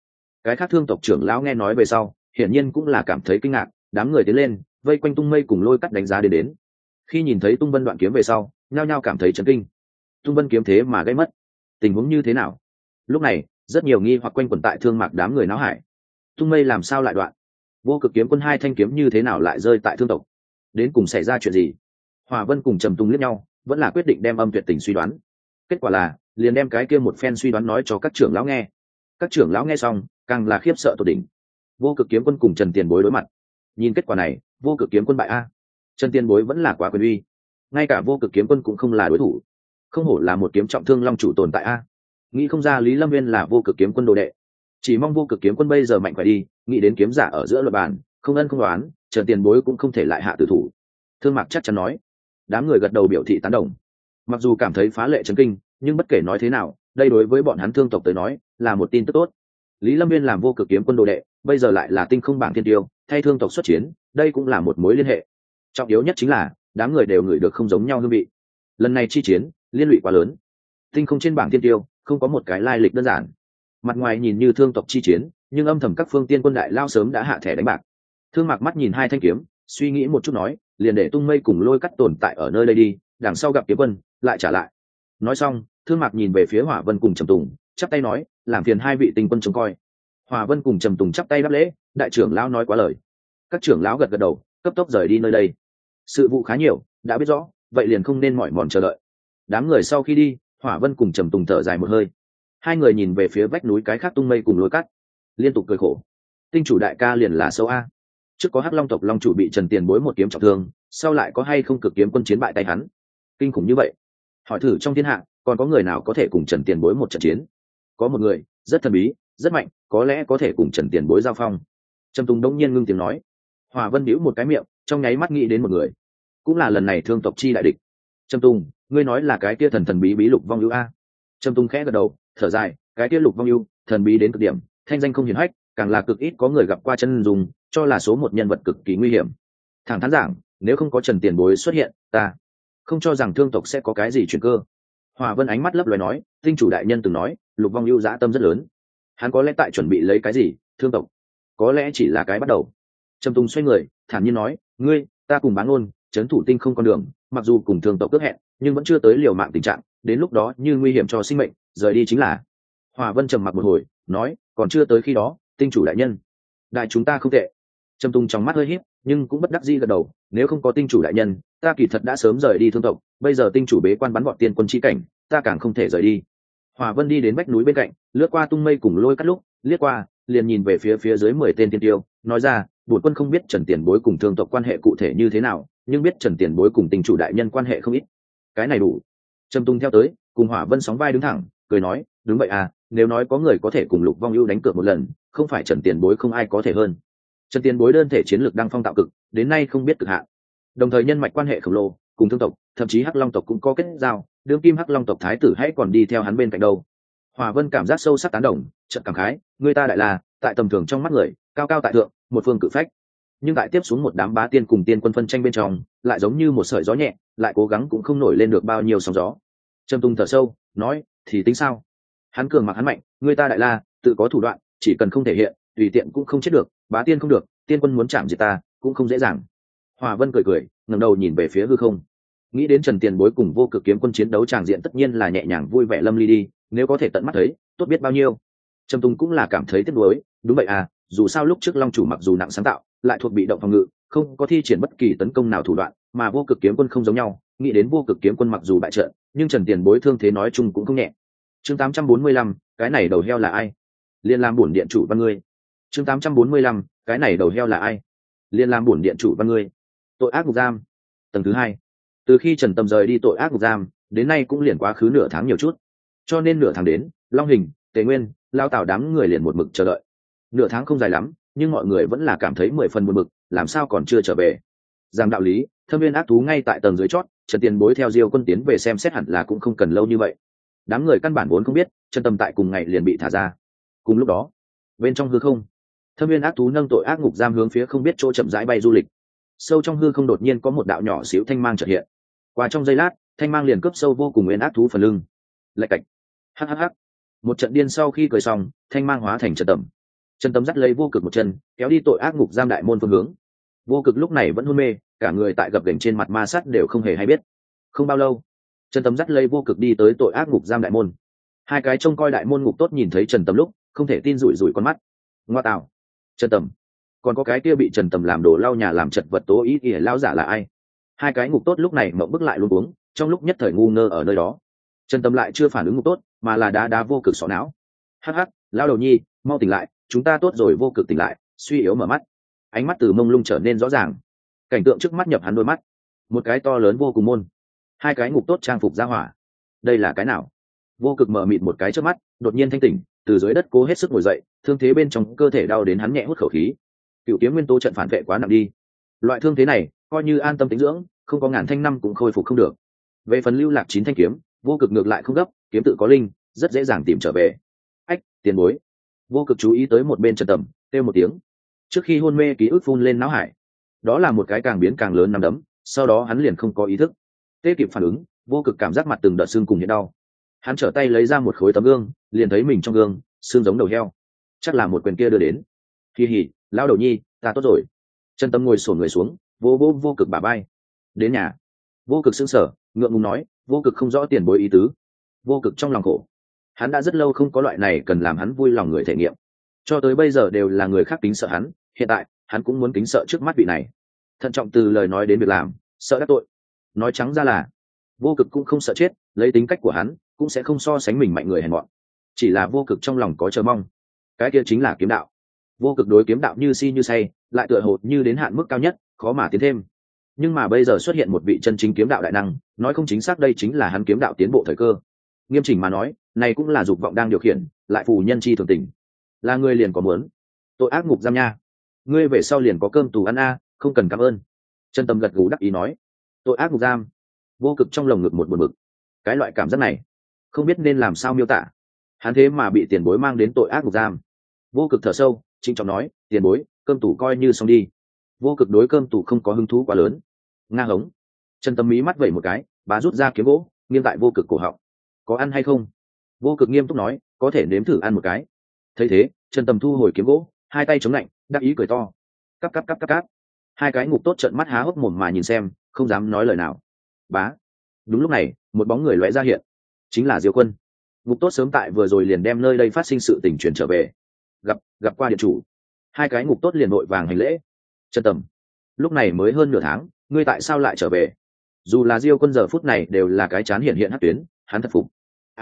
Cái khác thương tộc trưởng lão nghe nói về sau hiển nhiên cũng là cảm thấy kinh ngạc, đám người tiến lên vây quanh Tung Mây cùng Lôi Cắt đánh giá đến. Khi nhìn thấy Tung Vân đoạn kiếm về sau nhao nhao cảm thấy chấn kinh. Tung Vân kiếm thế mà gãy mất, tình huống như thế nào? Lúc này rất nhiều nghi hoặc quanh quẩn tại Thương Mạc đám người náo hải. Tung Mây làm sao lại đoạn? Vô Cực kiếm quân hai thanh kiếm như thế nào lại rơi tại thương tộc? Đến cùng xảy ra chuyện gì? Hỏa Vân cùng Trầm Tùng liếc nhau, vẫn là quyết định đem âm tuyệt tình suy đoán. Kết quả là liền đem cái kia một phen suy đoán nói cho các trưởng lão nghe. Các trưởng lão nghe xong càng là khiếp sợ tột đỉnh. Vô Cực kiếm quân cùng Trần Tiền Bối đối mặt, nhìn kết quả này Vô Cực kiếm quân bại a. Trần Tiền Bối vẫn là quá quyền uy, ngay cả Vô Cực kiếm quân cũng không là đối thủ. Không hổ là một kiếm trọng thương long chủ tồn tại a. Nghĩ không ra Lý Lâm Viên là Vô Cực kiếm quân đồ đệ, chỉ mong Vô Cực kiếm quân bây giờ mạnh khỏe đi. Nghĩ đến kiếm giả ở giữa luật bàn, không ân không đoán, Trần Tiền Bối cũng không thể lại hạ tử thủ. Thương Mạc chắc chắn nói. Đám người gật đầu biểu thị tán đồng. Mặc dù cảm thấy phá lệ chấn kinh, nhưng bất kể nói thế nào đây đối với bọn hắn thương tộc tới nói là một tin tức tốt. Lý Lâm Viên làm Vô Cực kiếm quân đồ đệ, bây giờ lại là tinh không bảng thiên tiêu, thay thương tộc xuất chiến, đây cũng là một mối liên hệ. Trọng yếu nhất chính là đám người đều ngửi được không giống nhau hương vị. Lần này chi chiến liên lụy quá lớn, tinh không trên bảng thiên tiêu không có một cái lai lịch đơn giản. Mặt ngoài nhìn như thương tộc chi chiến, nhưng âm thầm các phương tiên quân đại lao sớm đã hạ thẻ đánh bạc. Thương Mạc mắt nhìn hai thanh kiếm, suy nghĩ một chút nói, liền để Tung Mây cùng Lôi Cắt tồn tại ở nơi đây đi, đằng sau gặp kiếm quân lại trả lại. Nói xong Thương Mạc nhìn về phía Hỏa Vân cùng Trầm Tùng, chắp tay nói, làm phiền hai vị tinh quân trông coi. Hỏa Vân cùng Trầm Tùng chắp tay đáp lễ, đại trưởng lão nói quá lời. Các trưởng lão gật gật đầu, cấp tốc rời đi nơi đây. Sự vụ khá nhiều, đã biết rõ, vậy liền không nên mỏi mòn chờ đợi. Đám người sau khi đi, Hỏa Vân cùng Trầm Tùng thở dài một hơi. Hai người nhìn về phía vách núi cái khác Tung Mây cùng Lôi Cắt, liên tục cười khổ. Tinh chủ đại ca liền là sâu a. Trước có Hắc Long tộc long chủ bị Trần Tiền Bối một kiếm trọng thương, sau lại có hay không Cực kiếm quân chiến bại tay hắn? Kinh khủng như vậy. Hỏi thử trong thiên hạ, còn có người nào có thể cùng Trần Tiền Bối một trận chiến? Có một người, rất thần bí, rất mạnh, có lẽ có thể cùng Trần Tiền Bối giao phong. Trầm Tùng đông nhiên ngưng tiếng nói. Hỏa Vân bĩu một cái miệng, trong nháy mắt nghĩ đến một người, cũng là lần này thương tộc chi đại địch. Trầm Tùng, ngươi nói là cái kia thần thần bí bí Lục Vong Ưu a? Trầm Tùng khẽ gật đầu, thở dài, cái kia Lục Vong Ưu, thần bí đến cực điểm, thanh danh không hiển hách, càng là cực ít có người gặp qua chân dùng, cho là số một nhân vật cực kỳ nguy hiểm. Thẳng thắn giảng, nếu không có Trần Tiền Bối xuất hiện, ta không cho rằng thương tộc sẽ có cái gì chuyển cơ. Hỏa Vân ánh mắt lấp loé nói, tinh chủ đại nhân từng nói Lục Vong Ưu dã tâm rất lớn, hắn có lẽ tại chuẩn bị lấy cái gì? Thương tộc có lẽ chỉ là cái bắt đầu. Trầm Tùng xoay người thản nhiên nói, ngươi ta cùng Bá Ngôn trấn thủ tinh không con đường, mặc dù cùng thương tộc ước hẹn nhưng vẫn chưa tới liều mạng tình trạng, đến lúc đó như nguy hiểm cho sinh mệnh, rời đi chính là. Hỏa Vân trầm mặc một hồi nói, còn chưa tới khi đó, tinh chủ đại nhân đại chúng ta không tệ. Trầm Tùng trong mắt hơi híp nhưng cũng bất đắc dĩ gật đầu, nếu không có tinh chủ đại nhân ta kỳ thật đã sớm rời đi thương tộc, bây giờ tinh chủ bế quan bắn vọt tiên quân chi cảnh, ta càng không thể rời đi. Hỏa Vân đi đến vách núi bên cạnh, lướt qua Tung Mây cùng Lôi Cắt lúc liếc qua liền nhìn về phía dưới 10 tên tiên tiêu, nói ra, bổn quân không biết Trần Tiền Bối cùng thương tộc quan hệ cụ thể như thế nào, nhưng biết Trần Tiền Bối cùng tinh chủ đại nhân quan hệ không ít. Cái này đủ. Trầm Tùng theo tới cùng Hỏa Vân sóng vai đứng thẳng cười nói, đúng vậy à, nếu nói có người có thể cùng Lục Vong Ưu đánh cược một lần, không phải Trần Tiền Bối không ai có thể hơn. Trần Tiền Bối đơn thể chiến lược đăng phong tạo cực, đến nay không biết cực hạn, đồng thời nhân mạch quan hệ khổng lồ, cùng thương tộc thậm chí Hắc Long tộc cũng có kết giao, đương kim Hắc Long tộc thái tử hãy còn đi theo hắn bên cạnh đâu. Hỏa Vân cảm giác sâu sắc tán đồng, chợt cảm khái, người ta đại là tại tầm thường trong mắt người, cao cao tại thượng, một phương cự phách, nhưng tại tiếp xuống một đám bá tiên cùng tiên quân phân tranh bên trong, lại giống như một sợi gió nhẹ, lại cố gắng cũng không nổi lên được bao nhiêu sóng gió. Trầm Tùng thở sâu nói, thì tính sao? Hắn cường mặc hắn mạnh, người ta đại la tự có thủ đoạn, chỉ cần không thể hiện, tùy tiện cũng không chết được, bá tiên không được, tiên quân muốn chạm diệt ta cũng không dễ dàng. Hỏa Vân cười cười ngẩng đầu nhìn về phía hư không, nghĩ đến Trần Tiền Bối cùng Vô Cực kiếm quân chiến đấu tràng diện tất nhiên là nhẹ nhàng vui vẻ lâm ly đi, nếu có thể tận mắt thấy tốt biết bao nhiêu. Trầm Tùng cũng là cảm thấy tiếc nuối, đúng vậy à, dù sao lúc trước long chủ mặc dù nặng sáng tạo, lại thuộc bị động phòng ngự, không có thi triển bất kỳ tấn công nào thủ đoạn, mà Vô Cực kiếm quân không giống nhau, nghĩ đến Vô Cực kiếm quân mặc dù bại trận, nhưng Trần Tiền Bối thương thế nói chung cũng không nhẹ. Chương 845, cái này đầu heo là ai? Liên làm bổn điện chủ văn ngươi. Chương 845, cái này đầu heo là ai? Liên làm bổn điện chủ văn ngươi. Tội ác ngục giam, tầng thứ 2. Từ khi Trần Tầm rời đi tội ác ngục giam, đến nay cũng liền quá khứ nửa tháng nhiều chút. Cho nên nửa tháng đến, Long Hình, Tề Nguyên, Lao Tảo đám người liền một mực chờ đợi. Nửa tháng không dài lắm, nhưng mọi người vẫn là cảm thấy 10 phần buồn bực, làm sao còn chưa trở về? Giang đạo lý, Thâm Viên ác thú ngay tại tầng dưới chót, Trần Tiền Bối theo Diêu Quân tiến về xem xét hẳn là cũng không cần lâu như vậy. Đám người căn bản vốn không biết, Trần Tầm tại cùng ngày liền bị thả ra. Cùng lúc đó, bên trong hư không, Thâm Viên ác thú nâng tội ác ngục giam hướng phía không biết chỗ chậm rãi bay du lịch. Sâu trong hư không đột nhiên có một đạo nhỏ xíu thanh mang chợt hiện. Qua trong giây lát, thanh mang liền cướp sâu vô cùng nguyên ác thú phần lưng. Lạch cạch. Hắc hắc hắc. Một trận điên sau khi cười xong, thanh mang hóa thành Trần Tầm. Trần Tâm dắt lấy Vô Cực một chân kéo đi tội ác ngục giam đại môn phương hướng. Vô Cực lúc này vẫn hôn mê, cả người tại gập ghềnh trên mặt ma sát đều không hề hay biết. Không bao lâu, Trần Tâm dắt lấy Vô Cực đi tới tội ác ngục giam đại môn. Hai cái trông coi đại môn ngục tốt nhìn thấy Trần Tâm lúc không thể tin, rủi rủi con mắt. Ngoa tạo, Trần Tâm, còn có cái kia bị Trần Tâm làm đồ lau nhà làm chật vật tố ý ỉa lao giả là ai? Hai cái ngục tốt lúc này mộng bức lại luôn uống, trong lúc nhất thời ngu ngơ ở nơi đó. Trần Tâm lại chưa phản ứng ngục tốt, mà là đá Vô Cực sọ não. Hắc hắc, lao đầu nhi, mau tỉnh lại, chúng ta tốt rồi. Vô Cực tỉnh lại, suy yếu mở mắt, ánh mắt từ mông lung trở nên rõ ràng. Cảnh tượng trước mắt nhập hắn đôi mắt, một cái to lớn vô cùng môn, hai cái ngục tốt trang phục ra hỏa. Đây là cái nào? Vô Cực mở mịt một cái trước mắt, đột nhiên thanh tỉnh, từ dưới đất cố hết sức ngồi dậy, thương thế bên trong cơ thể đau đến hắn nhẹ hút khẩu khí. Cựu kiếm nguyên tố trận phản vệ quá nặng đi, loại thương thế này coi như an tâm tĩnh dưỡng, không có ngàn thanh năm cũng khôi phục không được. Về phần lưu lạc 9 thanh kiếm, Vô Cực ngược lại không gấp, kiếm tự có linh, rất dễ dàng tìm trở về. Ách, tiền bối. Vô Cực chú ý tới một bên Trần Tầm, kêu một tiếng. Trước khi hôn mê ký ức phun lên não hải, đó là một cái càng biến càng lớn nắm đấm, sau đó hắn liền không có ý thức. Tê kịp phản ứng, Vô Cực cảm giác mặt từng đợt xương cùng hiện đau. Hắn trở tay lấy ra một khối tấm gương, liền thấy mình trong gương xương giống đầu heo, chắc là một quyền kia đưa đến. Kỳ hỉ, lão đầu nhi, ta tốt rồi. Trần Tâm ngồi xổm người xuống, Vô Cực bả vai. Đến nhà. Vô Cực sững sờ, ngượng ngùng nói, Vô Cực không rõ tiền bối ý tứ. Vô Cực trong lòng khổ, hắn đã rất lâu không có loại này cần làm hắn vui lòng người thể nghiệm, cho tới bây giờ đều là người khác kính sợ hắn, hiện tại hắn cũng muốn kính sợ trước mắt vị này. Thận trọng từ lời nói đến việc làm, sợ đắc tội. Nói trắng ra là Vô Cực cũng không sợ chết, lấy tính cách của hắn cũng sẽ không so sánh mình mạnh người hèn mọn, chỉ là Vô Cực trong lòng có chờ mong, cái kia chính là kiếm đạo. Vô Cực đối kiếm đạo như si như say, lại tựa hồ như đến hạn mức cao nhất, khó mà tiến thêm. Nhưng mà bây giờ xuất hiện một vị chân chính kiếm đạo đại năng, nói không chính xác đây chính là hắn kiếm đạo tiến bộ thời cơ. Nghiêm chỉnh mà nói, này cũng là dục vọng đang điều khiển, lại phù nhân chi thường tình. Là ngươi liền có muốn tội ác ngục giam nha, ngươi về sau liền có cơm tù ăn a, không cần cảm ơn. Trần Tâm gật gù đắc ý nói. Tội ác ngục giam. Vô Cực trong lồng ngực một buồn bực, cái loại cảm giác này không biết nên làm sao miêu tả. Hắn thế mà bị tiền bối mang đến tội ác ngục giam. Vô Cực thở sâu, trịnh trọng nói, tiền bối, cơm tù coi như xong đi. Vô Cực đối cơm tù không có hứng thú quá lớn. Nga hống. Trần Tâm mí mắt vẩy một cái, bà rút ra kiếm gỗ, nghiêng tại Vô Cực cổ họng. Có ăn hay không? Vô Cực nghiêm túc nói, có thể nếm thử ăn một cái. Thấy thế, Trần Tâm thu hồi kiếm gỗ, hai tay chống lạnh, đắc ý cười to. Cắp cắp cắp cắp cắp. Hai cái ngục tốt trợn mắt há hốc mồm mà nhìn xem, không dám nói lời nào. Bá. Đúng lúc này, một bóng người lóe ra hiện, chính là Diêu Quân. Ngục tốt sớm tại vừa rồi liền đem nơi đây phát sinh sự tình truyền trở về. Gặp qua điện chủ. Hai cái ngục tốt liền vội vàng hành lễ. Trần Tầm, lúc này mới hơn nửa tháng, ngươi tại sao lại trở về? Dù là Diêu Quân giờ phút này đều là cái chán hiện hắc tuyến, hắn thật phục.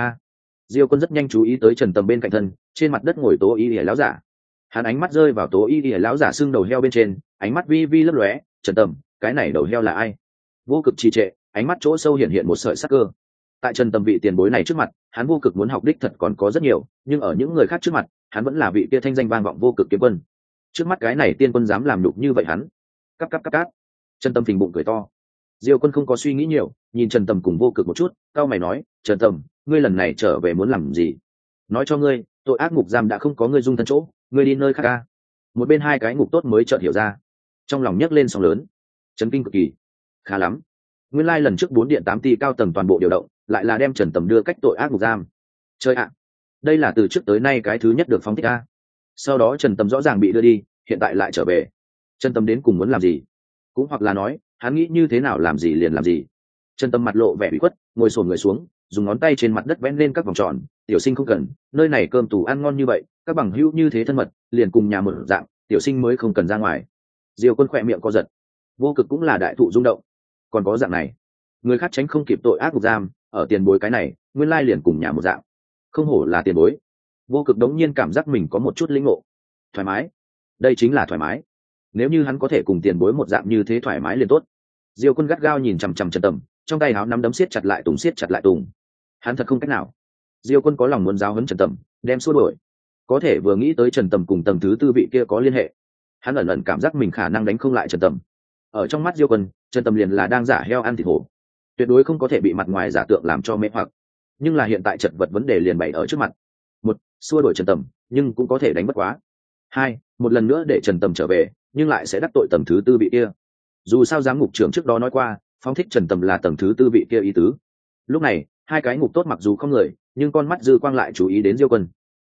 Diêu Quân rất nhanh chú ý tới Trần Tầm bên cạnh thân, trên mặt đất ngồi Tố Y Lìa lão giả. Hắn ánh mắt rơi vào Tố Y Lìa lão giả xương đầu heo bên trên, ánh mắt vi vi lấp lóe. Trần Tầm, cái này đầu heo là ai? Vô Cực trì trệ, ánh mắt chỗ sâu hiện một sợi sắc cơ. Tại Trần Tầm vị tiền bối này trước mặt, hắn Vô Cực muốn học đích thật còn có rất nhiều, nhưng ở những người khác trước mặt, hắn vẫn là vị kia thanh danh vang vọng Vô Cực kiếm quân. Trước mắt cái này tiên quân dám làm nhục như vậy hắn. Cắp cắp cắp cắp. Trần Tầm phình bụng cười to. Diêu Quân không có suy nghĩ nhiều, nhìn Trần Tầm cùng Vô Cực một chút, cao mày nói, Trần Tầm, ngươi lần này trở về muốn làm gì? Nói cho ngươi, tội ác ngục giam đã không có ngươi dung thân chỗ, ngươi đi nơi khác ca. Một bên hai cái ngục tốt mới chợt hiểu ra, trong lòng nhấc lên sóng lớn, chấn kinh cực kỳ. Khá lắm, nguyên lai lần trước 4 điện 8 ty cao tầng toàn bộ điều động, lại là đem Trần Tầm đưa cách tội ác ngục giam. Chơi ạ, đây là từ trước tới nay cái thứ nhất được phóng thích a. Sau đó Trần Tầm rõ ràng bị đưa đi, hiện tại lại trở về. Trần Tầm đến cùng muốn làm gì? Cũng hoặc là nói, hắn nghĩ như thế nào làm gì liền làm gì. Trần Tầm mặt lộ vẻ ủy khuất, ngồi xổm người xuống, dùng ngón tay trên mặt đất vẽ lên các vòng tròn. Tiểu sinh không cần, nơi này cơm tủ ăn ngon như vậy, các bằng hữu như thế thân mật, liền cùng nhà một dạng, tiểu sinh mới không cần ra ngoài. Diêu Quân khỏe miệng co giật. Vô Cực cũng là đại thụ rung động. Còn có dạng này, người khác tránh không kịp tội ác ngục giam, ở tiền bối cái này, nguyên lai liền cùng nhà một dạng. Không hổ là tiền bối. Vô Cực đống nhiên cảm giác mình có một chút lĩnh ngộ. Thoải mái, đây chính là thoải mái. Nếu như hắn có thể cùng tiền bối một dạng như thế thoải mái liền tốt. Diêu Quân gắt gao nhìn chằm chằm Trần Tầm, trong tay áo nắm đấm siết chặt lại tùng. Hắn thật không cách nào. Diêu Quân có lòng muốn giáo huấn Trần Tầm, đem xua đuổi, có thể vừa nghĩ tới Trần Tầm cùng tầng thứ tư vị kia có liên hệ, hắn ẩn ẩn cảm giác mình khả năng đánh không lại Trần Tầm. Ở trong mắt Diêu Quân, Trần Tầm liền là đang giả heo ăn thịt hổ, tuyệt đối không có thể bị mặt ngoài giả tượng làm cho mê hoặc. Nhưng là hiện tại chật vật vấn đề liền bày ở trước mặt. Một, xua đuổi Trần Tầm, nhưng cũng có thể đánh bất quá. Hai, một lần nữa để Trần Tầm trở về, nhưng lại sẽ đắc tội tầng thứ tư vị kia. Dù sao giám ngục trưởng trước đó nói qua, phóng thích Trần Tầm là tầng thứ tư vị kia ý tứ. Lúc này, hai cái ngục tốt mặc dù không người, nhưng con mắt dư quang lại chú ý đến Diêu Quân.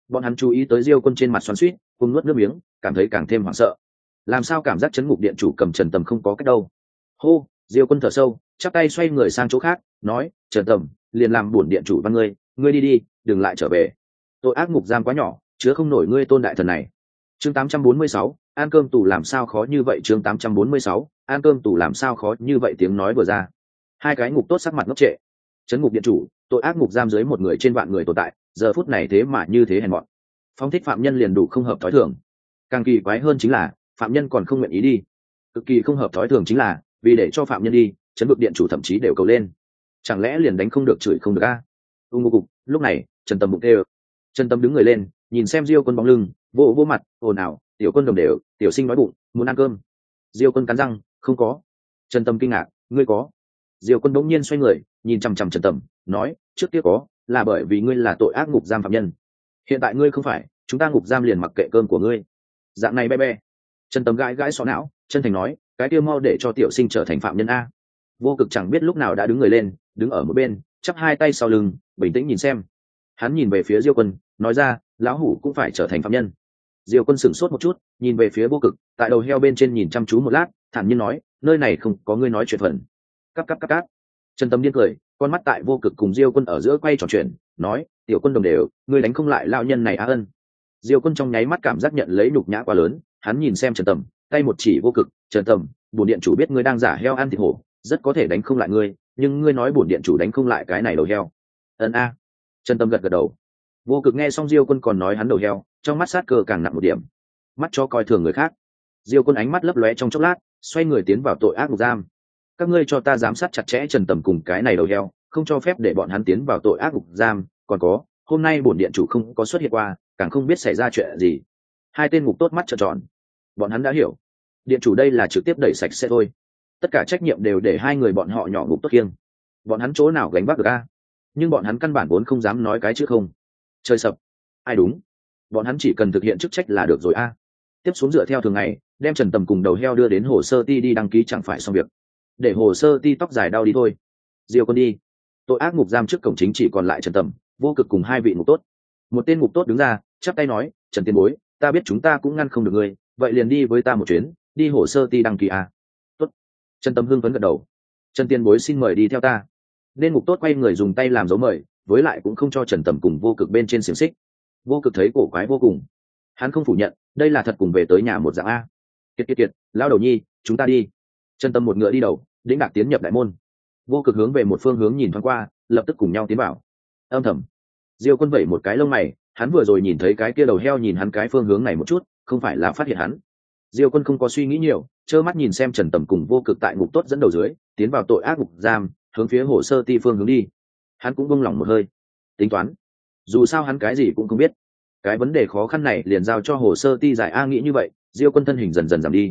Bọn hắn chú ý tới Diêu Quân trên mặt xoắn xuýt, cùng nuốt nước miếng, cảm thấy càng thêm hoảng sợ. Làm sao cảm giác chấn ngục điện chủ cầm Trần Tầm không có cách đâu? Hô, Diêu Quân thở sâu, chắp tay xoay người sang chỗ khác, nói: Trần Tầm, liền làm bổn điện chủ văn ngươi đi đi, đừng lại trở về. Tội ác ngục giam quá nhỏ, chứa không nổi ngươi tôn đại thần này. Chương 846, ăn cơm tù làm sao khó như vậy? Chương 846, ăn cơm tù làm sao khó như vậy? Tiếng nói vừa ra, hai cái ngục tốt sắc mặt ngốc trệ. Trấn ngục điện chủ, tội ác ngục giam dưới một người trên vạn người tồn tại, giờ phút này thế mà như thế hèn mọn. Phóng thích phạm nhân liền đủ không hợp thói thường. Càng kỳ quái hơn chính là, phạm nhân còn không nguyện ý đi. Cực kỳ không hợp thói thường chính là, vì để cho phạm nhân đi, trấn ngục điện chủ thậm chí đều cầu lên. Chẳng lẽ liền đánh không được chửi không được a? Ngục cục, lúc này, Trần Tầm bụng kêu. Trần Tầm đứng người lên, nhìn xem Diêu Quân bóng lưng, vô mặt, ồn ào, tiểu Quân đồng đều, tiểu sinh nói bụng, muốn ăn cơm. Diêu Quân cắn răng, không có. Trần Tầm kinh ngạc, ngươi có? Diêu Quân bỗng nhiên xoay người, nhìn chằm chằm Trần Tầm, nói: trước kia có, là bởi vì ngươi là tội ác ngục giam phạm nhân. Hiện tại ngươi không phải, chúng ta ngục giam liền mặc kệ cơm của ngươi. Dạng này be. Trần Tầm gãi gãi xó não, chân thành nói: cái kia mau để cho tiểu sinh trở thành phạm nhân a. Vô Cực chẳng biết lúc nào đã đứng người lên, đứng ở một bên, chắp hai tay sau lưng, bình tĩnh nhìn xem. Hắn nhìn về phía Diêu Quân, nói ra: lão hủ cũng phải trở thành phạm nhân. Diêu Quân sửng sốt một chút, nhìn về phía Vô Cực, tại đầu heo bên trên nhìn chăm chú một lát, thản nhiên nói: nơi này không có ngươi nói chuyện phần. Cáp. Trần Tầm điên cười, con mắt tại Vô Cực cùng Diêu Quân ở giữa quay trò chuyện, nói: tiểu Quân đồng đều, ngươi đánh không lại lão nhân này á ân. Diêu Quân trong nháy mắt cảm giác nhận lấy nhục nhã quá lớn, hắn nhìn xem Trần Tầm, tay một chỉ Vô Cực: Trần Tầm, bổn điện chủ biết ngươi đang giả heo ăn thịt hổ, rất có thể đánh không lại ngươi, nhưng ngươi nói bổn điện chủ đánh không lại cái này đầu heo. Ân a. Trần Tầm gật đầu. Vô Cực nghe xong Diêu Quân còn nói hắn đầu heo, trong mắt sát cơ càng nặng một điểm. Mắt cho coi thường người khác. Diêu Quân ánh mắt lấp lóe trong chốc lát, xoay người tiến vào tội ác ngục giam. Các ngươi cho ta giám sát chặt chẽ Trần Tầm cùng cái này đầu heo, không cho phép để bọn hắn tiến vào tội ác ngục giam. Còn có, hôm nay bổn điện chủ không có xuất hiện qua, càng không biết xảy ra chuyện gì. Hai tên ngục tốt mắt trợn tròn. Bọn hắn đã hiểu, điện chủ đây là trực tiếp đẩy sạch sẽ thôi. Tất cả trách nhiệm đều để hai người bọn họ nhỏ ngục tốt kiêng. Bọn hắn chỗ nào gánh vác được a? Nhưng bọn hắn căn bản vốn không dám nói cái chữ không. Trời sập. Ai đúng? Bọn hắn chỉ cần thực hiện chức trách là được rồi a. Tiếp xuống dựa theo thường ngày, đem Trần Tầm cùng đầu heo đưa đến hồ sơ ti đi đăng ký chẳng phải xong việc. Để hồ sơ ti tóc dài đau đi thôi. Diêu Quân đi. Tội ác ngục giam trước cổng chính chỉ còn lại Trần Tầm, Vô Cực cùng hai vị ngục tốt. Một tên ngục tốt đứng ra, chắp tay nói: Trần tiền bối, ta biết chúng ta cũng ngăn không được ngươi, vậy liền đi với ta một chuyến, đi hồ sơ ti đăng ký a. Tốt. Trần Tầm hưng phấn gật đầu. Trần tiền bối xin mời đi theo ta. Nên ngục tốt quay người dùng tay làm dấu mời, với lại cũng không cho Trần Tầm cùng Vô Cực bên trên xiềng xích. Vô Cực thấy cổ quái vô cùng. Hắn không phủ nhận, đây là thật cùng về tới nhà một dạng a. Kiệt, lao đầu nhi, chúng ta đi. Trần Tầm một ngựa đi đầu, đĩnh đạc tiến nhập đại môn. Vô Cực hướng về một phương hướng nhìn thoáng qua, lập tức cùng nhau tiến vào. Âm thầm, Diêu Quân vẩy một cái lông mày, hắn vừa rồi nhìn thấy cái kia đầu heo nhìn hắn cái phương hướng này một chút, không phải là phát hiện hắn. Diêu Quân không có suy nghĩ nhiều, trơ mắt nhìn xem Trần Tầm cùng Vô Cực tại ngục tốt dẫn đầu dưới, tiến vào tội ác ngục giam, hướng phía hồ sơ ti phương hướng đi. Hắn cũng buông lỏng một hơi, tính toán. Dù sao hắn cái gì cũng không biết, cái vấn đề khó khăn này liền giao cho hồ sơ ti giải a. Nghĩ như vậy, Diêu Quân thân hình dần dần giảm đi.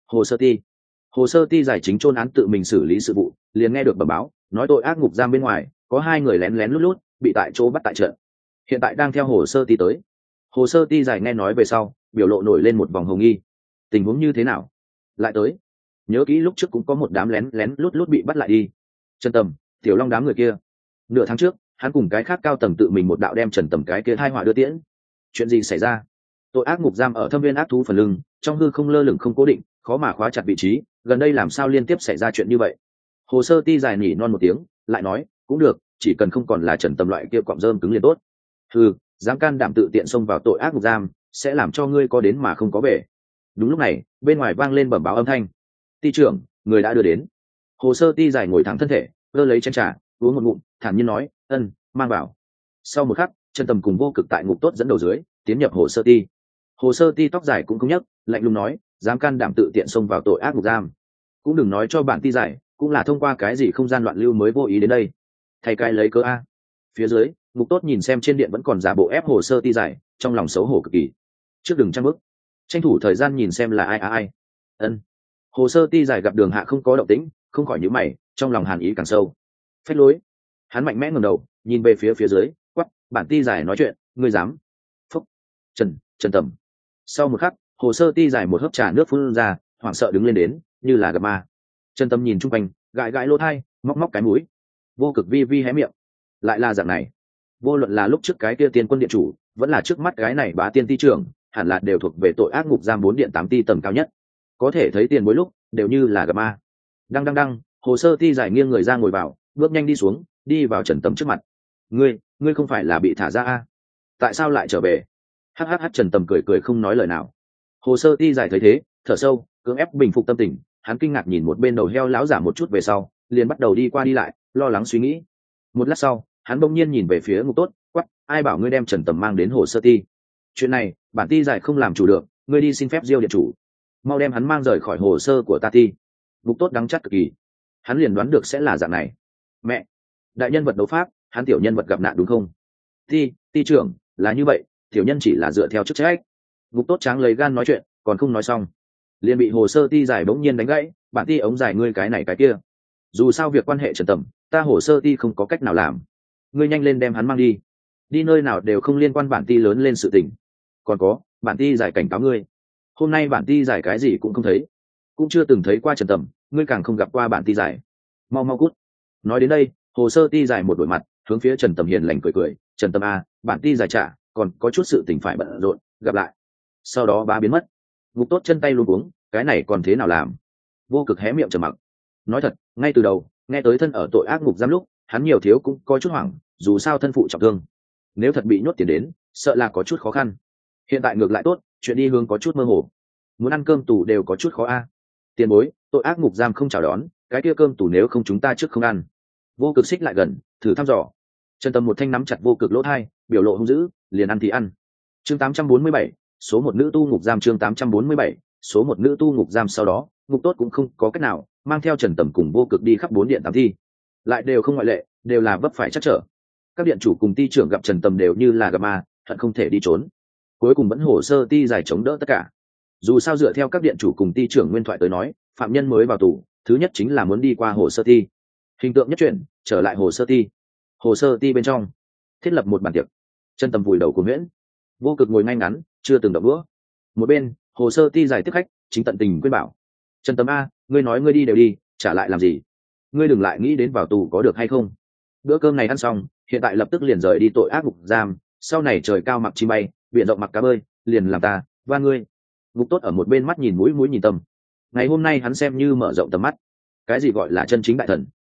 Hồ sơ ti giải chính chôn án tự mình xử lý sự vụ, liền nghe được bẩm báo, nói tội ác ngục giam bên ngoài có hai người lén lén lút lút bị tại chỗ bắt tại trận, hiện tại đang theo hồ sơ ti tới. Hồ sơ ti giải nghe nói về sau, biểu lộ nổi lên một vòng hồng nghi. Tình huống như thế nào? Lại tới? Nhớ kỹ lúc trước cũng có một đám lén lén lút lút bị bắt lại đi. Trần Tầm, Tiểu Long đám người kia. Nửa tháng trước, hắn cùng cái khác cao tầng tự mình một đạo đem Trần Tầm cái kia thai họa đưa tiễn. Chuyện gì xảy ra? Tội ác ngục giam ở thâm viên ác thú phần lưng, trong hư không lơ lửng không cố định, khó mà khóa chặt vị trí, gần đây làm sao liên tiếp xảy ra chuyện như vậy? Hồ sơ ti giải nhỉ non một tiếng, lại nói, cũng được, chỉ cần không còn là Trần Tầm loại kia cọm rơm cứng liền tốt. Dám can đảm tự tiện xông vào tội ác ngục giam, sẽ làm cho ngươi có đến mà không có về. Đúng lúc này, bên ngoài vang lên bẩm báo âm thanh. Ti trưởng, người đã đưa đến. Hồ sơ ti giải ngồi thẳng thân thể, cơ lấy chén trà, uống một ngụm, thản nhiên nói: mang vào. Sau một khắc, Trần Tầm cùng Vô Cực tại ngục tốt dẫn đầu dưới, tiến nhập hồ sơ ti. Hồ sơ ti tóc dài cũng không nhấc, lạnh lùng nói: dám can đảm tự tiện xông vào tội ác ngục giam, cũng đừng nói cho bản ti giải, cũng là thông qua cái gì không gian loạn lưu mới vô ý đến đây. Thay cái lấy cớ a. Phía dưới, ngục tốt nhìn xem trên điện vẫn còn giả bộ ép hồ sơ ti giải, trong lòng xấu hổ cực kỳ. Trước đừng trang bức, tranh thủ thời gian nhìn xem là ai. Hồ sơ ti giải gặp Đường Hạ không có động tĩnh, không khỏi nhíu mày, trong lòng hàn ý càng sâu. Phách lối. Hắn mạnh mẽ ngẩng đầu, nhìn về phía dưới, quắc: bản ti giải nói chuyện, ngươi dám? Phúc. Trần Tầm. Sau một khắc, hồ sơ ti giải một hớp trà nước phun ra, hoảng sợ đứng lên đến, như là gặp ma. Trần Tầm nhìn chung quanh, gãi lỗ tai, móc cái mũi. Vô Cực vi hé miệng. Lại là dạng này. vô luận là lúc trước cái kia tiên quân điện chủ vẫn là trước mắt cái này bá tiên ti trưởng, hẳn là đều thuộc về tội ác ngục giam 4 điện 8 ti tầm cao nhất. Có thể thấy tiền mỗi lúc đều như là gặp ma. Đăng đăng đăng, hồ sơ ti giải nghiêng người ra ngồi vào, bước nhanh đi xuống, đi vào Trần Tầm trước mặt. Ngươi không phải là bị thả ra à? Tại sao lại trở về? Hắc Trần Tầm cười cười không nói lời nào. Hồ sơ ti giải thấy thế, thở sâu, cưỡng ép bình phục tâm tình, hắn kinh ngạc nhìn một bên đầu heo láo giả một chút về sau, liền bắt đầu đi qua đi lại, lo lắng suy nghĩ. Một lát sau, hắn bỗng nhiên nhìn về phía Ngục Tốt, quắc, ai bảo ngươi đem Trần Tầm mang đến hồ sơ ti? Chuyện này, bản ti giải không làm chủ được, ngươi đi xin phép Diêu điện chủ, mau đem hắn mang rời khỏi hồ sơ của ta ti. Ngục Tốt đắng chắc cực kỳ, hắn liền đoán được sẽ là dạng này. Mẹ, đại nhân vật đấu pháp, hắn tiểu nhân vật gặp nạn đúng không? Ti trưởng, là như vậy, tiểu nhân chỉ là dựa theo chức trách. Ngục Tốt tráng lấy gan nói chuyện, còn không nói xong, liền bị hồ sơ ti giải bỗng nhiên đánh gãy. Bản ti ống giải ngươi cái này cái kia, dù sao việc quan hệ Trần Tầm, ta hồ sơ ti không có cách nào làm, ngươi nhanh lên đem hắn mang đi, đi nơi nào đều không liên quan bản ti lớn lên sự tình. Còn có, bản ti giải cảnh cáo ngươi, hôm nay bản ti giải cái gì cũng không thấy, cũng chưa từng thấy qua Trần Tầm, ngươi càng không gặp qua bản ti giải, mau cút. Nói đến đây, hồ sơ ti giải một đổi mặt, hướng phía Trần Tầm hiền lành cười, Trần Tầm à, bản ti giải trả, còn có chút sự tình phải bận rộn, gặp lại. Sau đó bá biến mất. Ngục Tốt chân tay luống cuống, cái này còn thế nào làm? Vô Cực hé miệng trầm mặc. Nói thật, ngay từ đầu nghe tới thân ở tội ác ngục giam lúc, hắn nhiều thiếu cũng có chút hoảng, dù sao thân phụ trọng thương, nếu thật bị nhốt tiền đến, sợ là có chút khó khăn. Hiện tại ngược lại tốt, chuyện đi hướng có chút mơ hồ, muốn ăn cơm tù đều có chút khó a. Tiền bối, tội ác ngục giam không chào đón, cái kia cơm tù nếu không chúng ta trước không ăn. Vô Cực xích lại gần, thử thăm dò. Trần Tầm một thanh nắm chặt Vô Cực lỗ thai, biểu lộ hung dữ, liền ăn thì ăn. Chương 847, số 1 nữ tu ngục giam. Chương 847, số 1 nữ tu ngục giam. Sau đó, Ngục Tốt cũng không có cách nào, mang theo Trần Tầm cùng Vô Cực đi khắp 4 điện 8 thi, lại đều không ngoại lệ, đều là vấp phải chắc trở. Các điện chủ cùng ti trưởng gặp Trần Tầm đều như là gặp ma, hận không thể đi trốn. Cuối cùng vẫn hồ sơ ti giải chống đỡ tất cả. Dù sao dựa theo các điện chủ cùng ti trưởng nguyên thoại tới nói, phạm nhân mới vào tù, thứ nhất chính là muốn đi qua hồ sơ ti. Hình tượng nhất chuyển, trở lại hồ sơ ti. Hồ sơ ti bên trong thiết lập một bàn tiệc. Trần Tầm vùi đầu của Nguyễn, Vô Cực ngồi ngay ngắn, chưa từng động đũa. Một bên, hồ sơ ti giải tiếp khách, chính tận tình khuyên bảo. Trần Tầm a, ngươi nói ngươi đi đều đi, trả lại làm gì? Ngươi đừng lại nghĩ đến vào tù có được hay không. Bữa cơm này ăn xong, hiện tại lập tức liền rời đi tội ác ngục giam, sau này trời cao mặc chim bay, biển rộng mặc cá bơi, liền làm ta và ngươi. Ngục Tốt ở một bên mắt nhìn mũi nhìn tâm. Ngày hôm nay hắn xem như mở rộng tầm mắt. Cái gì gọi là chân chính đại thần?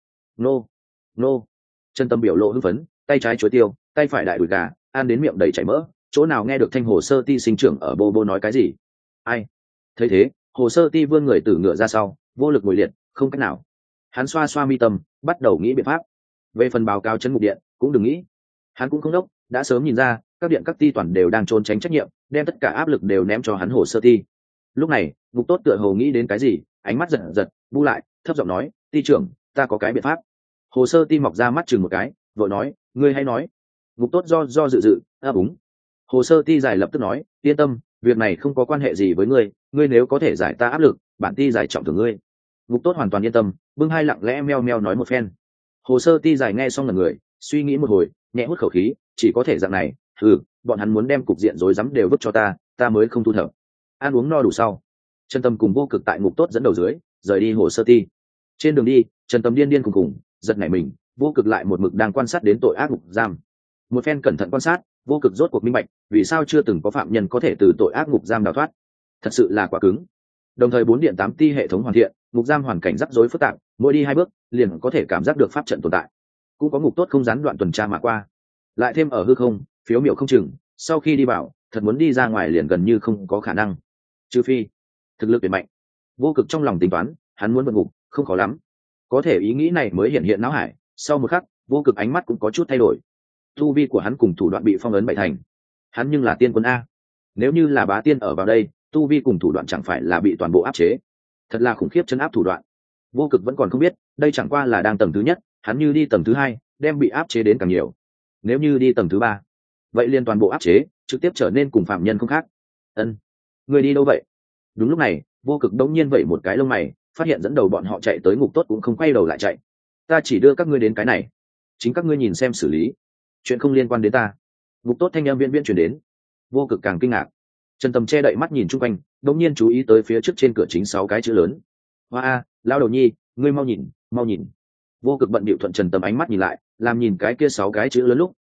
Nô. Trần Tầm biểu lộ hưng phấn, tay trái chuối tiêu, tay phải đại đùi gà, ăn đến miệng đầy chảy mỡ, chỗ nào nghe được thanh hồ sơ ti sinh trưởng ở bô nói cái gì? Ai? Thấy thế, hồ sơ ti vươn người từ ngựa ra sau, vô lực ngồi liệt, không cách nào. Hắn xoa mi tâm, bắt đầu nghĩ biện pháp. Về phần báo cáo trấn ngục điện, cũng đừng nghĩ. Hắn cũng không đốc, đã sớm nhìn ra, các điện các ti toàn đều đang trốn tránh trách nhiệm, đem tất cả áp lực đều ném cho hắn hồ sơ ti. Lúc này, Ngục Tốt tựa hồ nghĩ đến cái gì, ánh mắt giật, bu lại, thấp giọng nói, ti trưởng, ta có cái biện pháp. Hồ sơ ti mọc ra mắt chừng một cái, vội nói, ngươi hãy nói. Ngục Tốt do dự, úng. Hồ sơ ti giải lập tức nói, yên tâm, việc này không có quan hệ gì với ngươi, ngươi nếu có thể giải ta áp lực, bản ti giải trọng thưởng ngươi. Ngục Tốt hoàn toàn yên tâm, bưng hai lặng lẽ meo nói một phen. Hồ sơ ti giải nghe xong là người, suy nghĩ một hồi, nhẹ hút khẩu khí, chỉ có thể dạng này, bọn hắn muốn đem cục diện rối rắm đều vứt cho ta mới không thu thập. Ăn uống no đủ sau, Trần Tầm cùng Vô Cực tại Ngục Tốt dẫn đầu dưới, rời đi hồ sơ ti. Trên đường đi, Trần Tầm điên cùng, giật nảy mình, Vô Cực lại một mực đang quan sát đến tội ác ngục giam. Một phen cẩn thận quan sát, Vô Cực rốt cuộc minh bạch, vì sao chưa từng có phạm nhân có thể từ tội ác ngục giam đào thoát. Thật sự là quá cứng. Đồng thời 4 điện 8 ti hệ thống hoàn thiện, ngục giam hoàn cảnh rắc rối phức tạp, mỗi đi 2 bước, liền có thể cảm giác được pháp trận tồn tại. Cũng có Ngục Tốt không gián đoạn tuần tra mà qua. Lại thêm ở hư không, phiếu miểu không chừng, sau khi đi vào, thật muốn đi ra ngoài liền gần như không có khả năng. Trừ phi thực lực tuyệt mạnh. Vô Cực trong lòng tính toán, hắn muốn vượt ngục, không khó lắm. Có thể ý nghĩ này mới hiện não hải, sau một khắc, Vô Cực ánh mắt cũng có chút thay đổi. Tu vi của hắn cùng thủ đoạn bị phong ấn 7 thành. Hắn nhưng là tiên quân a. Nếu như là bá tiên ở vào đây, tu vi cùng thủ đoạn chẳng phải là bị toàn bộ áp chế. Thật là khủng khiếp trấn áp thủ đoạn. Vô Cực vẫn còn không biết, đây chẳng qua là đang tầng thứ nhất, hắn như đi tầng thứ 2, đem bị áp chế đến càng nhiều. Nếu như đi tầng thứ 3, vậy liền toàn bộ áp chế, trực tiếp trở nên cùng phạm nhân không khác. Ân, người đi đâu vậy? Đúng lúc này, Vô Cực đống nhiên vậy một cái lông mày, phát hiện dẫn đầu bọn họ chạy tới Ngục Tốt cũng không quay đầu lại chạy. Ta chỉ đưa các ngươi đến cái này, chính các ngươi nhìn xem xử lý, chuyện không liên quan đến ta. Ngục Tốt thanh âm viên truyền đến. Vô Cực càng kinh ngạc. Trần Tầm che đậy mắt nhìn chung quanh, đống nhiên chú ý tới phía trước trên cửa chính 6 cái chữ lớn. Hoa, lao đầu nhi, ngươi mau nhìn. Vô Cực bận bịu thuận Trần Tầm ánh mắt nhìn lại, làm nhìn cái kia 6 cái chữ lớn lúc,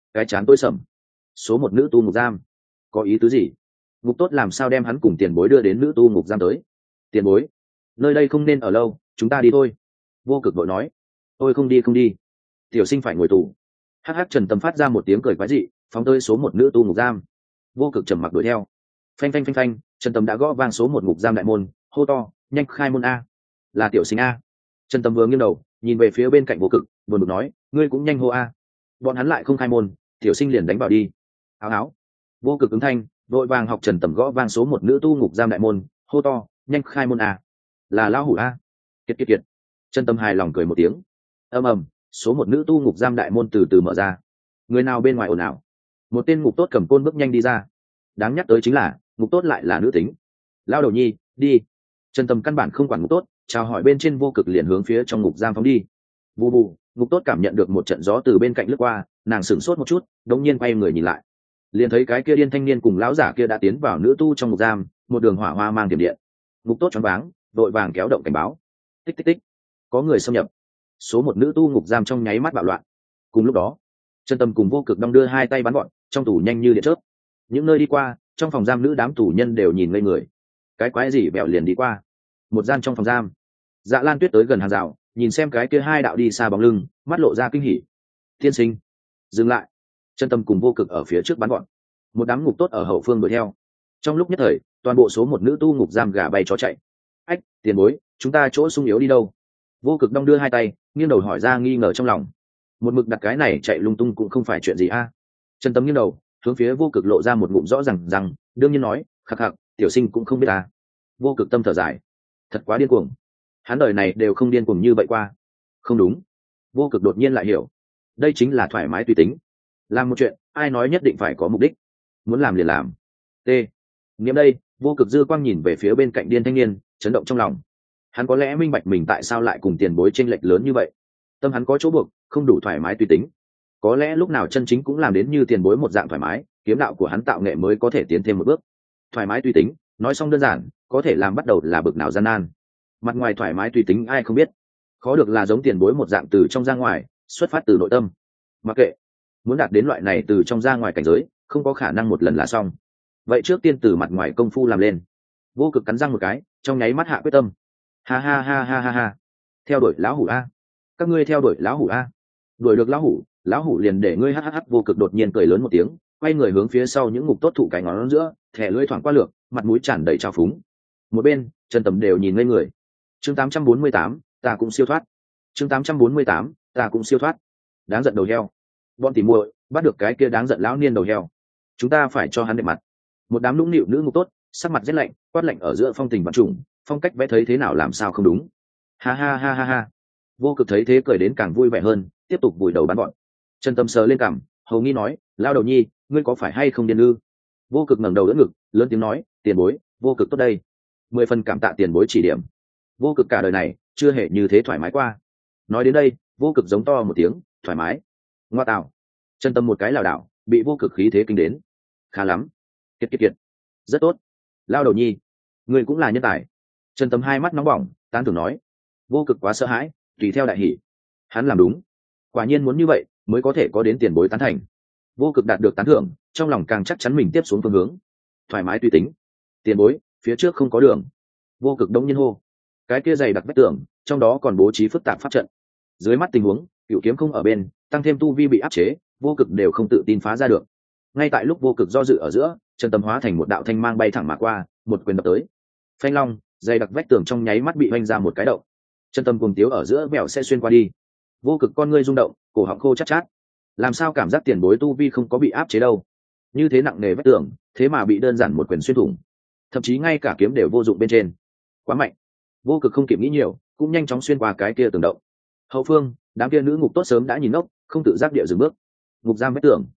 cái chán tối sầm. Số một nữ tu ngục giam, có ý tứ gì? Ngục tốt làm sao đem hắn cùng tiền bối đưa đến nữ tu ngục giam tới? Tiền bối, nơi đây không nên ở lâu, chúng ta đi thôi. Vô Cực đội nói. Tôi không đi, không đi, tiểu sinh phải ngồi tù. Hắc hắc, Trần Tâm phát ra một tiếng cười quái dị, phóng tới số một nữ tu ngục giam. Vô Cực trầm mặc đuổi theo. Phanh phanh phanh phanh, Trần Tâm đã gõ vang số một ngục giam đại môn, hô to, nhanh khai môn a. Là tiểu sinh a. Trần Tâm vừa nghiêng đầu nhìn về phía bên cạnh Vô Cực, buồn bực nói, ngươi cũng nhanh hô a. Bọn hắn lại không khai môn, tiểu sinh liền đánh vào đi. Áo áo. Vô Cực ứng thanh, vội vàng học Trần Tầm gõ vang số một nữ tu ngục giam đại môn, hô to, nhanh khai môn a. Là lão hủ a. Kiệt kiệt kiệt. Trần Tầm hài lòng cười một tiếng. Ầm ầm, số một nữ tu ngục giam đại môn từ từ mở ra. Người nào bên ngoài ồn ào? Một tên ngục tốt cầm côn bước nhanh đi ra. Đáng nhắc tới chính là ngục tốt lại là nữ tính. Lao đầu nhi, đi. Trần Tầm căn bản không quản ngục tốt, chào hỏi bên trên Vô Cực liền hướng phía trong ngục giam phóng đi. Bù bù, ngục tốt cảm nhận được một trận gió từ bên cạnh lướt qua, nàng sửng sốt một chút, đống nhiên quay người nhìn lại, liền thấy cái kia điên thanh niên cùng lão giả kia đã tiến vào nữ tu trong ngục giam, một đường hỏa hoa mang điểm điện. Ngục tốt choáng váng, đội vàng kéo động cảnh báo. Tích tích tích, có người xâm nhập. Số một nữ tu ngục giam trong nháy mắt bạo loạn. Cùng lúc đó, Trần Tâm cùng Vô Cực đong đưa hai tay bắn gọn, trong tù nhanh như điện chớp. Những nơi đi qua, trong phòng giam nữ đám tù nhân đều nhìn ngây người. Cái quái gì bẹo liền đi qua. Một gian trong phòng giam, Dạ Lan Tuyết tới gần hàng rào, nhìn xem cái kia hai đạo đi xa bóng lưng, mắt lộ ra kinh hỉ. Tiên sinh, dừng lại. Trần Tâm cùng Vô Cực ở phía trước bắn gọn, một đám ngục tốt ở hậu phương đuổi theo. Trong lúc nhất thời, toàn bộ số một nữ tu ngục giam gà bay chó chạy. Ách, tiền bối, chúng ta chỗ sung yếu đi đâu? Vô Cực đong đưa hai tay, nghiêng đầu hỏi ra nghi ngờ trong lòng. Một mực đặt cái này chạy lung tung cũng không phải chuyện gì a. Trần Tâm nghiêng đầu hướng phía Vô Cực lộ ra một ngụm rõ rằng đương nhiên nói, khắc khắc, tiểu sinh cũng không biết ta. Vô Cực tâm thở dài, thật quá điên cuồng, hắn đời này đều không điên cuồng như vậy qua. Không đúng. Vô Cực đột nhiên lại hiểu, đây chính là thoải mái tùy tính. Làm một chuyện, ai nói nhất định phải có mục đích, muốn làm liền làm. T. Nghiệm đây, Vô Cực dư quang nhìn về phía bên cạnh điên thanh niên, chấn động trong lòng. Hắn có lẽ minh bạch mình tại sao lại cùng tiền bối chênh lệch lớn như vậy. Tâm hắn có chỗ buộc, không đủ thoải mái tùy tính. Có lẽ lúc nào chân chính cũng làm đến như tiền bối một dạng thoải mái, kiếm đạo của hắn tạo nghệ mới có thể tiến thêm một bước. Thoải mái tùy tính, nói xong đơn giản, có thể làm bắt đầu là bực nào gian nan. Mặt ngoài thoải mái tùy tính ai không biết, khó được là giống tiền bối một dạng từ trong ra ngoài, xuất phát từ nội tâm. Mặc kệ, muốn đạt đến loại này từ trong ra ngoài cảnh giới, không có khả năng một lần là xong. Vậy trước tiên từ mặt ngoài công phu làm lên. Vô Cực cắn răng một cái, trong nháy mắt hạ quyết tâm. Ha ha ha ha ha ha. Theo đuổi lão hủ a. Các ngươi theo đuổi lão hủ a. Đuổi được lão hủ liền để ngươi hhh. Vô Cực đột nhiên cười lớn một tiếng, quay người hướng phía sau những ngục tốt thụ cái ngón giữa, thẻ lưỡi thoảng qua lược, mặt mũi tràn đầy trào phúng. Một bên, Trần Tầm đều nhìn ngây người. Chương 848, ta cũng siêu thoát. Chương 848, ta cũng siêu thoát. Đáng giận đầu heo. Bọn tỉ muội, bắt được cái kia đáng giận lão niên đầu heo. Chúng ta phải cho hắn đẹp mặt. Một đám nũng nịu nữ ngục tốt, sắc mặt rét lạnh, quát lạnh ở giữa phong tình vạn trùng, phong cách vẽ thấy thế nào làm sao không đúng. Ha ha ha ha ha. Vô Cực thấy thế cười đến càng vui vẻ hơn, tiếp tục vùi đầu bắn bọn. Trần Tâm sờ lên cằm, hầu nghi nói, lao đầu nhi, ngươi có phải hay không điên ư? Vô Cực ngẩng đầu đỡ ngực, lớn tiếng nói, tiền bối, Vô Cực tốt đây. 10 phần cảm tạ tiền bối chỉ điểm. Vô Cực cả đời này chưa hề như thế thoải mái qua. Nói đến đây, Vô Cực giống to một tiếng, thoải mái. Ngoa tạo. Trần Tâm một cái lảo đảo, bị Vô Cực khí thế kinh đến. Khá lắm. Kiệt kiệt kiệt. Rất tốt. Lao đầu nhi, ngươi cũng là nhân tài. Trần Tâm hai mắt nóng bỏng, tán thưởng nói. Vô Cực quá sợ hãi, tùy theo đại hỉ. Hắn làm đúng, quả nhiên muốn như vậy mới có thể có đến tiền bối tán thành. Vô Cực đạt được tán thưởng, trong lòng càng chắc chắn mình tiếp xuống phương hướng. Thoải mái tùy tính. Tiền bối, phía trước không có đường. Vô Cực đông nhiên hô. Cái kia dày đặc vách tường, trong đó còn bố trí phức tạp pháp trận. Dưới mắt tình huống, Cửu Kiếm không ở bên, tăng thêm tu vi bị áp chế, Vô Cực đều không tự tin phá ra được. Ngay tại lúc Vô Cực do dự ở giữa, Trần Tâm hóa thành một đạo thanh mang bay thẳng mà qua, một quyền đập tới. Phanh long, dày đặc vách tường trong nháy mắt bị hoành ra một cái động. Trần Tâm cuồng tiếu ở giữa bèo sẽ xuyên qua đi. Vô Cực con ngươi rung động, cổ họng khô chát chát. Làm sao cảm giác tiền bối tu vi không có bị áp chế đâu? Như thế nặng nề vách tường, thế mà bị đơn giản một quyền xuyên thủng. Thậm chí ngay cả kiếm đều vô dụng bên trên. Quá mạnh. Vô Cực không kịp nghĩ nhiều, cũng nhanh chóng xuyên qua cái kia tường động. Hậu phương, đám kia nữ ngục tốt sớm đã nhìn ngốc, không tự giác địa dừng bước. Ngục giam vách tường,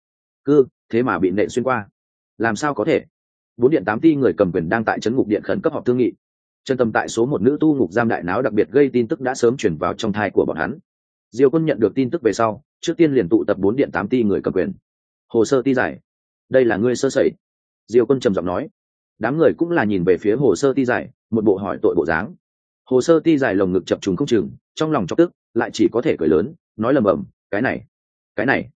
thế mà bị nện xuyên qua. Làm sao có thể? 4 điện 8 ti người cầm quyền đang tại trấn ngục điện khẩn cấp họp thương nghị. Trần Tâm tại số một nữ tu ngục giam đại náo đặc biệt gây tin tức đã sớm chuyển vào trong thai của bọn hắn. Diêu Quân nhận được tin tức về sau, trước tiên liền tụ tập 4 điện 8 ti người cầm quyền. Hồ sơ ti giải, đây là ngươi sơ sẩy. Diêu Quân trầm giọng nói. Đám người cũng là nhìn về phía hồ sơ ti giải, một bộ hỏi tội bộ dáng. Hồ sơ ti giải lồng ngực chập trùng không chừng, trong lòng chọc tức, lại chỉ có thể cười lớn, nói lầm bầm, cái này,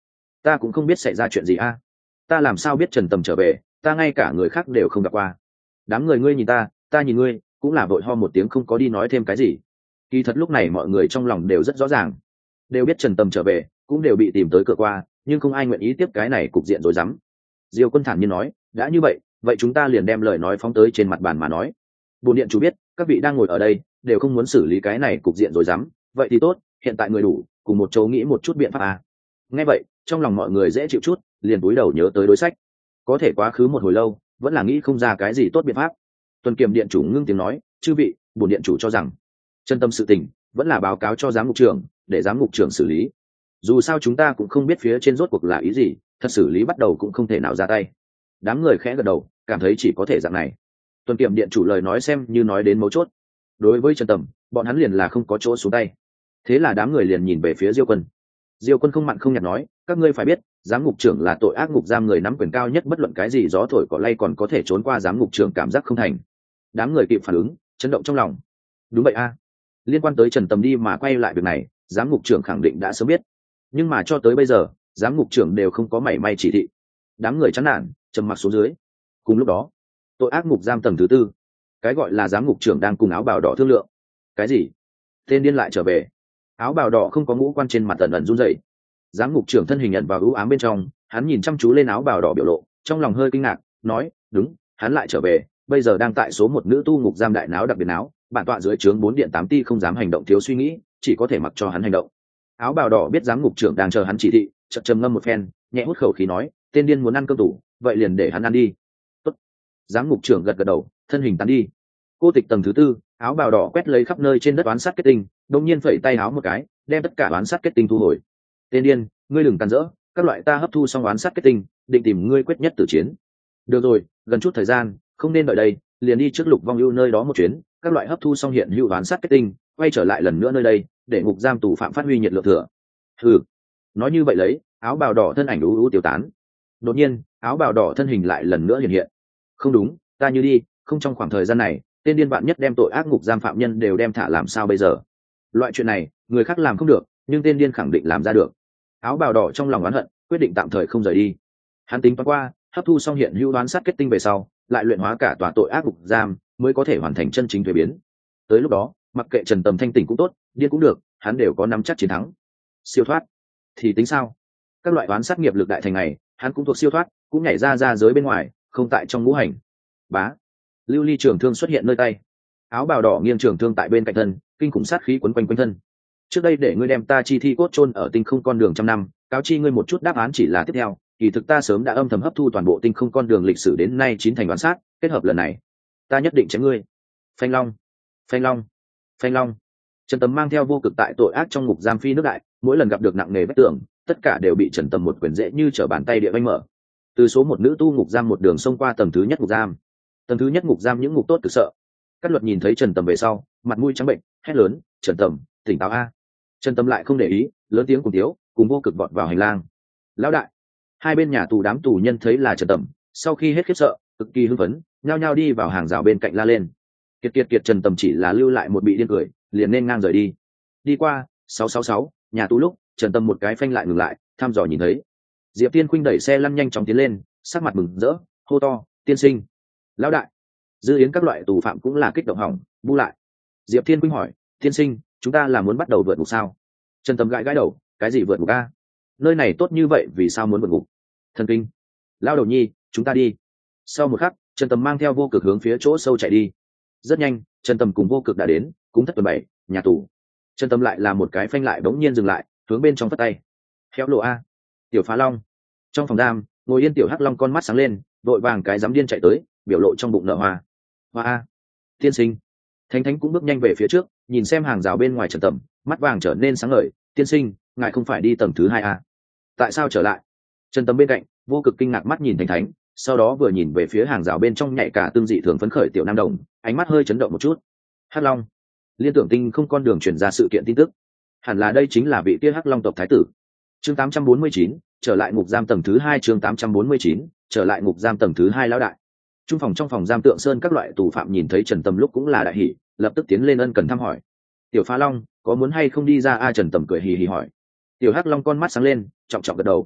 ta cũng không biết xảy ra chuyện gì a. Ta làm sao biết Trần Tầm trở về, ta ngay cả người khác đều không gặp qua. Đám người ngươi nhìn ta nhìn ngươi, cũng là vội ho một tiếng không có đi nói thêm cái gì. Kỳ thật lúc này mọi người trong lòng đều rất rõ ràng, đều biết Trần Tầm trở về, cũng đều bị tìm tới cửa qua, nhưng không ai nguyện ý tiếp cái này cục diện rối rắm. Diêu Quân thản nhiên nói, đã như vậy chúng ta liền đem lời nói phóng tới trên mặt bàn mà nói. Bổn điện chủ biết các vị đang ngồi ở đây đều không muốn xử lý cái này cục diện rối rắm, vậy thì tốt, hiện tại người đủ, cùng một chỗ nghĩ một chút biện pháp à. Nghe vậy trong lòng mọi người dễ chịu chút, liền cúi đầu nhớ tới đối sách. Có thể quá khứ một hồi lâu vẫn là nghĩ không ra cái gì tốt biện pháp. Tuần Kiểm điện chủ ngưng tiếng nói, chư vị, bổn điện chủ cho rằng chân tâm sự tình vẫn là báo cáo cho giám ngục trưởng, để giám ngục trưởng xử lý. Dù sao chúng ta cũng không biết phía trên rốt cuộc là ý gì, thật xử lý bắt đầu cũng không thể nào ra tay. Đám người khẽ gật đầu, cảm thấy chỉ có thể dạng này. Tuần Kiểm điện chủ lời nói xem như nói đến mấu chốt. Đối với Trần Tầm, bọn hắn liền là không có chỗ xuống tay. Thế là đám người liền nhìn về phía Diêu Quân. Diêu Quân không mặn không nhạt nói, các ngươi phải biết, giám ngục trưởng là tội ác ngục giam người nắm quyền cao nhất, bất luận cái gì gió thổi cỏ lay còn có thể trốn qua giám ngục trưởng cảm giác không thành. Đám người kịp phản ứng, chấn động trong lòng. Đúng vậy a. Liên quan tới Trần Tầm đi mà quay lại việc này, giám ngục trưởng khẳng định đã sớm biết, nhưng mà cho tới bây giờ giám ngục trưởng đều không có mảy may chỉ thị. Đám người chán nản trầm mặc xuống dưới. Cùng lúc đó, tội ác ngục giam tầng thứ tư, cái gọi là giám ngục trưởng đang cùng áo bào đỏ thương lượng. Cái gì? Tên điên lại trở về? Áo bào đỏ không có ngũ quan, trên mặt ẩn ẩn run rẩy. Giám ngục trưởng thân hình nhận vào ưu ám bên trong, hắn nhìn chăm chú lên áo bào đỏ biểu lộ, trong lòng hơi kinh ngạc, nói, đúng, hắn lại trở về, bây giờ đang tại số một nữ tu ngục giam đại náo đặc biệt náo, bản tọa dưới trướng 4 điện 8 ti không dám hành động thiếu suy nghĩ, chỉ có thể mặc cho hắn hành động. Áo bào đỏ biết giám ngục trưởng đang chờ hắn chỉ thị, chợt trầm ngâm một phen, nhẹ hút khẩu khí nói, tên điên muốn ăn cơm tủ, vậy liền để hắn ăn đi. Tốt. Giám ngục trưởng gật gật đầu, thân hình tán đi. Cô tịch tầng thứ tư, áo bào đỏ quét lấy khắp nơi trên đất oán sát kết tinh, đột nhiên phẩy tay áo một cái, đem tất cả oán sát kết tinh thu hồi. Tên điên, ngươi đừng tàn rỡ, các loại ta hấp thu xong oán sát kết tinh, định tìm ngươi quyết nhất tử chiến. Được rồi, gần chút thời gian, không nên đợi đây, liền đi trước Lục Vong Ưu nơi đó một chuyến, các loại hấp thu xong hiện hữu oán sát kết tinh, quay trở lại lần nữa nơi đây, để ngục giam tù phạm phát huy nhiệt lượng thừa. Hừ. Nói như vậy lấy, áo bào đỏ thân ảnh u u tiêu tán. Đột nhiên, áo bào đỏ thân hình lại lần nữa hiện hiện. Không đúng, ta như đi, không trong khoảng thời gian này, tên điên vạn nhất đem tội ác ngục giam phạm nhân đều đem thả làm sao bây giờ? Loại chuyện này, người khác làm không được, nhưng tên điên khẳng định làm ra được. Áo bào đỏ trong lòng oán hận, quyết định tạm thời không rời đi. Hắn tính toán qua, hấp thu xong hiện hữu đoán sát kết tinh về sau, lại luyện hóa cả tòa tội ác ngục giam, mới có thể hoàn thành chân chính thuế biến. Tới lúc đó, mặc kệ Trần Tầm thanh tỉnh cũng tốt, điên cũng được, hắn đều có nắm chắc chiến thắng. Siêu thoát thì tính sao? Các loại đoán sát nghiệp lực đại thành này, hắn cũng thuộc siêu thoát, cũng nhảy ra giới bên ngoài, không tại trong ngũ hành. Bá. Lưu ly trường thương xuất hiện nơi tay. Áo bào đỏ nghiêng trường thương tại bên cạnh thân, kinh khủng sát khí quấn quanh quanh thân. Trước đây để ngươi đem ta chi thi cốt chôn ở tinh không con đường trăm năm, cáo chi ngươi một chút đáp án chỉ là tiếp theo, kỳ thực ta sớm đã âm thầm hấp thu toàn bộ tinh không con đường lịch sử đến nay 9 thành đoán sát, kết hợp lần này, ta nhất định chém ngươi. Phanh long, phanh long, phanh long. Trần Tầm mang theo vô cực tại tội ác trong ngục giam phi nước đại, mỗi lần gặp được nặng nề vết tường, tất cả đều bị Trần Tầm một quyền dễ như trở bàn tay địa vanh mở. Từ số một nữ tu ngục giam một đường xông qua tầng thứ nhất ngục giam. Tầng thứ nhất ngục giam những ngục tốt cực sợ. Các luật nhìn thấy Trần Tầm về sau, mặt mũi trắng bệnh, hét lớn, "Trần Tầm, tỉnh táo a!" Trần Tầm lại không để ý, lớn tiếng cùng tiếu, cùng vô cực vọt vào hành lang. Lão đại! Hai bên nhà tù đám tù nhân thấy là Trần Tầm, sau khi hết khiếp sợ, cực kỳ hưng phấn, nhao nhao đi vào hàng rào bên cạnh la lên. Kiệt kiệt kiệt, Trần Tầm chỉ là lưu lại một bị điên cười, liền nên ngang rời đi. Đi qua 666 nhà tù lúc, Trần Tầm một cái phanh lại ngừng lại, thăm dò nhìn thấy Diệp Tiên Khuynh đẩy xe lăn nhanh chóng tiến lên, sắc mặt mừng rỡ, hô to, "Tiên sinh!" Lão đại! Dư yến các loại tù phạm cũng là kích động hỏng, bu lại. Diệp Thiên Khuynh hỏi, "Tiên sinh, chúng ta là muốn bắt đầu vượt ngục sao?" Trần Tầm gãi gãi đầu, "Cái gì vượt ngục a? Nơi này tốt như vậy vì sao muốn vượt ngục?" Thần kinh. Lao đầu nhi, chúng ta đi. Sau một khắc, Trần Tầm mang theo vô cực hướng phía chỗ sâu chạy đi. Rất nhanh, Trần Tầm cùng vô cực đã đến cúng thất tuần 7 nhà tù. Trần Tầm lại là một cái phanh lại, bỗng nhiên dừng lại, hướng bên trong phất tay. "Khéo lộ a." Tiểu Phá Long. Trong phòng giam, ngồi yên tiểu Hắc Long con mắt sáng lên, vội vàng cái dám điên chạy tới, biểu lộ trong bụng nở hoa. "Hoa a." Tiên sinh. Thánh Thánh cũng bước nhanh về phía trước, nhìn xem hàng rào bên ngoài Trần Tầm, mắt vàng trở nên sáng ngời, "Tiên sinh, ngài không phải đi tầng thứ 2 a? Tại sao trở lại?" Trần Tầm bên cạnh, vô cực kinh ngạc mắt nhìn Thánh Thánh, sau đó vừa nhìn về phía hàng rào bên trong nhạy cả tương dị thường phấn khởi tiểu nam đồng, ánh mắt hơi chấn động một chút. Hắc Long. Liên tưởng tinh không con đường truyền ra sự kiện tin tức, hẳn là đây chính là vị kia Hắc Long tộc thái tử. Chương 849, trở lại ngục giam tầng thứ 2, chương 849, trở lại ngục giam tầng thứ 2 lão đại. Trung phòng trong phòng giam Tượng Sơn các loại tù phạm nhìn thấy Trần Tầm lúc cũng là đại hỉ, lập tức tiến lên ân cần thăm hỏi. "Tiểu Phá Long, có muốn hay không đi ra a?" Trần Tầm cười hì hì hỏi. Tiểu Hắc Long con mắt sáng lên, trọng trọng gật đầu.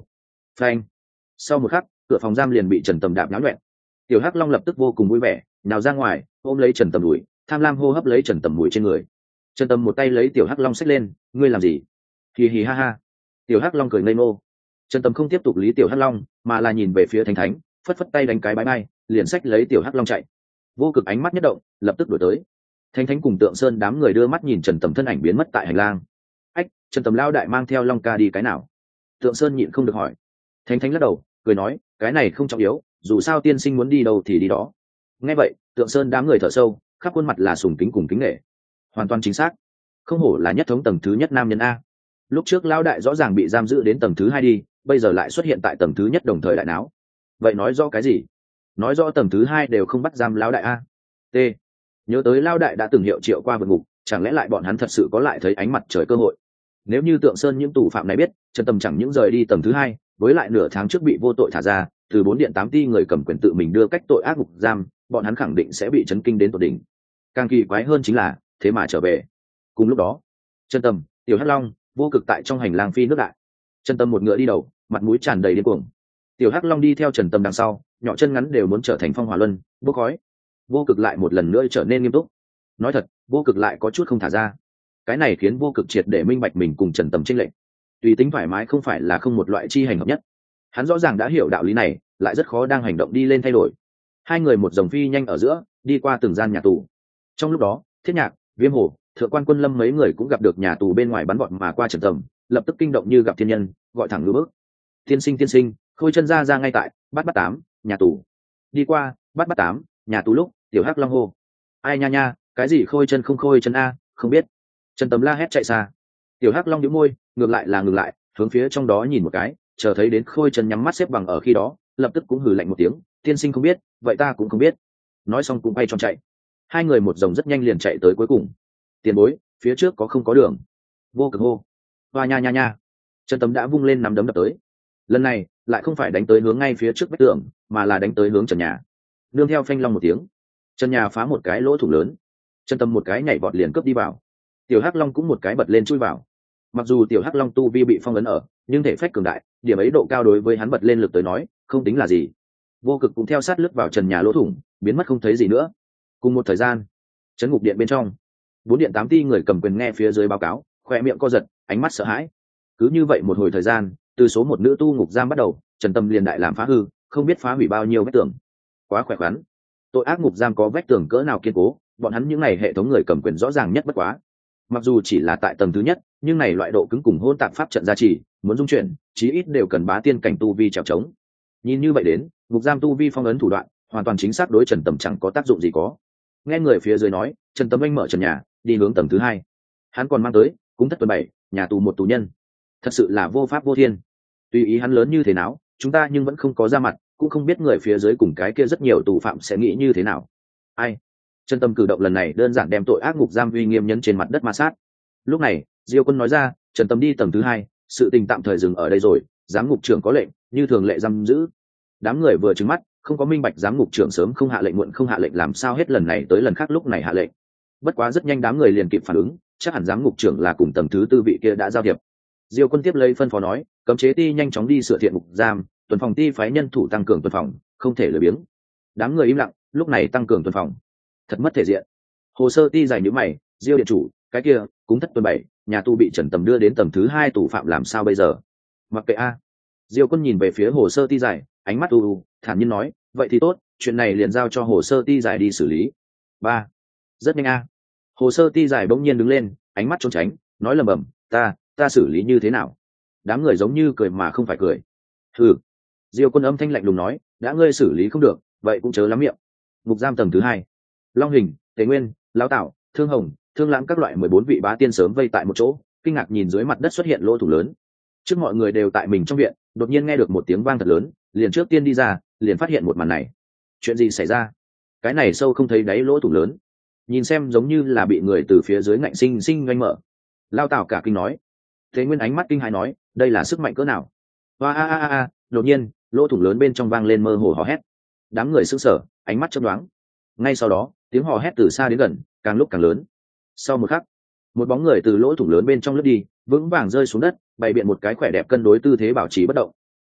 phanh. Sau một khắc, cửa phòng giam liền bị Trần Tầm đạp náo nhoẹn. Tiểu Hắc Long lập tức vô cùng vui vẻ, nào ra ngoài, ôm lấy Trần Tầm đùi, tham lam hô hấp lấy Trần Tầm mùi trên người. Trần Tầm một tay lấy Tiểu Hắc Long xách lên, ngươi làm gì? Hì hì ha ha. Tiểu Hắc Long cười ngây ngô. Trần Tầm không tiếp tục lý Tiểu Hắc Long, mà là nhìn về phía Thánh Thánh, phất phất tay đánh cái bái bay, liền xách lấy Tiểu Hắc Long chạy. Vô Cực ánh mắt nhất động, lập tức đuổi tới. Thánh Thánh cùng Tượng Sơn đám người đưa mắt nhìn Trần Tầm thân ảnh biến mất tại hành lang. Ách, Trần Tầm lao đại mang theo Long ca đi cái nào? Tượng Sơn nhịn không được hỏi. Thánh Thánh lắc đầu, cười nói, cái này không trọng yếu, dù sao tiên sinh muốn đi đâu thì đi đó. Nghe vậy, Tượng Sơn đám người thở sâu, khắp khuôn mặt là sùng kính cùng kính nể. Hoàn toàn chính xác, không hổ là nhất thống tầng thứ nhất nam nhân a. Lúc trước lao đại rõ ràng bị giam giữ đến tầng thứ hai đi, bây giờ lại xuất hiện tại tầng thứ nhất đồng thời đại náo. Vậy nói rõ cái gì? Nói rõ tầng thứ hai đều không bắt giam lao đại a. T. Nhớ tới lao đại đã từng hiệu triệu qua vượt ngục, chẳng lẽ lại bọn hắn thật sự có lại thấy ánh mặt trời cơ hội? Nếu như Tượng Sơn những tù phạm này biết Trần Tầm chẳng những rời đi tầng thứ hai, với lại nửa tháng trước bị vô tội thả ra, từ 4 điện 8 ti người cầm quyền tự mình đưa cách tội ác ngục giam, bọn hắn khẳng định sẽ bị chấn kinh đến tột đỉnh. Càng kỳ quái hơn chính là thế mà trở về. Cùng lúc đó, Trần Tầm, Tiểu Hắc Long, Vô Cực tại trong hành lang phi nước đại. Trần Tầm một ngựa đi đầu, mặt mũi tràn đầy điên cuồng. Tiểu Hắc Long đi theo Trần Tầm đằng sau, nhỏ chân ngắn đều muốn trở thành phong hỏa luân, bốc khói. Vô Cực lại một lần nữa trở nên nghiêm túc. Nói thật, Vô Cực lại có chút không thả ra. Cái này khiến Vô Cực triệt để minh bạch mình cùng Trần Tầm chênh lệch. Tùy tính thoải mái không phải là không một loại chi hành hợp nhất. Hắn rõ ràng đã hiểu đạo lý này, lại rất khó đang hành động đi lên thay đổi. Hai người một dòng phi nhanh ở giữa, đi qua từng gian nhà tù. Trong lúc đó, Thiết Nhạc, Viêm Hổ, Thượng quan Quân Lâm mấy người cũng gặp được nhà tù bên ngoài bắn vọt mà qua Trần Tầm, lập tức kinh động như gặp thiên nhân, gọi thẳng ngứa bước. Tiên sinh, Khôi Chân ra ngay tại bắt 8 nhà tù. Đi qua bắt 8 nhà tù lúc, Tiểu Hắc Long hô, ai nha nha, cái gì Khôi Chân không Khôi Chân a, không biết. Trần Tầm la hét chạy xa. Tiểu Hắc Long nhíu môi, ngược lại, hướng phía trong đó nhìn một cái, chờ thấy đến Khôi Chân nhắm mắt xếp bằng ở khi đó, lập tức cũng hừ lạnh một tiếng, tiên sinh không biết, vậy ta cũng không biết. Nói xong cũng bay tròn chạy. Hai người một dòng rất nhanh liền chạy tới cuối cùng. Tiền bối, phía trước có không có đường? Vô Cực hô. Hoa nha nha nha. Trần Tầm đã vung lên nắm đấm đập tới. Lần này lại không phải đánh tới hướng ngay phía trước vách tường, mà là đánh tới hướng trần nhà. Nương theo phanh long một tiếng, trần nhà phá một cái lỗ thủng lớn. Trần Tầm một cái nhảy vọt liền cướp đi vào. Tiểu Hắc Long cũng một cái bật lên chui vào. Mặc dù Tiểu Hắc Long tu vi bị phong ấn ở, nhưng thể phách cường đại, điểm ấy độ cao đối với hắn bật lên lực tới nói, không tính là gì. Vô Cực cũng theo sát lướt vào trần nhà lỗ thủng, biến mất không thấy gì nữa. Cùng một thời gian, trấn ngục điện bên trong, 4 điện 8 ti người cầm quyền nghe phía dưới báo cáo, khoe miệng co giật, ánh mắt sợ hãi. Cứ như vậy một hồi thời gian, từ số một nữ tu ngục giam bắt đầu, Trần Tầm liền đại làm phá hư, không biết phá hủy bao nhiêu vách tường. Quá khỏe khoắn. Tội ác ngục giam có vách tường cỡ nào kiên cố, bọn hắn những này hệ thống người cầm quyền rõ ràng nhất bất quá. Mặc dù chỉ là tại tầng thứ nhất, nhưng này loại độ cứng cùng hôn tạp pháp trận gia trì, muốn dung chuyển, chí ít đều cần bá tiên cảnh tu vi trèo trống. Nhìn như vậy đến, ngục giam tu vi phong ấn thủ đoạn, hoàn toàn chính xác đối Trần Tầm chẳng có tác dụng gì có. Nghe người phía dưới nói, Trần Tầm anh mở trần nhà, đi hướng tầng thứ hai. Hắn còn mang tới cúng thất tuần 7, nhà tù một tù nhân. Thật sự là vô pháp vô thiên. Tùy ý hắn lớn như thế nào, chúng ta nhưng vẫn không có ra mặt, cũng không biết người phía dưới cùng cái kia rất nhiều tù phạm sẽ nghĩ như thế nào. Ai? Trần Tầm cử động lần này đơn giản đem tội ác ngục giam uy nghiêm nhấn trên mặt đất ma sát. Lúc này, Diêu Quân nói ra, Trần Tầm đi tầng thứ hai, sự tình tạm thời dừng ở đây rồi, giám ngục trưởng có lệnh, như thường lệ giam giữ. Đám người vừa trừng mắt, không có minh bạch giám ngục trưởng sớm không hạ lệnh muộn không hạ lệnh làm sao hết lần này tới lần khác lúc này hạ lệnh. Bất quá rất nhanh đám người liền kịp phản ứng, chắc hẳn giám ngục trưởng là cùng tầng thứ tư vị kia đã giao thiệp. Diêu Quân tiếp lấy phân phó nói, cấm chế ti nhanh chóng đi sửa thiện ngục giam, tuần phòng ti phái nhân thủ tăng cường tuần phòng, không thể lười biếng. Đám người im lặng, lúc này tăng cường tuần phòng, thật mất thể diện. Hồ sơ ti dài nhíu mày, Diêu điện chủ, cái kia cúng thất tuần 7, nhà tu bị Trần Tầm đưa đến tầng thứ hai tù phạm làm sao bây giờ? Mặc kệ a. Diêu Quân nhìn về phía hồ sơ ti dài, ánh mắt u thản nhiên nói, vậy thì tốt, chuyện này liền giao cho hồ sơ ti dài đi xử lý. 3. Rất nhanh a. Hồ sơ ti dài bỗng nhiên đứng lên, ánh mắt trốn tránh, nói lầm bầm, ta xử lý như thế nào? Đám người giống như cười mà không phải cười. Hừ. Diêu Quân âm thanh lạnh lùng nói, đã ngươi xử lý không được, vậy cũng chớ lắm miệng. Ngục giam tầng thứ hai, Long Hình, Tế Nguyên, Lão Tạo, Thương Hồng, Thương Lãng các loại 14 vị bá tiên sớm vây tại một chỗ, kinh ngạc nhìn dưới mặt đất xuất hiện lỗ thủng lớn. Trước mọi người đều tại mình trong viện, đột nhiên nghe được một tiếng vang thật lớn, liền trước tiên đi ra, liền phát hiện một màn này. Chuyện gì xảy ra? Cái này sâu không thấy đáy lỗ thủng lớn, nhìn xem giống như là bị người từ phía dưới ngạnh sinh sinh doanh mở. Lao Tảo cả kinh nói. Thế Nguyên ánh mắt kinh hãi nói, đây là sức mạnh cỡ nào? Hoa a. Đột nhiên, lỗ thủng lớn bên trong vang lên mơ hồ hò hét. Đám người sững sờ, ánh mắt chớp nhoáng. Ngay sau đó, tiếng hò hét từ xa đến gần, càng lúc càng lớn. Sau một khắc, một bóng người từ lỗ thủng lớn bên trong lướt đi, vững vàng rơi xuống đất, bày biện một cái khỏe đẹp cân đối tư thế bảo trì bất động.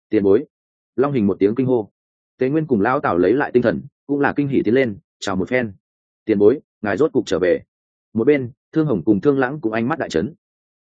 Tiền bối. Long Hình một tiếng kinh hô. Tế Nguyên cùng lão Tào lấy lại tinh thần, cũng là kinh hỉ tiến lên chào một phen. Tiền bối, ngài rốt cục trở về. Một bên Thương Hồng cùng Thương Lãng cũng ánh mắt đại chấn.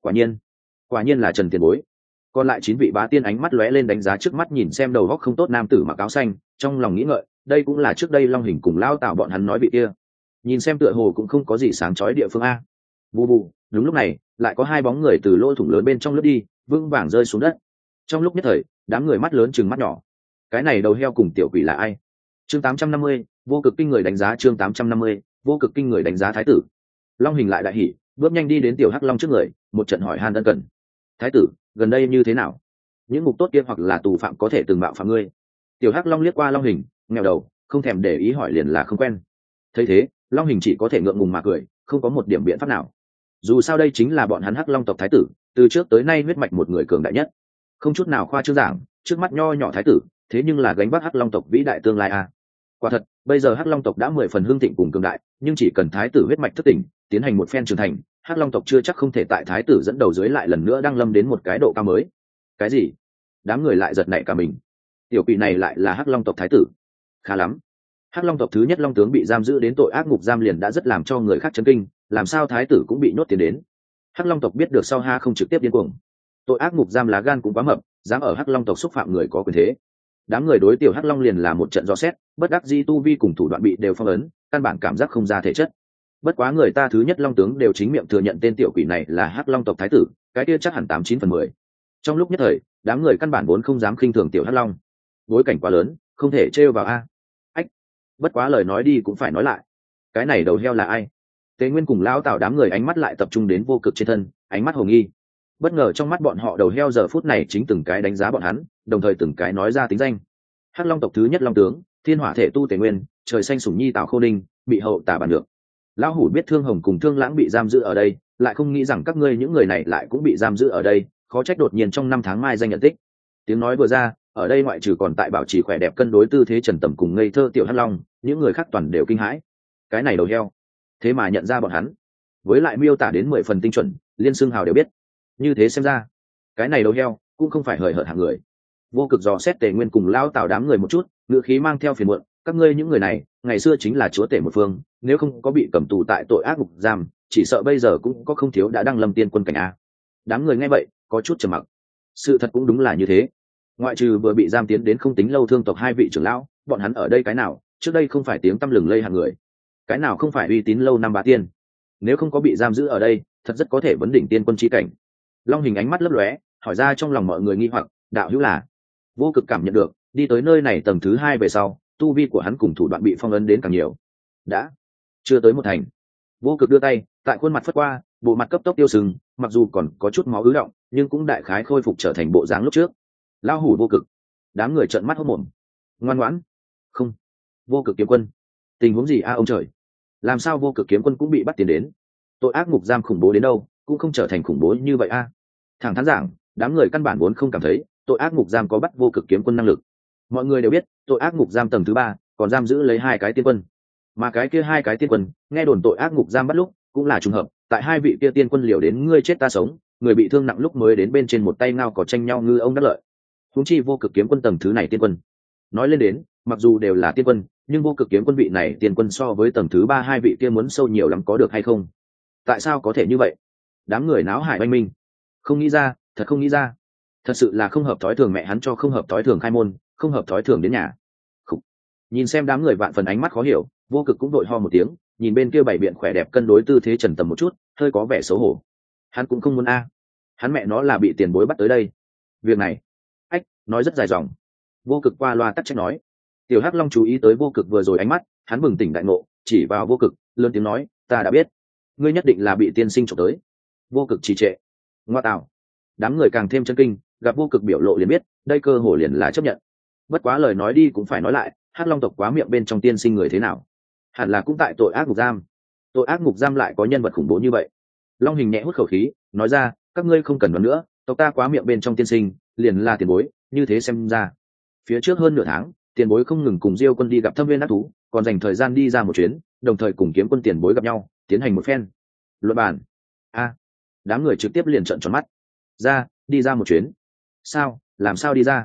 Quả nhiên là Trần tiền bối. Còn lại 9 vị bá tiên ánh mắt lóe lên đánh giá trước mắt nhìn xem đầu góc không tốt nam tử mặc áo xanh, trong lòng nghĩ ngợi, đây cũng là trước đây Long Hình cùng lão Tào bọn hắn nói vị kia. Nhìn xem tựa hồ cũng không có gì sáng chói địa phương a. Bù bù, đúng lúc này, lại có 2 bóng người từ lỗ thủng lớn bên trong lướt đi, vững vàng rơi xuống đất. Trong lúc nhất thời, đám người mắt lớn trừng mắt nhỏ. Cái này đầu heo cùng tiểu quỷ là ai? Chương 850, vô cực kinh người đánh giá chương 850, vô cực kinh người đánh giá thái tử. Long Hình lại đại hỉ, bước nhanh đi đến tiểu hắc long trước người, một trận hỏi han ân cần. Thái tử, gần đây như thế nào? Những ngục tốt kia hoặc là tù phạm có thể từng bạo phạm ngươi? Tiểu hắc long liếc qua Long Hình, nghèo đầu, không thèm để ý hỏi liền là không quen. Thấy thế, Long Hình chỉ có thể ngượng ngùng mà cười, không có một điểm biện pháp nào. Dù sao đây chính là bọn hắn hắc long tộc thái tử, từ trước tới nay huyết mạch một người cường đại nhất, không chút nào khoa trương giảng, trước mắt nho nhỏ thái tử, thế nhưng là gánh vác hắc long tộc vĩ đại tương lai a. Quả thật, bây giờ hắc long tộc đã 10 phần hương thịnh cùng cường đại, nhưng chỉ cần thái tử huyết mạch thức tỉnh, tiến hành một phen trưởng thành, hắc long tộc chưa chắc không thể tại thái tử dẫn đầu dưới lại lần nữa đăng lâm đến một cái độ cao mới. Cái gì? Đám người lại giật nảy cả mình. Tiểu quỷ này lại là hắc long tộc thái tử? Khá lắm. Hắc long tộc thứ nhất long tướng bị giam giữ đến tội ác ngục giam liền đã rất làm cho người khác chấn kinh, làm sao thái tử cũng bị nhốt tiền đến? Hắc long tộc biết được sau ha không trực tiếp điên cuồng. Tội ác ngục giam lá gan cũng quá mập, dám ở hắc long tộc xúc phạm người có quyền thế. Đám người đối tiểu hắc long liền là một trận dò xét, bất đắc dĩ tu vi cùng thủ đoạn bị đều phong ấn, căn bản cảm giác không ra thể chất. Bất quá người ta thứ nhất long tướng đều chính miệng thừa nhận tên tiểu quỷ này là hắc long tộc thái tử, cái kia chắc hẳn 89/10. Trong lúc nhất thời, đám người căn bản vốn không dám khinh thường tiểu hắc long. Bối cảnh quá lớn, không thể trêu vào a. Ách. Bất quá lời nói đi cũng phải nói lại. Cái này đầu heo là ai? Tế Nguyên cùng lão Tào đám người ánh mắt lại tập trung đến vô cực trên thân, ánh mắt hồ nghi. Bất ngờ trong mắt bọn họ đầu heo giờ phút này chính từng cái đánh giá bọn hắn, đồng thời từng cái nói ra tính danh. Hắc long tộc thứ nhất long tướng, Thiên Hỏa thể tu Tế Nguyên, trời xanh sủng nhi Tào Khâu Ninh, bị hậu tả bản được. Lão hủ biết Thương Hồng cùng Thương Lãng bị giam giữ ở đây, lại không nghĩ rằng các ngươi những người này lại cũng bị giam giữ ở đây, khó trách đột nhiên trong 5 tháng mai danh nhận tích. Tiếng nói vừa ra, ở đây ngoại trừ còn tại bảo trì khỏe đẹp cân đối tư thế trần tầm cùng ngây thơ tiểu hắc long, những người khác toàn đều kinh hãi. Cái này đầu heo, thế mà nhận ra bọn hắn, với lại miêu tả đến 10 phần tinh chuẩn, liên xương hào đều biết. Như thế xem ra, cái này đầu heo cũng không phải hời hợt hạng người. Vô cực dò xét Tề Nguyên cùng lao Tào đám người một chút, ngữ khí mang theo phiền muộn, các ngươi những người này ngày xưa chính là chúa tể một phương, nếu không có bị cầm tù tại tội ác ngục giam, chỉ sợ bây giờ cũng có không thiếu đã đăng lâm tiên quân cảnh a. Đám người nghe vậy có chút trầm mặc. Sự thật cũng đúng là như thế, ngoại trừ vừa bị giam tiến đến không tính lâu Thương tộc 2 vị trưởng lão, bọn hắn ở đây cái nào trước đây không phải tiếng tăm lừng lây hàng người, cái nào không phải uy tín lâu năm bá tiên, nếu không có bị giam giữ ở đây thật rất có thể vấn đỉnh tiên quân chi cảnh. Long Hình ánh mắt lấp lóe, hỏi ra trong lòng mọi người nghi hoặc, đạo hữu là? Vô cực cảm nhận được, đi tới nơi này tầng thứ 2 về sau, tu vi của hắn cùng thủ đoạn bị phong ấn đến càng nhiều. Đã chưa tới một thành. Vô cực đưa tay, tại khuôn mặt phất qua, bộ mặt cấp tốc tiêu sừng, mặc dù còn có chút máu ứ động, nhưng cũng đại khái khôi phục trở thành bộ dáng lúc trước. Lao hủ vô cực. Đám người trợn mắt hốt mồm. Ngoan ngoãn. Không. Vô cực kiếm quân. Tình huống gì a ông trời? Làm sao vô cực kiếm quân cũng bị bắt tiền đến? Tội ác ngục giam khủng bố đến đâu, cũng không trở thành khủng bố như vậy a. Thẳng thắn giảng, đám người căn bản vốn không cảm thấy tội ác ngục giam có bắt vô cực kiếm quân năng lực. Mọi người đều biết, tội ác ngục giam tầng thứ 3 còn giam giữ lấy 2 cái tiên quân, mà cái kia 2 cái tiên quân nghe đồn tội ác ngục giam bắt lúc cũng là trùng hợp, tại 2 vị kia tiên quân liều đến ngươi chết ta sống, người bị thương nặng lúc mới đến bên trên một tay ngao có tranh nhau ngư ông đắc lợi. Huống chi vô cực kiếm quân tầng thứ này tiên quân, nói lên đến mặc dù đều là tiên quân, nhưng vô cực kiếm quân vị này tiên quân so với tầng thứ 3 2 vị kia muốn sâu nhiều lắm, có được hay không? Tại sao có thể như vậy? Đám người náo hải oanh minh. Không nghĩ ra, thật không nghĩ ra. Thật sự là không hợp thói thường, mẹ hắn cho không hợp thói thường khai môn, không hợp thói thường đến nhà. Khủ. Nhìn xem đám người vạn phần ánh mắt khó hiểu, vô cực cũng đội ho một tiếng, nhìn bên kia bảy biện khỏe đẹp cân đối tư thế trần tầm một chút, hơi có vẻ xấu hổ. Hắn cũng không muốn a. Hắn mẹ nó là bị tiền bối bắt tới đây. Việc này, ách, nói rất dài dòng. Vô cực qua loa tắc trách nói. Tiểu Hắc Long chú ý tới vô cực vừa rồi ánh mắt, hắn bừng tỉnh đại ngộ, chỉ vào vô cực, lớn tiếng nói, ta đã biết, ngươi nhất định là bị tiên sinh trộm tới. Vô cực trì trệ. Ngoa tạo. Đám người càng thêm chân kinh, gặp vô cực biểu lộ liền biết, đây cơ hồ liền là chấp nhận. Bất quá lời nói đi cũng phải nói lại, Hắc Long tộc quá miệng bên trong tiên sinh người thế nào? Hẳn là cũng tại tội ác ngục giam. Tội ác ngục giam lại có nhân vật khủng bố như vậy. Long Hình nhẹ hút khẩu khí, nói ra, các ngươi không cần nói nữa, tộc ta quá miệng bên trong tiên sinh, liền là tiền bối, như thế xem ra. Phía trước hơn nửa tháng, tiền bối không ngừng cùng Diêu quân đi gặp Thâm Viên ác thú, còn dành thời gian đi ra một chuyến, đồng thời cùng Kiếm quân tiền bối gặp nhau, tiến hành một phen luận bàn. A, đám người trực tiếp liền trợn tròn mắt. Đi ra một chuyến. Sao, làm sao đi ra?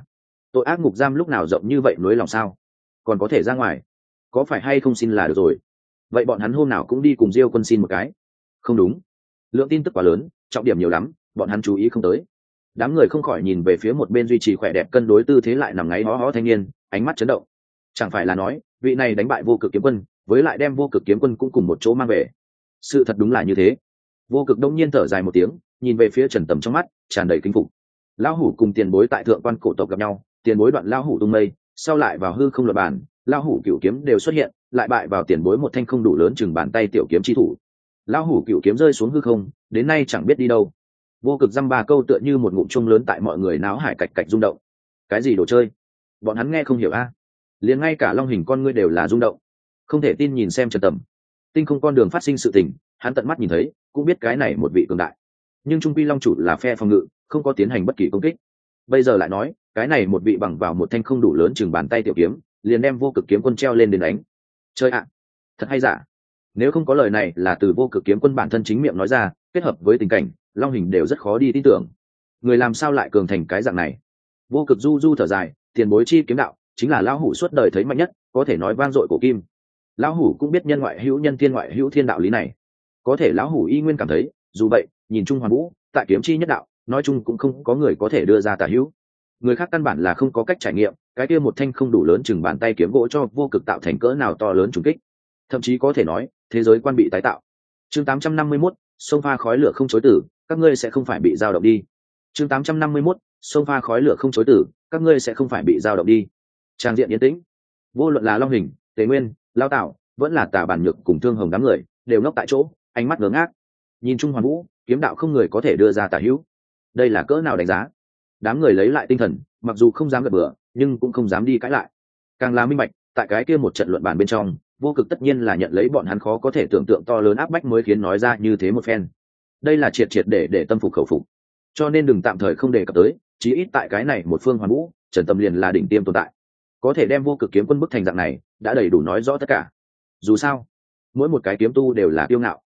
tội ác ngục giam lúc nào rộng như vậy nối lòng sao? Còn có thể ra ngoài, có phải hay không xin là được rồi. Vậy bọn hắn hôm nào cũng đi cùng Diêu Quân xin một cái. Không đúng, lượng tin tức quá lớn, trọng điểm nhiều lắm, bọn hắn chú ý không tới. Đám người không khỏi nhìn về phía một bên duy trì khỏe đẹp cân đối tư thế lại nằm ngáy hó hó thanh niên, ánh mắt chấn động. Chẳng phải là nói vị này đánh bại vô cực kiếm quân, với lại đem vô cực kiếm quân cũng cùng một chỗ mang về. Sự thật đúng là như thế. Vô cực đông nhiên thở dài một tiếng, nhìn về phía Trần Tầm trong mắt tràn đầy kinh phục. Lão hủ cùng tiền bối tại thượng quan cổ tộc gặp nhau, tiền bối đoạn lão hủ tung mây, sau lại vào hư không luật bản, lão hủ cửu kiếm đều xuất hiện, lại bại vào tiền bối một thanh không đủ lớn chừng bàn tay tiểu kiếm chi thủ. Lão hủ cửu kiếm rơi xuống hư không, đến nay chẳng biết đi đâu. Vô cực dăm ba câu tựa như một ngụm chuông lớn tại mọi người náo hải cạch cạch rung động. Cái gì đồ chơi? Bọn hắn nghe không hiểu a? Liền ngay cả long hình con ngươi đều là rung động, không thể tin nhìn xem Trần Tầm. Tinh không con đường phát sinh sự tình, hắn tận mắt nhìn thấy, cũng biết cái này một vị cường đại. Nhưng trung quy long chủ là phe phòng ngự, không có tiến hành bất kỳ công kích. Bây giờ lại nói, cái này một vị bằng vào một thanh không đủ lớn chừng bàn tay tiểu kiếm, liền đem vô cực kiếm quân treo lên đến đánh. Chơi ạ, thật hay giả? Nếu không có lời này là từ vô cực kiếm quân bản thân chính miệng nói ra, kết hợp với tình cảnh, long hình đều rất khó đi tin tưởng. Người làm sao lại cường thành cái dạng này? Vô cực du du thở dài, tiền bối chi kiếm đạo chính là lão hủ suốt đời thấy mạnh nhất, có thể nói vang dội cổ kim. Lão hủ cũng biết nhân ngoại hữu nhân, thiên ngoại hữu thiên đạo lý này, có thể lão hủ y nguyên cảm thấy, dù vậy nhìn chung hoàn vũ tại kiếm chi nhất đạo, nói chung cũng không có người có thể đưa ra tả hữu. Người khác căn bản là không có cách trải nghiệm cái kia một thanh không đủ lớn chừng bàn tay kiếm gỗ cho vô cực tạo thành cỡ nào to lớn trùng kích, thậm chí có thể nói thế giới quan bị tái tạo. Chương 851, sông pha khói lửa không chối tử, các ngươi sẽ không phải bị dao động đi. Chương 851, sông pha khói lửa không chối tử, các ngươi sẽ không phải bị dao động đi. Trang diện yên tĩnh, vô luận là long hình, Tề Nguyên, Lao Tạo, vẫn là Tà Bản Nhược cùng Thương Hồng đám người đều ngốc tại chỗ, ánh mắt ngớ ngác nhìn chung hoàn vũ kiếm đạo không người có thể đưa ra tả hữu. Đây là cỡ nào đánh giá? Đám người lấy lại tinh thần, mặc dù không dám gật bừa nhưng cũng không dám đi cãi lại. Càng là minh bạch, tại cái kia một trận luận bàn bên trong, vô cực tất nhiên là nhận lấy bọn hắn khó có thể tưởng tượng to lớn áp bách mới khiến nói ra như thế một phen. Đây là triệt triệt để tâm phục khẩu phục, cho nên đừng tạm thời không đề cập tới, chí ít tại cái này một phương hoàn vũ, Trần Tâm liền là đỉnh tiêm tồn tại, có thể đem vô cực kiếm quân bức thành dạng này đã đầy đủ nói rõ tất cả. Dù sao mỗi một cái kiếm tu đều là kiêu ngạo.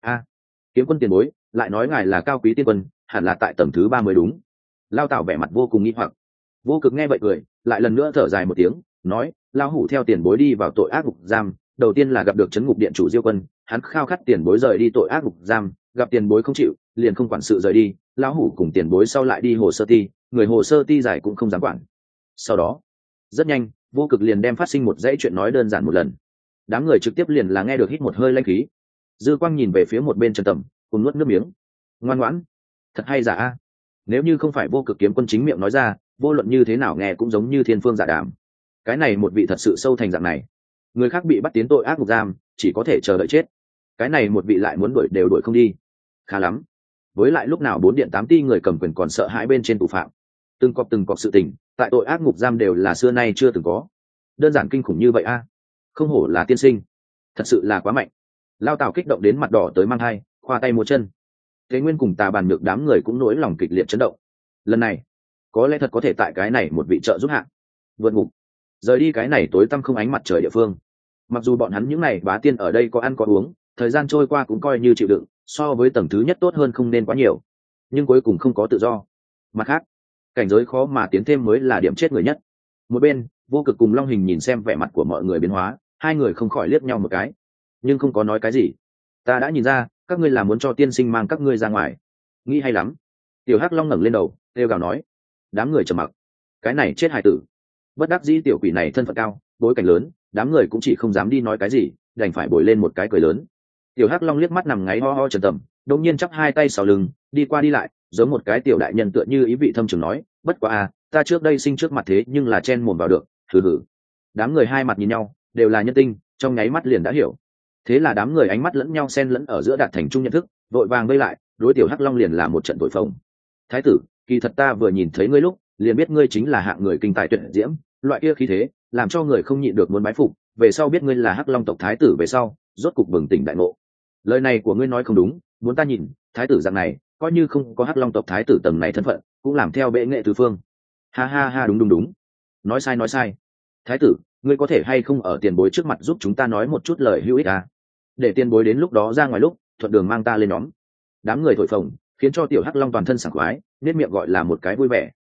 Kiếm quân tiền bối lại nói ngài là cao quý tiên quân, hẳn là tại tầng thứ 3 mới đúng. Lao Tảo vẻ mặt vô cùng nghi hoặc. Vô cực nghe vậy cười, lại lần nữa thở dài một tiếng, nói lao hủ theo tiền bối đi vào tội ác ngục giam, đầu tiên là gặp được trấn ngục điện chủ Diêu Quân, hắn khao khát tiền bối rời đi tội ác ngục giam, gặp tiền bối không chịu, liền không quản sự rời đi. Lão hủ cùng tiền bối sau lại đi hồ sơ ti, người hồ sơ ti giải cũng không dám quản. Sau đó rất nhanh, vô cực liền đem phát sinh một dãy chuyện nói đơn giản một lần. Đám người trực tiếp liền là nghe được hít một hơi lanh khí. Dư Quang nhìn về phía một bên Trần Tầm, cùng nuốt nước miếng. Ngoan ngoãn, thật hay giả a? Nếu như không phải vô cực kiếm quân chính miệng nói ra, vô luận như thế nào nghe cũng giống như thiên phương giả đàm. Cái này một vị thật sự sâu thành dạng này, người khác bị bắt tiến tội ác ngục giam, chỉ có thể chờ đợi chết. Cái này một vị lại muốn đuổi đều đuổi không đi. Khá lắm. Với lại lúc nào 4 điện 8 ti người cầm quyền còn sợ hãi bên trên tù phạm. Từng cọp sự tình, tại tội ác ngục giam đều là xưa nay chưa từng có. Đơn giản kinh khủng như vậy a. Không hổ là tiên sinh, thật sự là quá mạnh. Lao Tảo kích động đến mặt đỏ tới mang hai, khoa tay múa chân. Thế Nguyên cùng Tà Bàn Nhược đám người cũng nỗi lòng kịch liệt chấn động. Lần này có lẽ thật có thể tại cái này một vị trợ giúp hạ vượt ngục, rời đi cái này tối tăm không ánh mặt trời địa phương. Mặc dù bọn hắn những này bá tiên ở đây có ăn có uống, thời gian trôi qua cũng coi như chịu đựng, so với tầng thứ nhất tốt hơn không nên quá nhiều, nhưng cuối cùng không có tự do. Mặt khác, cảnh giới khó mà tiến thêm mới là điểm chết người nhất. Một bên Vô Cực cùng Long Hình nhìn xem vẻ mặt của mọi người biến hóa, hai người không khỏi liếc nhau một cái, nhưng không có nói cái gì. Ta đã nhìn ra các ngươi là muốn cho tiên sinh mang các ngươi ra ngoài, nghĩ hay lắm. Tiểu Hắc Long ngẩng lên đầu kêu gào nói. Đám người trầm mặc. Cái này chết hài tử. Bất đắc dĩ tiểu quỷ này thân phận cao, bối cảnh lớn, đám người cũng chỉ không dám đi nói cái gì, đành phải bồi lên một cái cười lớn. Tiểu Hắc Long liếc mắt nằm ngáy ho ho Trần Tầm, đột nhiên chắp hai tay sau lưng, đi qua đi lại, giống một cái tiểu đại nhân tựa như ý vị thâm trường nói, bất quá à, ta trước đây sinh trước mặt thế nhưng là chen mồm vào được, hừ hừ. Đám người hai mặt nhìn nhau, đều là nhân tinh, trong nháy mắt liền đã hiểu. Thế là đám người ánh mắt lẫn nhau xen lẫn ở giữa đạt thành chung nhận thức, vội vàng vây lại, đối Tiểu Hắc Long liền là một trận thổi phồng. Thái tử, kỳ thật ta vừa nhìn thấy ngươi lúc, liền biết ngươi chính là hạng người kinh tài tuyệt diễm, loại kia khí thế, làm cho người không nhịn được muốn bái phục. Về sau biết ngươi là Hắc Long tộc thái tử về sau, rốt cục bừng tỉnh đại ngộ. Lời này của ngươi nói không đúng, muốn ta nhìn, thái tử dạng này, coi như không có Hắc Long tộc thái tử tầng này thân phận, cũng làm theo bệ nghệ tứ phương. Ha ha ha, đúng. Nói sai. Thái tử, ngươi có thể hay không ở tiền bối trước mặt giúp chúng ta nói một chút lời hữu ích à? Để tiền bối đến lúc đó ra ngoài lúc, thuận đường mang ta lên nhóm. Đám người thổi phồng, khiến cho Tiểu Hắc Long toàn thân sảng khoái, nét miệng gọi là một cái vui vẻ.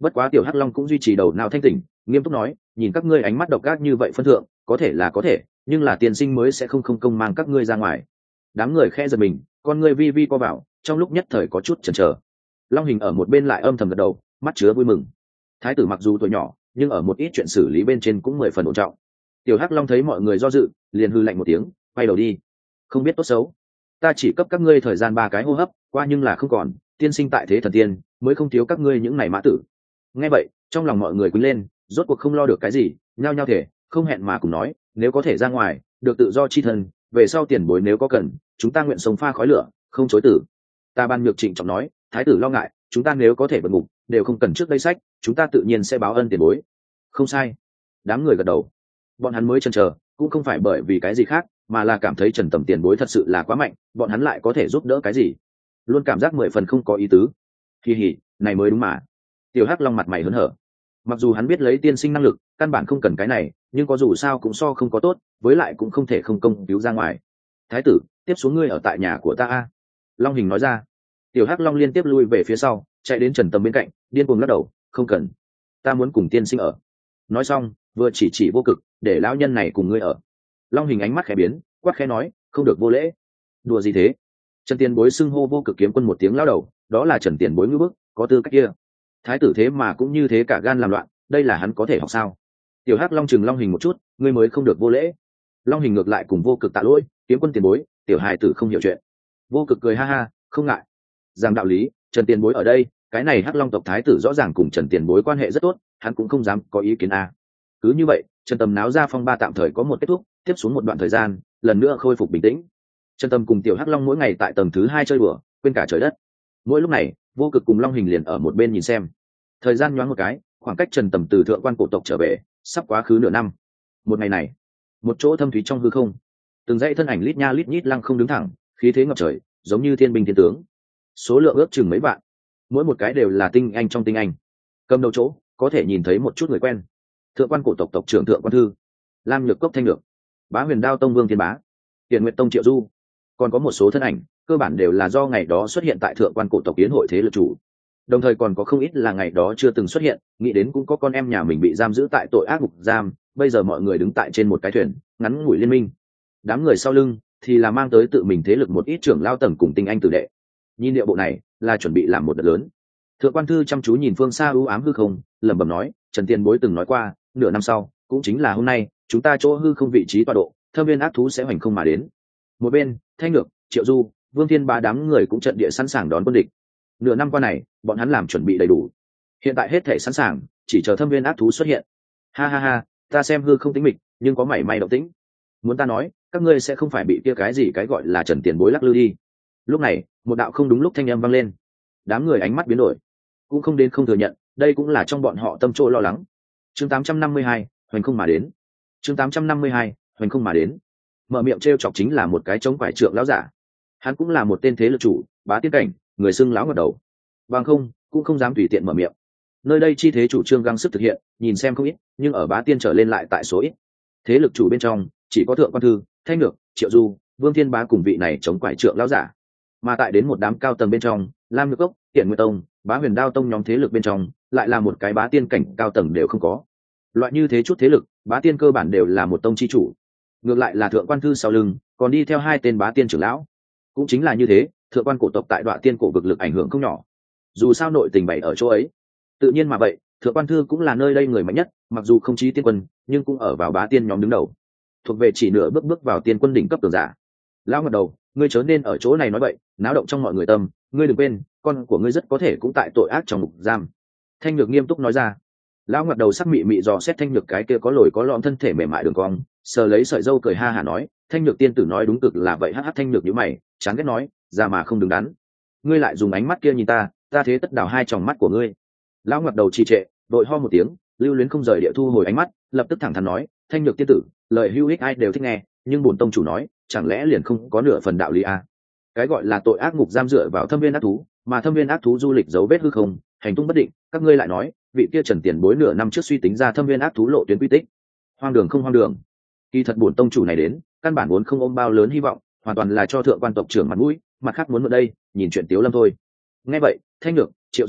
Bất quá tiểu hắc long cũng duy trì đầu não thanh tỉnh, nghiêm túc nói, nhìn các ngươi ánh mắt độc ác như vậy phân thượng, có thể là có thể, nhưng là tiên sinh mới sẽ không công mang các ngươi ra ngoài. Đám người khe giật mình, con ngươi vi vi co vào, trong lúc nhất thời có chút chần chờ. Long Hình ở một bên lại âm thầm gật đầu, mắt chứa vui mừng. Thái tử mặc dù tuổi nhỏ, nhưng ở một ít chuyện xử lý bên trên cũng 10 phần ổn trọng. Tiểu hắc long thấy mọi người do dự, liền hư lạnh một tiếng, quay đầu đi. Không biết tốt xấu, ta chỉ cấp các ngươi thời gian 3 cái hô hấp, qua nhưng là không còn, tiên sinh tại thế thần tiên, mới không thiếu các ngươi những này mã tử. Nghe vậy, trong lòng mọi người quýnh lên, rốt cuộc không lo được cái gì, nhao nhao thể, không hẹn mà cùng nói, nếu có thể ra ngoài, được tự do chi thân, về sau tiền bối nếu có cần, chúng ta nguyện sống pha khói lửa, không chối tử. Ta Ban Nhược trịnh trọng nói, thái tử lo ngại, chúng ta nếu có thể vượt ngục, đều không cần trước đây sách, chúng ta tự nhiên sẽ báo ân tiền bối. Không sai. Đám người gật đầu. Bọn hắn mới chần chờ, cũng không phải bởi vì cái gì khác, mà là cảm thấy Trần Tầm tiền bối thật sự là quá mạnh, bọn hắn lại có thể giúp đỡ cái gì? Luôn cảm giác 10 phần không có ý tứ. Kỳ hỉ, này mới đúng mà. Tiểu Hắc Long mặt mày hớn hở. Mặc dù hắn biết lấy tiên sinh năng lực, căn bản không cần cái này, nhưng có dù sao cũng so không có tốt, với lại cũng không thể không công cứu ra ngoài. Thái tử, tiếp xuống ngươi ở tại nhà của ta a. Long Hình nói ra. Tiểu Hắc Long liên tiếp lui về phía sau, chạy đến Trần Tầm bên cạnh, điên cuồng lắc đầu, không cần, ta muốn cùng tiên sinh ở. Nói xong, vừa chỉ vô cực, để lão nhân này cùng ngươi ở. Long Hình ánh mắt khẽ biến, quát khẽ nói, không được vô lễ. Đùa gì thế? Trần Tiền Bối xưng hô Vô Cực kiếm quân một tiếng lão đầu, đó là Trần Tiền Bối ngữ bức, có tư cách kia. Thái tử thế mà cũng như thế cả gan làm loạn, đây là hắn có thể học sao? Tiểu Hắc Long chừng Long Hình một chút, ngươi mới không được vô lễ. Long Hình ngược lại cùng Vô Cực tạ lỗi, kiếm quân tiền bối, tiểu hài tử không hiểu chuyện. Vô Cực cười ha ha, không ngại. Giảng đạo lý, Trần Tiền Bối ở đây, cái này Hắc Long tộc thái tử rõ ràng cùng Trần Tiền Bối quan hệ rất tốt, hắn cũng không dám có ý kiến a. Cứ như vậy, Trần Tầm náo ra phong ba tạm thời có một kết thúc, tiếp xuống một đoạn thời gian, lần nữa khôi phục bình tĩnh. Trần Tầm cùng tiểu Hắc Long mỗi ngày tại tầng thứ 2 chơi đùa, quên cả trời đất. Mỗi lúc này, Vô Cực cùng Long Hình liền ở một bên nhìn xem. Thời gian nhoáng một cái, khoảng cách Trần Tầm từ thượng quan cổ tộc trở về, sắp quá khứ nửa năm. Một ngày này, một chỗ thâm thúy trong hư không, từng dãy thân ảnh lít nha lít nhít lăng không đứng thẳng, khí thế ngập trời, giống như thiên binh thiên tướng. Số lượng ước chừng mấy vạn, mỗi một cái đều là tinh anh trong tinh anh. Cầm đầu chỗ, có thể nhìn thấy một chút người quen. Thượng quan cổ tộc tộc trưởng Thượng quan Thư, Lam Nhược Cốc Thanh Nhược, Bá Huyền Đao Tông Vương Thiên Bá, Tiền Nguyệt Tông Triệu Du, còn có một số thân ảnh, cơ bản đều là do ngày đó xuất hiện tại Thượng quan cổ tộc yến hội thế lực chủ. Đồng thời còn có không ít là ngày đó chưa từng xuất hiện, nghĩ đến cũng có con em nhà mình bị giam giữ tại tội ác ngục giam, bây giờ mọi người đứng tại trên một cái thuyền, ngắn ngủi liên minh. Đám người sau lưng thì là mang tới tự mình thế lực một ít trưởng lao tầng cùng tinh anh tử đệ. Nhìn địa bộ này, là chuẩn bị làm một đợt lớn. Thượng quan Thư chăm chú nhìn phương xa u ám hư không, lẩm bẩm nói, Trần Tiền Bối từng nói qua, nửa năm sau, cũng chính là hôm nay, chúng ta chỗ hư không vị trí tọa độ, Thâm Viên ác thú sẽ hoành không mà đến. Một bên, Thanh Nhược, Triệu Du, Vương Thiên Ba đám người cũng trận địa sẵn sàng đón quân địch. Nửa năm qua này, bọn hắn làm chuẩn bị đầy đủ, hiện tại hết thể sẵn sàng, chỉ chờ Thâm Viên ác thú xuất hiện. Ha ha ha, ta xem hư không tính mịch, nhưng có mảy may động tĩnh. Muốn ta nói, các ngươi sẽ không phải bị kia cái gì cái gọi là Trần Tiền Bối lắc lư đi. Lúc này, một đạo không đúng lúc thanh âm vang lên. Đám người ánh mắt biến đổi, cũng không đến không thừa nhận, đây cũng là trong bọn họ tâm chỗ lo lắng. Chương 852, hoành không mà đến. Chương 852, hoành không mà đến. Mở miệng trêu chọc chính là một cái chống quải trượng lão giả. Hắn cũng là một tên thế lực chủ, bá tiên cảnh, người xưng lão ngẩng đầu. Bằng không, cũng không dám tùy tiện mở miệng. Nơi đây chi thế chủ trương gắng sức thực hiện, nhìn xem không ít, nhưng ở bá tiên trở lên lại tại số ít. Thế lực chủ bên trong, chỉ có Thượng quan Thư, Thanh Nhược, Triệu Du, Vương Thiên Bá cùng vị này chống quải trượng lão giả. Mà tại đến một đám cao tầng bên trong, Lam Nhược Cốc, Tiện Nguyệt Tông, Bá Huyền Đao Tông nhóm thế lực bên trong, lại là một cái bá tiên cảnh cao tầng đều không có. Loại như thế chút thế lực, bá tiên cơ bản đều là một tông chi chủ. Ngược lại là Thượng quan Thư sau lưng, còn đi theo 2 tên bá tiên trưởng lão. Cũng chính là như thế, Thượng quan cổ tộc tại Đoạ Tiên cổ vực lực ảnh hưởng không nhỏ. Dù sao nội tình bày ở chỗ ấy, tự nhiên mà vậy, Thượng quan Thư cũng là nơi đây người mạnh nhất, mặc dù không chí tiên quân, nhưng cũng ở vào bá tiên nhóm đứng đầu, thuộc về chỉ nửa bước vào tiên quân đỉnh cấp cường giả. Lão ngẩng đầu, ngươi chớ nên ở chỗ này nói vậy, náo động trong mọi người tâm, ngươi đừng quên, con của ngươi rất có thể cũng tại tội ác trong ngục giam. Thanh Nhược nghiêm túc nói ra. Lão ngẩng đầu sắc mị mị dò xét Thanh Nhược cái kia có lồi có lõm thân thể mềm mại đường cong, sờ lấy sợi râu cười ha hả nói, Thanh Nhược tiên tử nói đúng cực là vậy. Hắc Thanh Nhược nhíu mày, chán ghét nói, ra mà không đứng đắn, ngươi lại dùng ánh mắt kia nhìn ta, ta thế tất đào 2 tròng mắt của ngươi. Lão ngẩng đầu trì trệ, đội ho một tiếng, lưu luyến không rời địa thu hồi ánh mắt, lập tức thẳng thắn nói, Thanh Nhược tiên tử, lời hữu ích ai đều thích nghe, nhưng bổn tông chủ nói, chẳng lẽ liền không có nửa phần đạo lý à? Cái gọi là tội ác ngục giam dựa vào Thâm Viên ác thú, mà Thâm Viên ác thú du lịch dấu vết hư không, hành tung bất định, các ngươi lại nói, vị kia Trần Tiền Bối nửa năm trước suy tính ra Thâm Viên ác thú lộ tuyến quy tích. Hoang đường không hoang đường. Kỳ thật bổn tông chủ này đến, căn bản muốn không ôm bao lớn hy vọng, hoàn toàn là cho thượng quan tộc trưởng mặt mũi, mặt khác muốn ở đây, nhìn chuyện Tiếu Lâm thôi. Nghe vậy, Thanh Nhược, Triệu Du,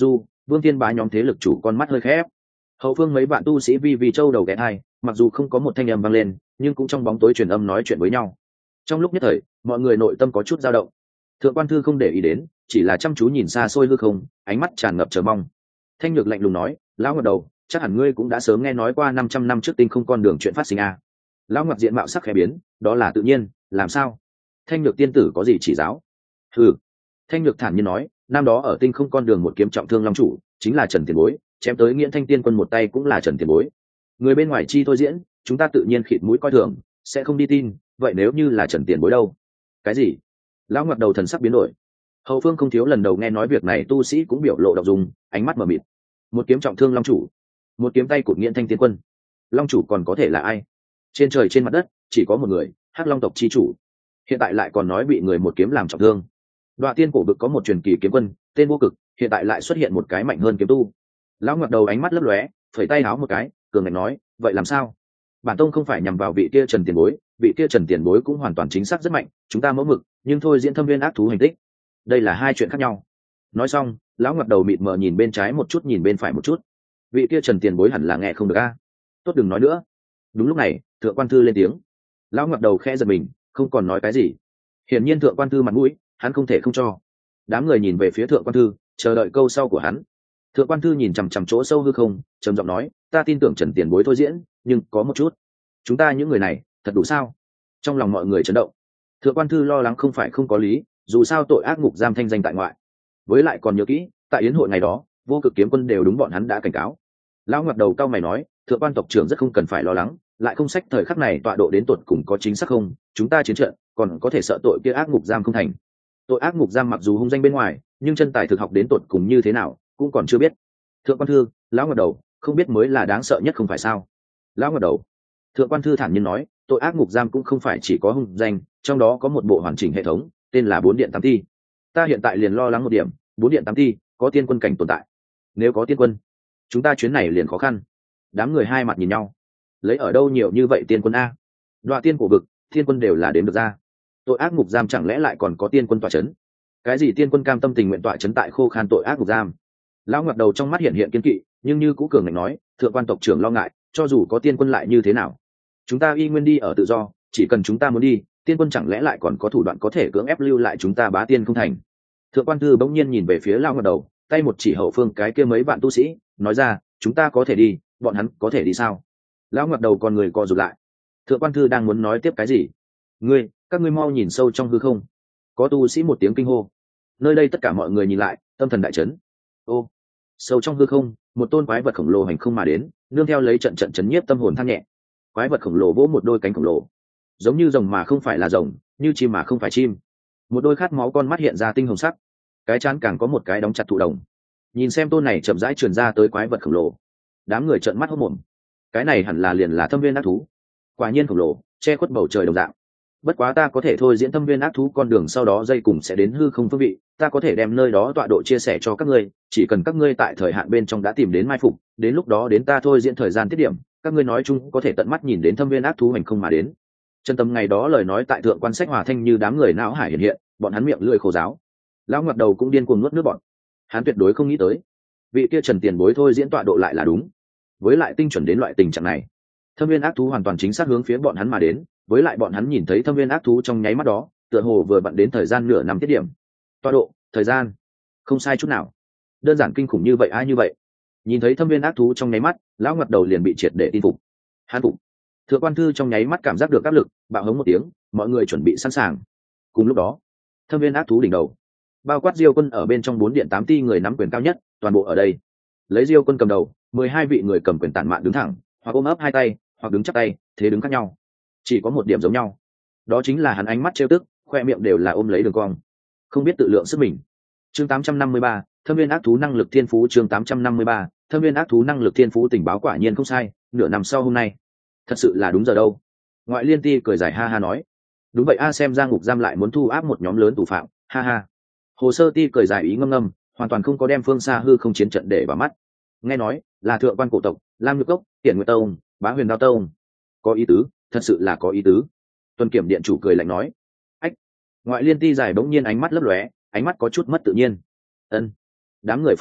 Vương Thiên Bá nhóm thế lực chủ con mắt hơi khép. Hậu phương mấy bạn tu sĩ vi châu đầu ghé hai, mặc dù không có một thanh âm vang lên, nhưng cũng trong bóng tối truyền âm nói chuyện với nhau. Trong lúc nhất thời, mọi người nội tâm có chút dao động. Thượng quan thư không để ý đến, chỉ là chăm chú nhìn xa xôi hư không, ánh mắt tràn ngập chờ mong. Thanh Nhược lạnh lùng nói, lão ngọc đầu, chắc hẳn ngươi cũng đã sớm nghe nói qua 500 năm trước tinh không con đường chuyện phát sinh à. Lão ngọc diện mạo sắc khẽ biến, đó là tự nhiên, làm sao? Thanh Nhược tiên tử có gì chỉ giáo? Ừ. Thanh Nhược thản nhiên nói, năm đó ở tinh không con đường một kiếm trọng thương long chủ, chính là Trần Tiền Bối, chém tới Nghiễn Thanh tiên quân một tay cũng là Trần Tiền Bối. Người bên ngoài chi thôi diễn, chúng ta tự nhiên khịt mũi coi thường, sẽ không đi tin, vậy nếu như là Trần Tiền Bối đâu? Cái gì? Lão ngọc đầu thần sắc biến đổi. Hậu phương không thiếu lần đầu nghe nói việc này, tu sĩ cũng biểu lộ động dung, ánh mắt mờ mịt. Một kiếm trọng thương long chủ, một kiếm tay của Nghiễn Thanh tiên quân, long chủ còn có thể là ai? Trên trời trên mặt đất chỉ có một người, Hắc Long tộc chi chủ, hiện tại lại còn nói bị người một kiếm làm trọng thương. Đoạ tiên cổ vực có một truyền kỳ kiếm quân tên Vô Cực, hiện tại lại xuất hiện một cái mạnh hơn kiếm tu. Lão ngập đầu ánh mắt lấp lóe, phẩy tay áo một cái, cường ngạnh nói, vậy làm sao? Bản tông không phải nhằm vào vị kia Trần Tiền Bối, vị kia Trần Tiền Bối cũng hoàn toàn chính xác rất mạnh, chúng ta mẫu mực, nhưng thôi diễn thâm viên ác thú hành tích, đây là hai chuyện khác nhau. Nói xong, lão ngập đầu mịt mờ nhìn bên trái một chút, nhìn bên phải một chút. Vị kia Trần Tiền Bối hẳn là nghe không được a. Tốt đừng nói nữa. Đúng lúc này, thượng quan thư lên tiếng. Lão ngập đầu khẽ giật mình, không còn nói cái gì. Hiển nhiên thượng quan thư mặt mũi hắn không thể không cho. Đám người nhìn về phía thượng quan thư, chờ đợi câu sau của hắn. Thượng quan thư nhìn chằm chằm chỗ sâu hư không, trầm giọng nói, ta tin tưởng Trần Tiền Bối thôi diễn, nhưng có một chút, chúng ta những người này thật đủ sao? Trong lòng mọi người chấn động. Thượng quan thư lo lắng không phải không có lý, dù sao tội ác ngục giam thanh danh tại ngoại, với lại còn nhớ kỹ tại yến hội ngày đó Vô Cực kiếm quân đều đúng bọn hắn đã cảnh cáo. Lão ngập đầu cao mày nói, thượng quan tộc trưởng rất không cần phải lo lắng, lại không sách thời khắc này tọa độ đến tột cùng có chính xác không, chúng ta chiến trận còn có thể sợ tội kia ác ngục giam không thành. Tội ác ngục giam mặc dù hung danh bên ngoài, nhưng chân tài thực học đến tột cùng như thế nào cũng còn chưa biết. Thượng quan thư, lão ngập đầu, không biết mới là đáng sợ nhất không phải sao? Lão ngập đầu. Thượng quan thư thản nhiên nói, tội ác ngục giam cũng không phải chỉ có hung danh, trong đó có một bộ hoàn chỉnh hệ thống, tên là 4 điện 8 ti. Ta hiện tại liền lo lắng một điểm, 4 điện 8 ti có tiên quân cảnh tồn tại. Nếu có tiên quân, chúng ta chuyến này liền khó khăn. Đám người hai mặt nhìn nhau, lấy ở đâu nhiều như vậy tiên quân a? Đoạ tiên cổ vực, tiên quân đều là đến được ra. Tội ác ngục giam chẳng lẽ lại còn có tiên quân tọa chấn? Cái gì tiên quân cam tâm tình nguyện tọa chấn tại khô khan tội ác ngục giam? Lão ngập đầu trong mắt hiện hiện kiên kỵ, nhưng như cũ cường ngạnh nói, thượng quan tộc trưởng lo ngại, cho dù có tiên quân lại như thế nào, chúng ta y nguyên đi ở tự do, chỉ cần chúng ta muốn đi, tiên quân chẳng lẽ lại còn có thủ đoạn có thể cưỡng ép lưu lại chúng ta bá tiên không thành? Thượng quan thư bỗng nhiên nhìn về phía Lão ngập đầu, tay một chỉ hậu phương cái kia mấy bạn tu sĩ, nói ra, chúng ta có thể đi, bọn hắn có thể đi sao? Lão ngập đầu con người co rụt lại. Thượng quan thư đang muốn nói tiếp cái gì, các ngươi mau nhìn sâu trong hư không. Có tu sĩ một tiếng kinh hô. Nơi đây tất cả mọi người nhìn lại, tâm thần đại chấn. Ô, sâu trong hư không, một tôn quái vật khổng lồ hành không mà đến, nương theo lấy trận trận chấn nhiếp tâm hồn than nhẹ. Quái vật khổng lồ vỗ một đôi cánh khổng lồ, giống như rồng mà không phải là rồng, như chim mà không phải chim. Một đôi khát máu con mắt hiện ra tinh hồng sắc, cái trán càng có một cái đóng chặt thụ đồng. Nhìn xem tôn này chậm rãi truyền ra tới quái vật khổng lồ, đám người trợn mắt hốt mồm. Cái này hẳn là liền là thâm viên ác thú, quả nhiên khổng lồ, che khuất bầu trời đồng dạng. Bất quá ta có thể thôi diễn thâm viên ác thú con đường, sau đó dây cùng sẽ đến hư không phương vị, ta có thể đem nơi đó tọa độ chia sẻ cho các ngươi, chỉ cần các ngươi tại thời hạn bên trong đã tìm đến mai phục, đến lúc đó đến ta thôi diễn thời gian tiết điểm, các ngươi nói chung có thể tận mắt nhìn đến thâm viên ác thú hành không mà đến. Chân tâm ngày đó lời nói tại thượng quan sách hòa thanh như đám người não hải hiện hiện, bọn hắn miệng lưỡi khô giáo. Lão ngập đầu cũng điên cuồng nuốt nước bọn. Hắn tuyệt đối không nghĩ tới vị kia Trần Tiền Bối thôi diễn tọa độ lại là đúng, với lại tinh chuẩn đến loại tình trạng này. Thâm viên ác thú hoàn toàn chính xác hướng phía bọn hắn mà đến, với lại bọn hắn nhìn thấy thâm viên ác thú trong nháy mắt đó, tựa hồ vừa vặn đến thời gian nửa năm tiết điểm. Tọa độ, thời gian, không sai chút nào. Đơn giản kinh khủng như vậy ai như vậy? Nhìn thấy thâm viên ác thú trong nháy mắt, lão ngập đầu liền bị triệt để tin phục. Hắn phục. Thượng quan thư trong nháy mắt cảm giác được áp lực, bạo hống một tiếng, mọi người chuẩn bị sẵn sàng. Cùng lúc đó, thâm viên ác thú đỉnh đầu, bao quát Diêu quân ở bên trong 4 điện 8 ti người nắm quyền cao nhất, toàn bộ ở đây. Lấy Diêu quân cầm đầu, 12 vị người cầm quyền tản mạn đứng thẳng, hoặc ôm ấp hai tay, hoặc đứng chắp tay, thế đứng khác nhau. Chỉ có một điểm giống nhau, đó chính là hắn ánh mắt trêu tức, khoe miệng đều là ôm lấy đường cong, không biết tự lượng sức mình. Chương 853, thâm viên ác thú năng lực thiên phú. Chương 853, thâm viên ác thú năng lực thiên phú. Tình báo quả nhiên không sai, nửa năm sau hôm nay thật sự là đúng giờ đâu. Ngoại liên ti cười dài ha ha nói, đúng vậy a, xem ra ngục giam lại muốn thu áp một nhóm lớn tù phạm, ha ha. Hồ sơ ti cười dài ý ngâm ngâm, hoàn toàn không có đem phương xa hư không chiến trận để vào mắt. Nghe nói là thượng quan cổ tộc, Lam Nhược Cốc, Tiễn Nguyệt Tông, Bá Huyền Đao Tông. Có ý tứ, thật sự là có ý tứ. Tuần kiểm điện chủ cười lạnh nói. Ách. Ngoại liên ti dài bỗng nhiên ánh mắt lấp lóe, ánh mắt có chút mất tự nhiên. Ân. Đám người phát giác,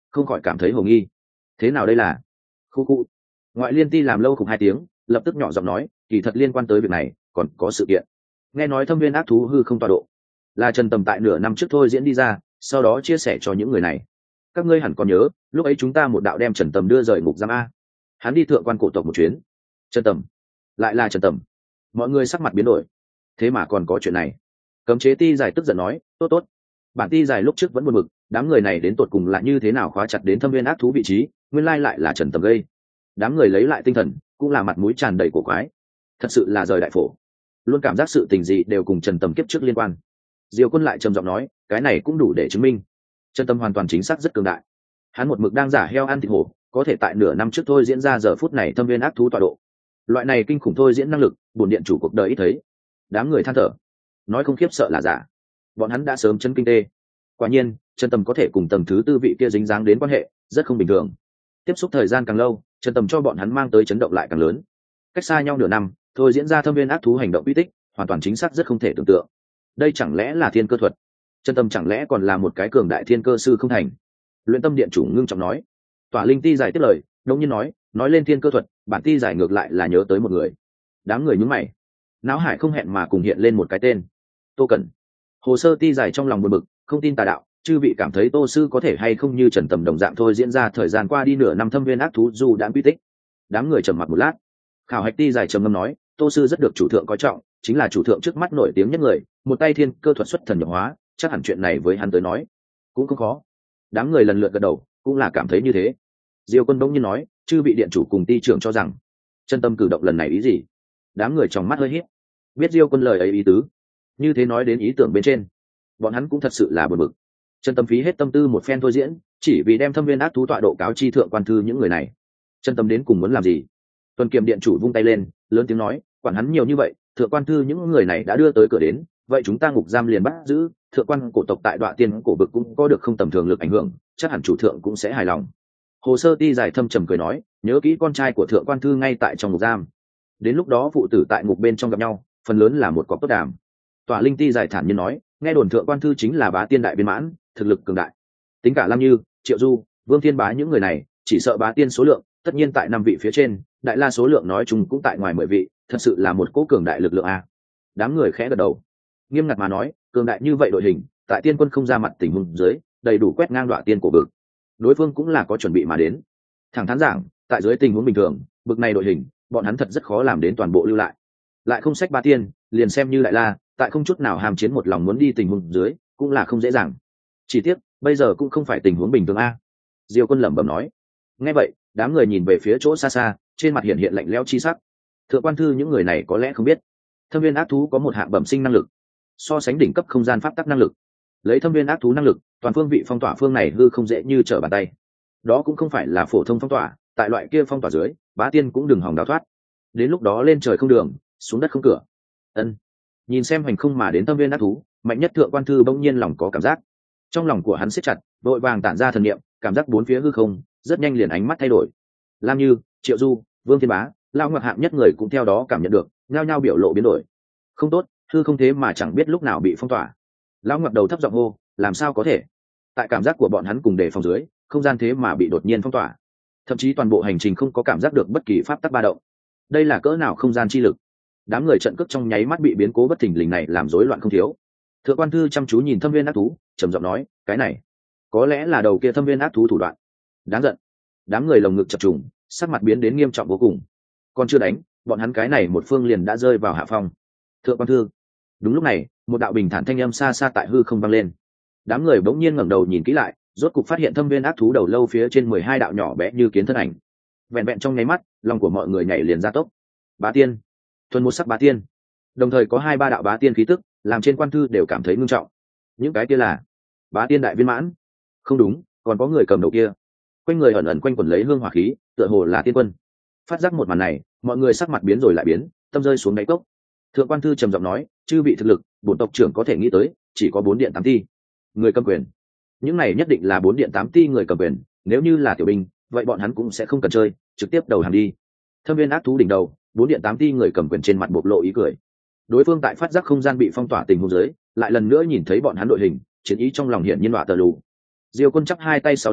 không khỏi cảm thấy hồ nghi. Thế nào đây là? Khu khu. Ngoại liên ti làm lâu cùng 2 tiếng, lập tức nhỏ giọng nói, kỳ thật liên quan tới việc này còn có sự kiện. Nghe nói thâm viên ác thú hư không tọa độ là Trần Tầm tại nửa năm trước thôi diễn đi ra, sau đó chia sẻ cho những người này. Các ngươi hẳn còn nhớ, lúc ấy chúng ta một đạo đem Trần Tầm đưa rời ngục giam a. Hắn đi thượng quan cổ tộc một chuyến. Trần Tầm, lại là Trần Tầm. Mọi người sắc mặt biến đổi. Thế mà còn có chuyện này. Cấm chế ti giải tức giận nói, tốt tốt. Bản ti giải lúc trước vẫn buồn bực, đám người này đến tột cùng là như thế nào khóa chặt đến thâm viên ác thú vị trí, nguyên lai lại là Trần Tầm gây. Đám người lấy lại tinh thần, cũng là mặt mũi tràn đầy cổ quái. Thật sự là rời đại phổ, luôn cảm giác sự tình gì đều cùng Trần Tầm kiếp trước liên quan. Diêu Quân lại trầm giọng nói, cái này cũng đủ để chứng minh Trần Tầm hoàn toàn chính xác rất cường đại. Hắn một mực đang giả heo ăn thịt hổ, có thể tại nửa năm trước thôi diễn ra giờ phút này thâm viên ác thú tọa độ. Loại này kinh khủng thôi diễn năng lực, bổn điện chủ cuộc đời ít thấy. Đám người than thở, nói không khiếp sợ là giả. Bọn hắn đã sớm chấn kinh tê. Quả nhiên, Trần Tầm có thể cùng tầng thứ tư vị kia dính dáng đến quan hệ, rất không bình thường. Tiếp xúc thời gian càng lâu, Trần Tầm cho bọn hắn mang tới chấn động lại càng lớn. Cách xa nhau nửa năm, thôi diễn ra thâm viên ác thú hành động uy tích, hoàn toàn chính xác rất không thể tưởng tượng. Đây chẳng lẽ là thiên cơ thuật? Trần Tầm chẳng lẽ còn là một cái cường đại thiên cơ sư không thành? Luyện Tâm điện chủ ngưng trọng nói. Tỏa Linh ti giải tiếp lời, đông nhiên nói lên thiên cơ thuật, bản ti giải ngược lại là nhớ tới một người. Đám người nhướng mày, não hải không hẹn mà cùng hiện lên một cái tên: Tô Cẩn. Hồ sơ ti giải trong lòng buồn bực, không tin tà đạo, chư vị cảm thấy Tô sư có thể hay không như Trần Tầm đồng dạng thôi diễn ra thời gian qua đi nửa năm thâm viên ác thú dù đã quy tích. Đám người trầm mặc một lát. Khảo hạch ti giải trầm ngâm nói, Tô sư rất được chủ thượng coi trọng, chính là chủ thượng trước mắt nổi tiếng nhất người, một tay thiên cơ thuật xuất thần nhập hóa, chắc hẳn chuyện này với hắn tới nói cũng không khó. Đám người lần lượt gật đầu, cũng là cảm thấy như thế. Diêu Quân bỗng nhiên nói, chư vị điện chủ cùng ti trưởng cho rằng Trần Tầm cử động lần này ý gì? Đám người trong mắt hơi hít, biết Diêu Quân lời ấy ý tứ, như thế nói đến ý tưởng bên trên, bọn hắn cũng thật sự là buồn bực. Trần Tầm phí hết tâm tư một phen thôi diễn, chỉ vì đem thâm viên ác thú tọa độ cáo chi thượng quan thư những người này. Trần Tầm đến cùng muốn làm gì? Tuần Kiểm điện chủ vung tay lên, lớn tiếng nói, quản hắn nhiều như vậy, thượng quan thư những người này đã đưa tới cửa đến, vậy chúng ta ngục giam liền bắt giữ. Thượng quan cổ tộc tại Đoạ Tiên cổ vực cũng có được không tầm thường lực ảnh hưởng, chắc hẳn chủ thượng cũng sẽ hài lòng. Hồ sơ ti giải thâm trầm cười nói, nhớ kỹ con trai của thượng quan thư ngay tại trong ngục giam, đến lúc đó phụ tử tại ngục bên trong gặp nhau, phần lớn là một cọc tốt đàm. Tỏa Linh ti giải thản nhiên nói, nghe đồn thượng quan thư chính là bá tiên đại viên mãn, thực lực cường đại, tính cả Lam Như, Triệu Du, Vương Thiên Bá những người này, chỉ sợ bá tiên số lượng tất nhiên tại 5 vị phía trên, đại la số lượng nói chung cũng tại ngoài 10 vị, thật sự là một cỗ cường đại lực lượng a. Đám người khẽ gật đầu, nghiêm ngặt mà nói, cường đại như vậy đội hình, tại tiên quân không ra mặt tình huống dưới, đầy đủ quét ngang Đoạ Tiên cổ vực. Đối phương cũng là có chuẩn bị mà đến. Thẳng thắn giảng, tại dưới tình huống bình thường, bực này đội hình, bọn hắn thật rất khó làm đến toàn bộ lưu lại. Lại không sách bá tiên, liền xem như đại la, tại không chút nào hàm chiến một lòng muốn đi tình huống dưới, cũng là không dễ dàng. Chỉ tiếc, bây giờ cũng không phải tình huống bình thường a. Diêu Quân lẩm bẩm nói. Nghe vậy, đám người nhìn về phía chỗ xa xa, trên mặt hiện lạnh lẽo chi sắc. Thượng quan thư những người này có lẽ không biết, thâm viên ác thú có một hạng bẩm sinh năng lực, so sánh đỉnh cấp không gian pháp tắc năng lực. Lấy thâm viên ác thú năng lực, toàn phương vị phong tỏa phương này hư không dễ như trở bàn tay. Đó cũng không phải là phổ thông phong tỏa, tại loại kia phong tỏa dưới, bá tiên cũng đừng hòng đào thoát. Đến lúc đó lên trời không đường, xuống đất không cửa. Ân. Nhìn xem hành không mà đến thâm viên ác thú, mạnh nhất thượng quan thư bỗng nhiên lòng có cảm giác. Trong lòng của hắn siết chặt, vội vàng tản ra thần niệm, cảm giác bốn phía hư không, rất nhanh liền ánh mắt thay đổi. Lam Như, Triệu Du, Vương Thiên Bá, Lao Ngọc hạng nhất người cũng theo đó cảm nhận được, nhao nhao biểu lộ biến đổi. Không tốt, hư không thế mà chẳng biết lúc nào bị phong tỏa. Lão Ngọc đầu thấp giọng hô, làm sao có thể? Tại cảm giác của bọn hắn cùng đề phòng dưới, không gian thế mà bị đột nhiên phong tỏa, thậm chí toàn bộ hành trình không có cảm giác được bất kỳ pháp tắc ba động. Đây là cỡ nào không gian chi lực? Đám người trận cước trong nháy mắt bị biến cố bất thình lình này làm rối loạn không thiếu. Thượng quan thư chăm chú nhìn thâm viên ác thú, trầm giọng nói, cái này có lẽ là đầu kia thâm viên ác thú thủ đoạn. Đáng giận. Đám người lồng ngực chập trùng, sắc mặt biến đến nghiêm trọng vô cùng. Còn chưa đánh, bọn hắn cái này một phương liền đã rơi vào hạ phong. Thượng quan thư. Đúng lúc này, một đạo bình thản thanh âm xa xa tại hư không vang lên. Đám người bỗng nhiên ngẩng đầu nhìn kỹ lại, rốt cục phát hiện thâm viên ác thú đầu lâu phía trên 12 đạo nhỏ bé như kiến thân ảnh. Vẹn vẹn trong nháy mắt, lòng của mọi người nhảy liền ra tốc. Bá tiên, thuần một sắc bá tiên. Đồng thời có 2-3 đạo bá tiên khí tức, làm trên quan thư đều cảm thấy ngưng trọng. Những cái kia là bá tiên đại viên mãn? Không đúng, còn có người cầm đầu kia. Quanh người ẩn ẩn quanh quẩn lấy hương hỏa khí, tựa hồ là tiên quân. Phát giác một màn này, mọi người sắc mặt biến rồi lại biến, tâm rơi xuống đáy cốc. Thượng quan thư trầm giọng nói, chư vị thực lực, bổn tộc trưởng có thể nghĩ tới, chỉ có 4 điện 8 ti người cầm quyền. Những này nhất định là 4 điện 8 ti người cầm quyền, nếu như là tiểu binh, vậy bọn hắn cũng sẽ không cần chơi, trực tiếp đầu hàng đi. Thâm viên ác thú đỉnh đầu, 4 điện 8 ti người cầm quyền trên mặt bộc lộ ý cười. Đối phương tại phát giác không gian bị phong tỏa tình huống dưới, lại lần nữa nhìn thấy bọn hắn đội hình, chiến ý trong lòng hiện nhiên đọa tờ lù. Diêu Quân chắp 2 tay sau lưng,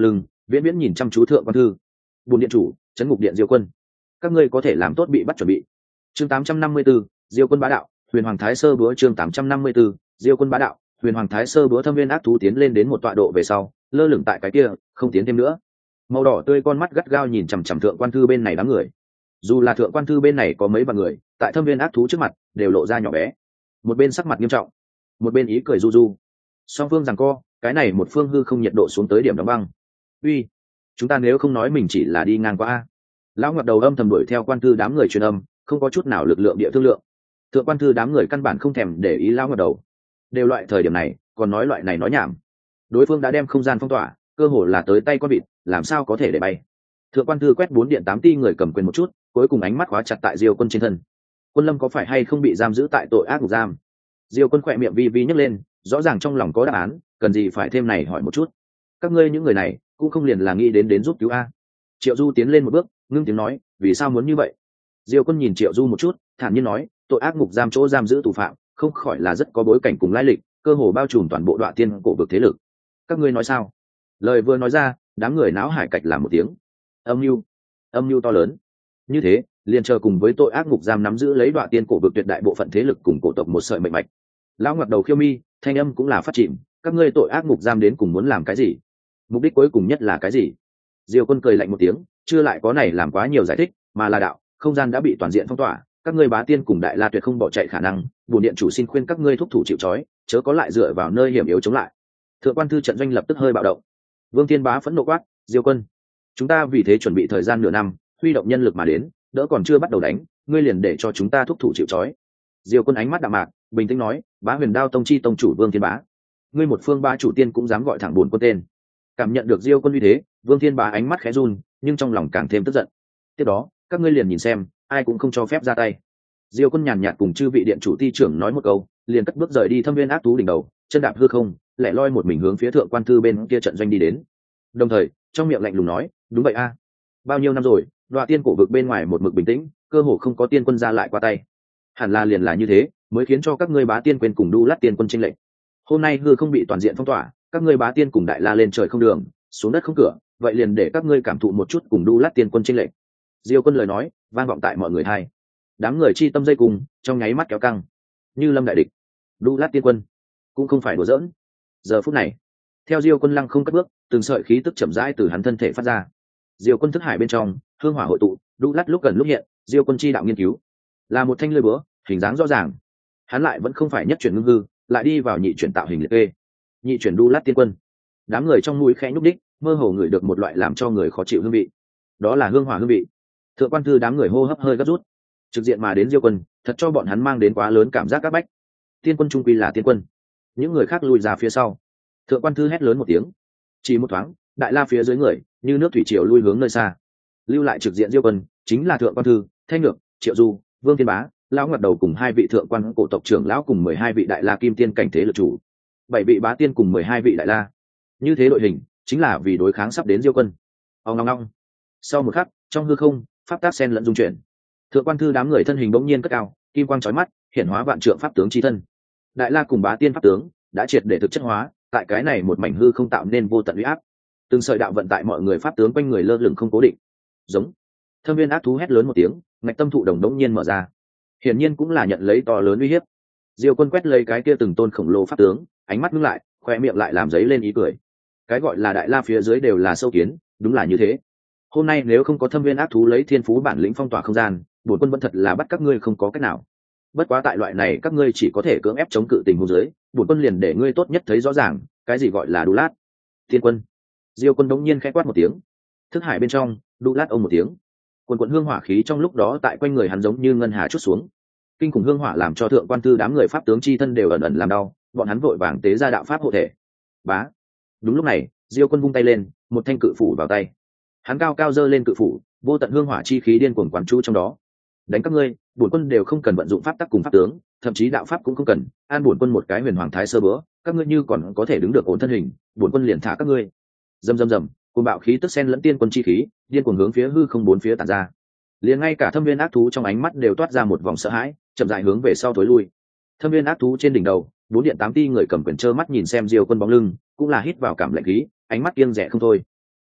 Viễn Viễn nhìn chăm chú thượng quan thư. Bùn điện chủ, trấn ngục điện Diêu quân, các ngươi có thể làm tốt bị bắt chuẩn bị. Chương 854, Diêu quân bá đạo, Huyền Hoàng Thái Sơ búa. Chương 854, Diêu quân bá đạo, Huyền Hoàng Thái Sơ búa. Thâm viên ác thú tiến lên đến một tọa độ về sau, lơ lửng tại cái kia, không tiến thêm nữa. Màu đỏ tươi con mắt gắt gao nhìn chằm chằm thượng quan thư bên này đám người. Dù là thượng quan thư bên này có mấy vạn người, tại thâm viên ác thú trước mặt đều lộ ra nhỏ bé. Một bên sắc mặt nghiêm trọng, một bên ý cười du du. Song phương giằng co, cái này một phương hư không nhiệt độ xuống tới điểm đóng băng. Uy, chúng ta nếu không nói mình chỉ là đi ngang qua a. Lão ngập đầu âm thầm đuổi theo quan thư đám người truyền âm, không có chút nào lực lượng địa thương lượng. Thượng quan thư đám người căn bản không thèm để ý lão ngập đầu. Đều loại thời điểm này, còn nói loại này nói nhảm. Đối phương đã đem không gian phong tỏa, cơ hồ là tới tay con vịt, làm sao có thể để bay. Thượng quan thư quét 4 điện 8 ti người cầm quyền một chút, cuối cùng ánh mắt khóa chặt tại Diêu quân trên thân. Quân Lâm có phải hay không bị giam giữ tại tội ác ngục giam? Diêu quân khỏe miệng vi vi nhấc lên, rõ ràng trong lòng có đáp án, cần gì phải thêm này hỏi một chút. Các ngươi những người này cũng không liền là nghĩ đến giúp cứu a. Triệu Du tiến lên một bước, ngưng tiếng nói, vì sao muốn như vậy? Diêu quân nhìn Triệu Du một chút, thản nhiên nói, tội ác ngục giam chỗ giam giữ tù phạm, không khỏi là rất có bối cảnh cùng lai lịch, cơ hồ bao trùm toàn bộ Đoạ Tiên cổ vực thế lực. Các ngươi nói sao? Lời vừa nói ra, đám người náo hải cạch làm một tiếng. Âm mưu to lớn. Như thế, liền chờ cùng với tội ác ngục giam nắm giữ lấy Đoạ Tiên cổ vực tuyệt đại bộ phận thế lực cùng cổ tộc một sợi mệnh mạch. Lão ngập đầu khiêu mi, thanh âm cũng là phát chìm, các ngươi tội ác ngục giam đến cùng muốn làm cái gì? Mục đích cuối cùng nhất là cái gì? Diêu quân cười lạnh một tiếng, chưa lại có này làm quá nhiều giải thích, mà là đạo, không gian đã bị toàn diện phong tỏa, các ngươi bá tiên cùng đại la tuyệt không bỏ chạy khả năng, bổn điện chủ xin khuyên các ngươi thúc thủ chịu trói, chớ có lại dựa vào nơi hiểm yếu chống lại. Thượng quan thư trận doanh lập tức hơi bạo động. Vương Thiên Bá phẫn nộ quát, Diêu quân, chúng ta vì thế chuẩn bị thời gian nửa năm, huy động nhân lực mà đến, đỡ còn chưa bắt đầu đánh, ngươi liền để cho chúng ta thúc thủ chịu trói. Diêu quân ánh mắt đạm mạc, bình tĩnh nói, Bá Huyền Đao tông chi tông chủ Vương Thiên Bá, ngươi một phương ba chủ tiên cũng dám gọi thẳng buồn quân tên. Cảm nhận được Diêu quân uy thế, Vương Thiên Bá ánh mắt khẽ run, nhưng trong lòng càng thêm tức giận. Tiếp đó, các ngươi liền nhìn xem, ai cũng không cho phép ra tay. Diêu quân nhàn nhạt cùng chư vị điện chủ ti trưởng nói một câu, liền cất bước rời đi thâm viên ác thú đỉnh đầu, chân đạp hư không, lẻ loi một mình hướng phía thượng quan thư bên kia trận doanh đi đến. Đồng thời, trong miệng lạnh lùng nói, đúng vậy a, bao nhiêu năm rồi, Đoạ Tiên cổ vực bên ngoài một mực bình tĩnh, cơ hồ không có tiên quân ra lại qua tay. Hẳn là liền là như thế, mới khiến cho các ngươi bá tiên quên cùng Đu Lát tiên quân chênh lệch. Hôm nay hư không bị toàn diện phong tỏa, các ngươi bá tiên cùng đại la lên trời không đường, xuống đất không cửa, vậy liền để các ngươi cảm thụ một chút cùng Đu Lát tiên quân chênh lệch. Diêu quân lời nói vang vọng tại mọi người hai. Đám người chi tâm dây cùng trong nháy mắt kéo căng, như lâm đại địch. Đu Lát tiên quân cũng không phải đùa giỡn. Giờ phút này, theo Diêu quân lăng không cất bước, từng sợi khí tức chậm rãi từ hắn thân thể phát ra. Diêu quân thức hải bên trong hương hỏa hội tụ, Đu Lát lúc gần lúc hiện, Diêu quân chi đạo nghiên cứu là một thanh lưỡi búa, hình dáng rõ ràng. Hắn lại vẫn không phải nhất chuyển ngưng hư, lại đi vào nhị chuyển tạo hình liệt kê. Nhị chuyển Đu Lát tiên quân. Đám người trong mũi khẽ nhúc đích, mơ hồ ngửi được một loại làm cho người khó chịu hương vị. Đó là hương hỏa hương vị. Thượng quan thư đám người hô hấp hơi gấp rút, trực diện mà đến Diêu quân, thật cho bọn hắn mang đến quá lớn cảm giác các bách. Tiên quân trung quy là tiên quân, những người khác lùi ra phía sau. Thượng quan thư hét lớn một tiếng, chỉ một thoáng, đại la phía dưới người như nước thủy triều lui hướng nơi xa. Lưu lại trực diện Diêu quân chính là thượng quan thư, Thanh Nhược, Triệu Du, Vương Thiên Bá, lão ngập đầu cùng 2 vị thượng quan cổ tộc trưởng lão cùng 12 vị đại la kim tiên cảnh thế lực chủ, 7 vị bá tiên cùng 12 vị đại la. Như thế đội hình chính là vì đối kháng sắp đến Diêu quân. Ong ong ong. Sau một khắc, trong hư không, pháp tác sen lẫn dung chuyển. Thượng quan thư đám người thân hình bỗng nhiên cất cao, kim quang chói mắt, hiển hóa vạn trượng pháp tướng chi thân. Đại la cùng bá tiên pháp tướng đã triệt để thực chất hóa, tại cái này một mảnh hư không tạo nên vô tận uy áp. Từng sợi đạo vận tại mọi người pháp tướng quanh người lơ lửng không cố định. Giống. Thâm viên ác thú hét lớn một tiếng, ngạch tâm thụ đồng đống nhiên mở ra. Hiển nhiên cũng là nhận lấy to lớn uy hiếp. Diêu quân quét lấy cái kia từng tôn khổng lồ pháp tướng, ánh mắt ngưng lại, khoe miệng lại làm giấy lên ý cười. Cái gọi là đại la phía dưới đều là sâu kiến, đúng là như thế. Hôm nay nếu không có thâm viên ác thú lấy thiên phú bản lĩnh phong tỏa không gian, bổn quân vẫn thật là bắt các ngươi không có cách nào. Bất quá tại loại này các ngươi chỉ có thể cưỡng ép chống cự tình huống dưới, bổn quân liền để ngươi tốt nhất thấy rõ ràng cái gì gọi là Đu Lát tiên quân. Diêu quân đống nhiên khẽ quát một tiếng, thức hải bên trong Đu Lát ông một tiếng, quần quần hương hỏa khí trong lúc đó tại quanh người hắn giống như ngân hà chút xuống. Kinh khủng hương hỏa làm cho thượng quan thư đám người pháp tướng chi thân đều ẩn ẩn làm đau, bọn hắn vội vàng tế ra đạo pháp hộ thể. Bá. Đúng lúc này, Diêu quân vung tay lên, một thanh cự phủ vào tay. Hắn cao cao giơ lên cự phủ, vô tận hương hỏa chi khí điên cuồng quán chú trong đó. Đánh các ngươi, bổn quân đều không cần vận dụng pháp tắc cùng pháp tướng, thậm chí đạo pháp cũng không cần, an bổn quân một cái Huyền Hoàng Thái Sơ bữa, các ngươi như còn có thể đứng được ổn thân hình, bổn quân liền thả các ngươi. Rầm rầm rầm, cuồng bạo khí tức xen lẫn tiên quân chi khí, điên cuồng hướng phía hư không bốn phía tản ra. Liền ngay cả thâm viên ác thú trong ánh mắt đều toát ra một vòng sợ hãi, chậm rãi hướng về sau thối lui. Thâm viên ác thú trên đỉnh đầu, 4 điện 8 ti người cầm quyền trơ mắt nhìn xem Diêu quân bóng lưng, cũng là hít vào cảm lạnh khí, ánh mắt kiêng dè không thôi.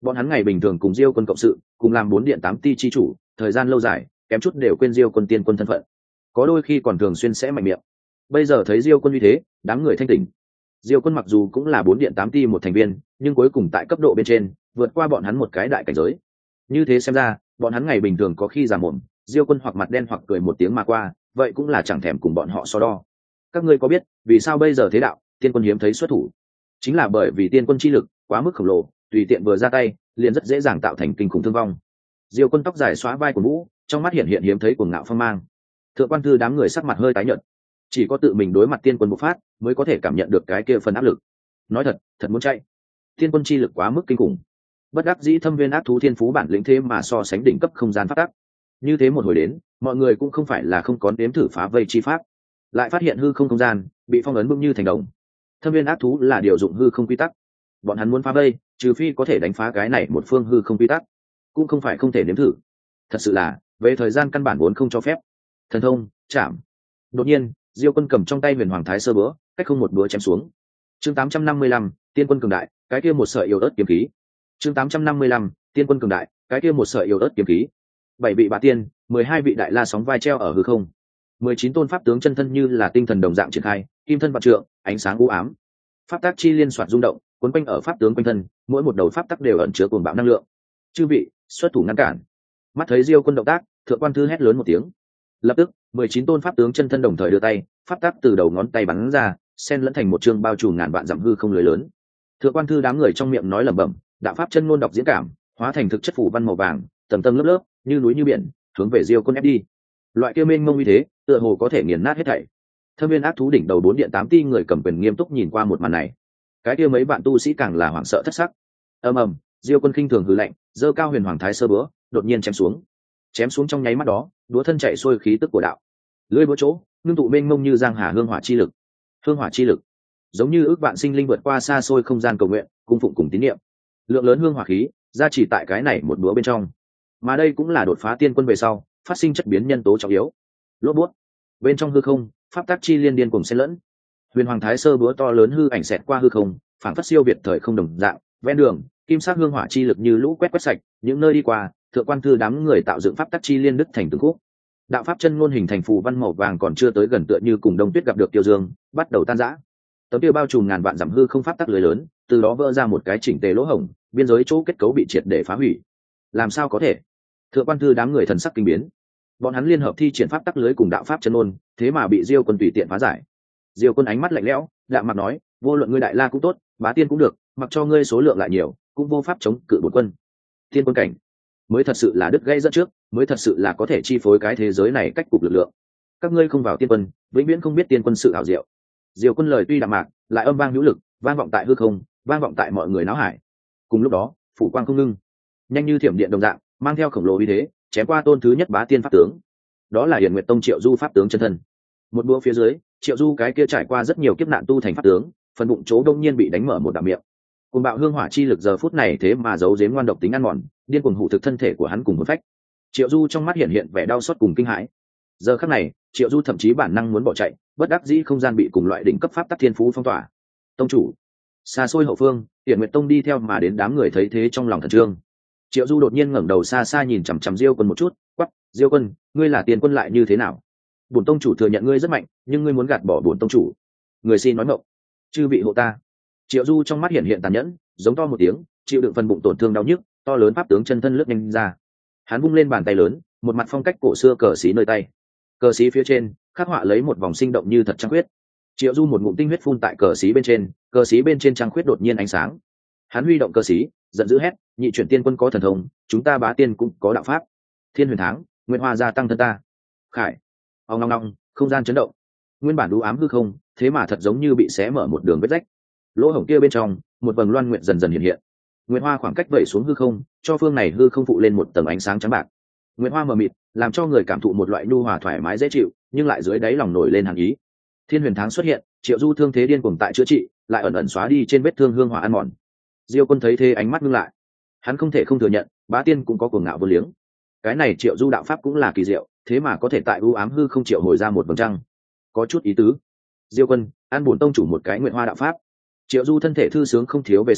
Bọn hắn ngày bình thường cùng Diêu quân cộng sự, cùng làm 4 điện 8 ti chi chủ, thời gian lâu dài, kém chút đều quên Diêu quân tiên quân thân phận. Có đôi khi còn thường xuyên sẽ mạnh miệng. Bây giờ thấy Diêu quân như thế, đám người thanh tỉnh. Diêu quân mặc dù cũng là 4 điện 8 ti một thành viên, nhưng cuối cùng tại cấp độ bên trên, vượt qua bọn hắn một cái đại cảnh giới. Như thế xem ra, bọn hắn ngày bình thường có khi già mồm, Diêu quân hoặc mặt đen hoặc cười một tiếng mà qua, vậy cũng là chẳng thèm cùng bọn họ so đo. Các ngươi có biết vì sao bây giờ thế đạo tiên quân hiếm thấy xuất thủ? Chính là bởi vì tiên quân chi lực quá mức khổng lồ, tùy tiện vừa ra tay liền rất dễ dàng tạo thành kinh khủng thương vong. Diêu quân tóc dài xóa vai của Vũ, trong mắt hiện hiện hiếm thấy cuồng ngạo phong mang. Thượng quan thư đám người sắc mặt hơi tái nhợt, chỉ có tự mình đối mặt tiên quân bộc phát mới có thể cảm nhận được cái kia phần áp lực. Nói thật, thật muốn chạy. Tiên quân chi lực quá mức kinh khủng, bất đắc dĩ thâm viên ác thú thiên phú bản lĩnh thế mà so sánh đỉnh cấp không gian phát tắc. Như thế một hồi đến, mọi người cũng không phải là không có nếm thử phá vây chi pháp, lại phát hiện hư không không gian bị phong ấn vững như thành đồng. Thâm viên ác thú là điều dụng hư không quy tắc, bọn hắn muốn phá vây, trừ phi có thể đánh phá cái này một phương hư không quy tắc, cũng không phải không thể nếm thử. Thật sự là về thời gian căn bản vốn không cho phép. Thần thông chạm. Đột nhiên, Diêu quân cầm trong tay huyền hoàng thái sơ búa, cách không một búa chém xuống. Chương 855, tiên quân cường đại, cái kia một sợi yêu ớt kiếm khí. Chương 855, tiên quân cường đại, cái kia một sợi yêu ớt kiếm khí. 7 vị bá tiên, 12 vị đại la sóng vai treo ở hư không. 19 tôn pháp tướng chân thân như là tinh thần đồng dạng triển khai, kim thân vạn trượng, ánh sáng u ám. Pháp tác chi liên soạt rung động, cuốn quanh ở pháp tướng quanh thân, mỗi một đầu pháp tắc đều ẩn chứa cuồng bạo năng lượng. Chư vị, xuất thủ ngăn cản. Mắt thấy Diêu quân động tác, thượng quan thư hét lớn một tiếng. Lập tức, 19 tôn pháp tướng chân thân đồng thời đưa tay, pháp tắc từ đầu ngón tay bắn ra, xen lẫn thành một chương bao trùm ngàn vạn dặm hư không lưới lớn. Thượng quan thư đám người trong miệng nói lẩm bẩm, đạo pháp chân ngôn đọc diễn cảm, hóa thành thực chất phủ văn màu vàng, tầng tầng lớp lớp, như núi như biển, hướng về Diêu quân ép đi. Loại kia mênh mông như thế, tựa hồ có thể nghiền nát hết thảy. Thâm viên ác thú đỉnh đầu 4 điện 8 ti người cầm quyền nghiêm túc nhìn qua một màn này. Cái kia mấy bạn tu sĩ càng là hoảng sợ thất sắc. Ầm ầm, Diêu quân khinh thường hừ lạnh, giơ cao huyền hoàng thái sơ búa, đột nhiên chém xuống. Chém xuống trong nháy mắt đó, đũa thân chạy xuôi khí tức của đạo. Lưỡi búa chỗ, ngưng tụ mênh mông như giang hà hương hỏa chi lực. Hương hỏa chi lực, giống như ước vạn sinh linh vượt qua xa xôi không gian cầu nguyện, cung phụng cùng tín niệm. Lượng lớn hương hỏa khí, gia trì tại cái này một đũa bên trong. Mà đây cũng là đột phá tiên quân về sau, phát sinh chất biến nhân tố trọng yếu. Lốp bút, bên trong hư không, pháp tắc chi liên điên cùng xen lẫn. Huyền hoàng thái sơ búa to lớn hư ảnh xẹt qua hư không, phản phất siêu việt thời không đồng dạng. Ven đường, kim sắc hương hỏa chi lực như lũ quét sạch, những nơi đi qua, thượng quan thư đám người tạo dựng pháp tắc chi liên đứt thành từng khúc. Đạo pháp chân ngôn hình thành phù văn màu vàng còn chưa tới gần, tựa như cùng đông tuyết gặp được tiêu dương, bắt đầu tan rã. Tấm kia bao trùm ngàn vạn dặm hư không pháp tắc lưới lớn, từ đó vỡ ra một cái chỉnh tề lỗ hổng, biên giới chỗ kết cấu bị triệt để phá hủy. Làm sao có thể? Thượng quan thư đám người thần sắc kinh biến. Bọn hắn liên hợp thi triển pháp tắc lưới cùng đạo pháp chân ngôn, thế mà bị Diêu quân tùy tiện phá giải. Diêu quân ánh mắt lạnh lẽo, đạm mặt nói, vô luận ngươi đại la cũng tốt, bá tiên cũng được, mặc cho ngươi số lượng lại nhiều, cũng vô pháp chống cự bổn quân. Tiên quân cảnh mới thật sự là đứt gãy dẫn trước, mới thật sự là có thể chi phối cái thế giới này cách cục lực lượng. Các ngươi không vào tiên quân, vĩnh viễn không biết tiên quân sự ảo diệu. Diêu quân lời tuy đạm mạc, lại âm vang hữu lực, vang vọng tại hư không, vang vọng tại mọi người náo hải. Cùng lúc đó, phủ quang không ngưng, nhanh như thiểm điện đồng dạng, mang theo khổng lồ uy thế, chém qua tôn thứ nhất bá tiên pháp tướng. Đó là Hiển Nguyệt Tông Triệu Du pháp tướng chân thân. Một búa phía dưới, Triệu Du cái kia trải qua rất nhiều kiếp nạn tu thành pháp tướng, phần bụng chỗ đông nhiên bị đánh mở một đạo miệng. Cuồng bạo hương hỏa chi lực giờ phút này thế mà giấu giếm ngoan độc tính ăn mòn, điên cuồng hủ thực thân thể của hắn cùng một phách. Triệu Du trong mắt hiện hiện vẻ đau xót cùng kinh hãi. Giờ khắc này, Triệu Du thậm chí bản năng muốn bỏ chạy, bất đắc dĩ không gian bị cùng loại đỉnh cấp pháp tắc thiên phú phong tỏa. Tông chủ, xa xôi hậu phương, Hiển Nguyệt Tông đi theo mà đến đám người thấy thế trong lòng thần trương. Triệu Du đột nhiên ngẩng đầu xa xa nhìn chằm chằm Diêu Quân một chút, quắc, Diêu Quân, ngươi là tiền quân lại như thế nào? Bổn tông chủ thừa nhận ngươi rất mạnh, nhưng ngươi muốn gạt bỏ bổn tông chủ. Người xin nói mộng, chư vị hộ ta. Triệu Du trong mắt hiện hiện tàn nhẫn, giống to một tiếng, chịu đựng phần bụng tổn thương đau nhức, to lớn pháp tướng chân thân lướt nhanh ra. Hắn vung lên bàn tay lớn, một mặt phong cách cổ xưa cờ xí nơi tay. Cờ xí phía trên khắc họa lấy một vòng sinh động như thật trăng khuyết. Triệu Du một ngụm tinh huyết phun tại cờ xí bên trên, cờ xí bên trên trăng khuyết đột nhiên ánh sáng. Hắn huy động cờ xí, giận dữ hét, nhị chuyển tiên quân có thần thông, chúng ta bá tiên cũng có đạo pháp. Thiên huyền tháng, nguyện hoa gia tăng thân ta. Khải, ong long long, không gian chấn động. Nguyên bản đú ám hư không, thế mà thật giống như bị xé mở một đường vết rách. Lỗ hổng kia bên trong, một vầng loan nguyện dần dần hiện hiện. Nguyện hoa khoảng cách vẩy xuống hư không, cho phương này hư không phụ lên một tầng ánh sáng trắng bạc. Nguyện hoa mờ mịt, làm cho người cảm thụ một loại nhu hòa thoải mái dễ chịu, nhưng lại dưới đáy lòng nổi lên hàn ý. Thiên huyền tháng xuất hiện, Triệu Du thương thế điên cuồng tại chữa trị, lại ẩn ẩn xóa đi trên vết thương hương hỏa ăn mòn. Diêu Quân thấy thế ánh mắt ngưng lại. Hắn không thể không thừa nhận, bá tiên cũng có cuồng ngạo vô liếng. Cái này Triệu Du đạo pháp cũng là kỳ diệu, thế mà có thể tại u ám hư không triệu hồi ra một vầng trăng. Có chút ý tứ. Diêu Quân, an bổn tông chủ một cái nguyện hoa đạo pháp. Triệu Du thân thể thư sướng không thiếu về sau,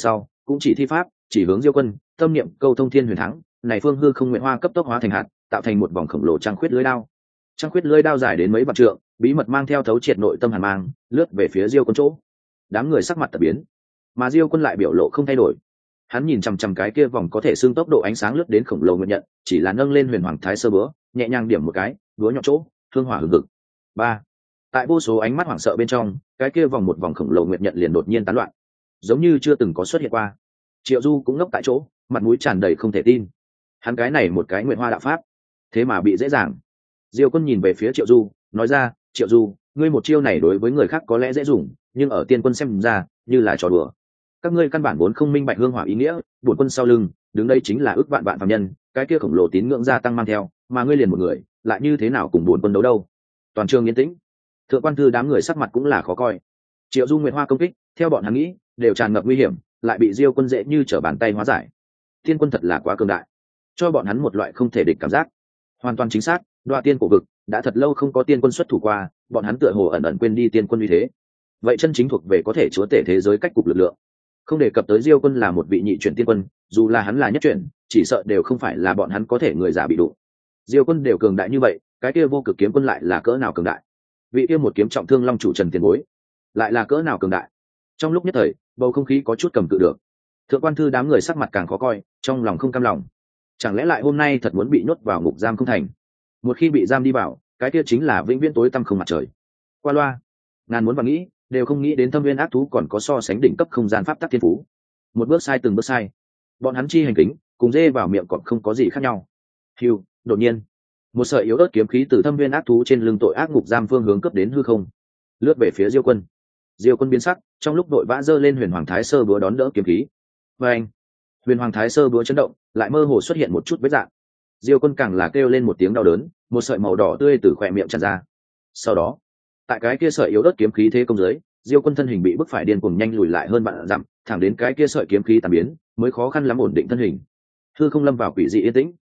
cũng chỉ thi pháp chỉ hướng Diêu Quân, tâm niệm câu thông thiên huyền thắng, này phương hư không nguyện hoa cấp tốc hóa thành hạt, tạo thành một vòng khổng lồ trăng khuyết lưới đao. Trăng khuyết lưới đao dài đến mấy vạn trượng, bí mật mang theo thấu triệt nội tâm hàn mang, lướt về phía Diêu Quân chỗ. Đám người sắc mặt tập biến, mà Diêu Quân lại biểu lộ không thay đổi. Hắn nhìn chằm chằm cái kia vòng có thể xương tốc độ ánh sáng lướt đến khổng lồ nguyện nhận, chỉ là nâng lên huyền hoàng thái sơ búa, nhẹ nhàng điểm một cái, búa nhọn chỗ, hương hỏa hừng hực. Ba. Tại vô số ánh mắt hoảng sợ bên trong, cái kia vòng một vòng khổng lồ nguyện nhận liền đột nhiên tán loạn, giống như chưa từng có xuất hiện qua. Triệu Du cũng ngốc tại chỗ, mặt mũi tràn đầy không thể tin. Hắn cái này một cái nguyện hoa đạo pháp, thế mà bị dễ dàng. Diêu Quân nhìn về phía Triệu Du, nói ra, Triệu Du, ngươi một chiêu này đối với người khác có lẽ dễ dùng, nhưng ở tiên quân xem ra như là trò đùa. Các ngươi căn bản vốn không minh bạch hương hỏa ý nghĩa, bổn quân sau lưng đứng đây chính là ước vạn vạn phàm nhân, cái kia khổng lồ tín ngưỡng gia tăng mang theo, mà ngươi liền một người, lại như thế nào cùng bổn quân đấu đâu? Toàn trường yên tĩnh. Thượng quan thư đám người sắc mặt cũng là khó coi. Triệu Du nguyệt hoa công kích, theo bọn hắn nghĩ, đều tràn ngập nguy hiểm, lại bị Diêu Quân dễ như trở bàn tay hóa giải. Tiên quân thật là quá cường đại, cho bọn hắn một loại không thể địch cảm giác. Hoàn toàn chính xác, Đoạ Tiên cổ vực đã thật lâu không có tiên quân xuất thủ qua, bọn hắn tựa hồ ẩn ẩn quên đi tiên quân uy thế. Vậy chân chính thuộc về có thể chúa tể thế giới cách cục lực lượng. Không đề cập tới Diêu Quân là một vị nhị chuyển tiên quân, dù là hắn là nhất chuyển, chỉ sợ đều không phải là bọn hắn có thể người giả bị đụng. Diêu Quân đều cường đại như vậy, cái kia vô cực kiếm quân lại là cỡ nào cường đại? Vị kia một kiếm trọng thương long chủ Trần Tiền Bối, lại là cỡ nào cường đại? Trong lúc nhất thời, bầu không khí có chút cầm cự được. Thượng quan thư đám người sắc mặt càng khó coi, trong lòng không cam lòng. Chẳng lẽ lại hôm nay thật muốn bị nhốt vào ngục giam không thành? Một khi bị giam đi vào, cái kia chính là vĩnh viễn tối tăm không mặt trời. Qua loa, ngàn muốn và nghĩ, đều không nghĩ đến Thâm Viên ác thú còn có so sánh đỉnh cấp không gian pháp tắc thiên phú. Một bước sai từng bước sai. Bọn hắn chi hành kính, cùng dê vào miệng còn không có gì khác nhau. Hưu, đột nhiên, một sợi yếu ớt kiếm khí từ Thâm Viên ác thú trên lưng tội ác ngục giam phương hướng cấp đến hư không, lướt về phía Diêu Quân. Diêu Quân biến sắc, trong lúc đội vã giơ lên huyền hoàng thái sơ búa đón đỡ kiếm khí. Và anh, huyền hoàng thái sơ búa chấn động, lại mơ hồ xuất hiện một chút vết rạn. Diêu Quân càng là kêu lên một tiếng đau đớn, một sợi màu đỏ tươi từ khỏe miệng tràn ra. Sau đó, tại cái kia sợi yếu ớt kiếm khí thế công dưới, Diêu Quân thân hình bị bức phải điên cuồng nhanh lùi lại hơn vạn dặm, thẳng đến cái kia sợi kiếm khí tàn biến, mới khó khăn lắm ổn định thân hình. Hư không lâm vào quỷ dị yên tĩnh.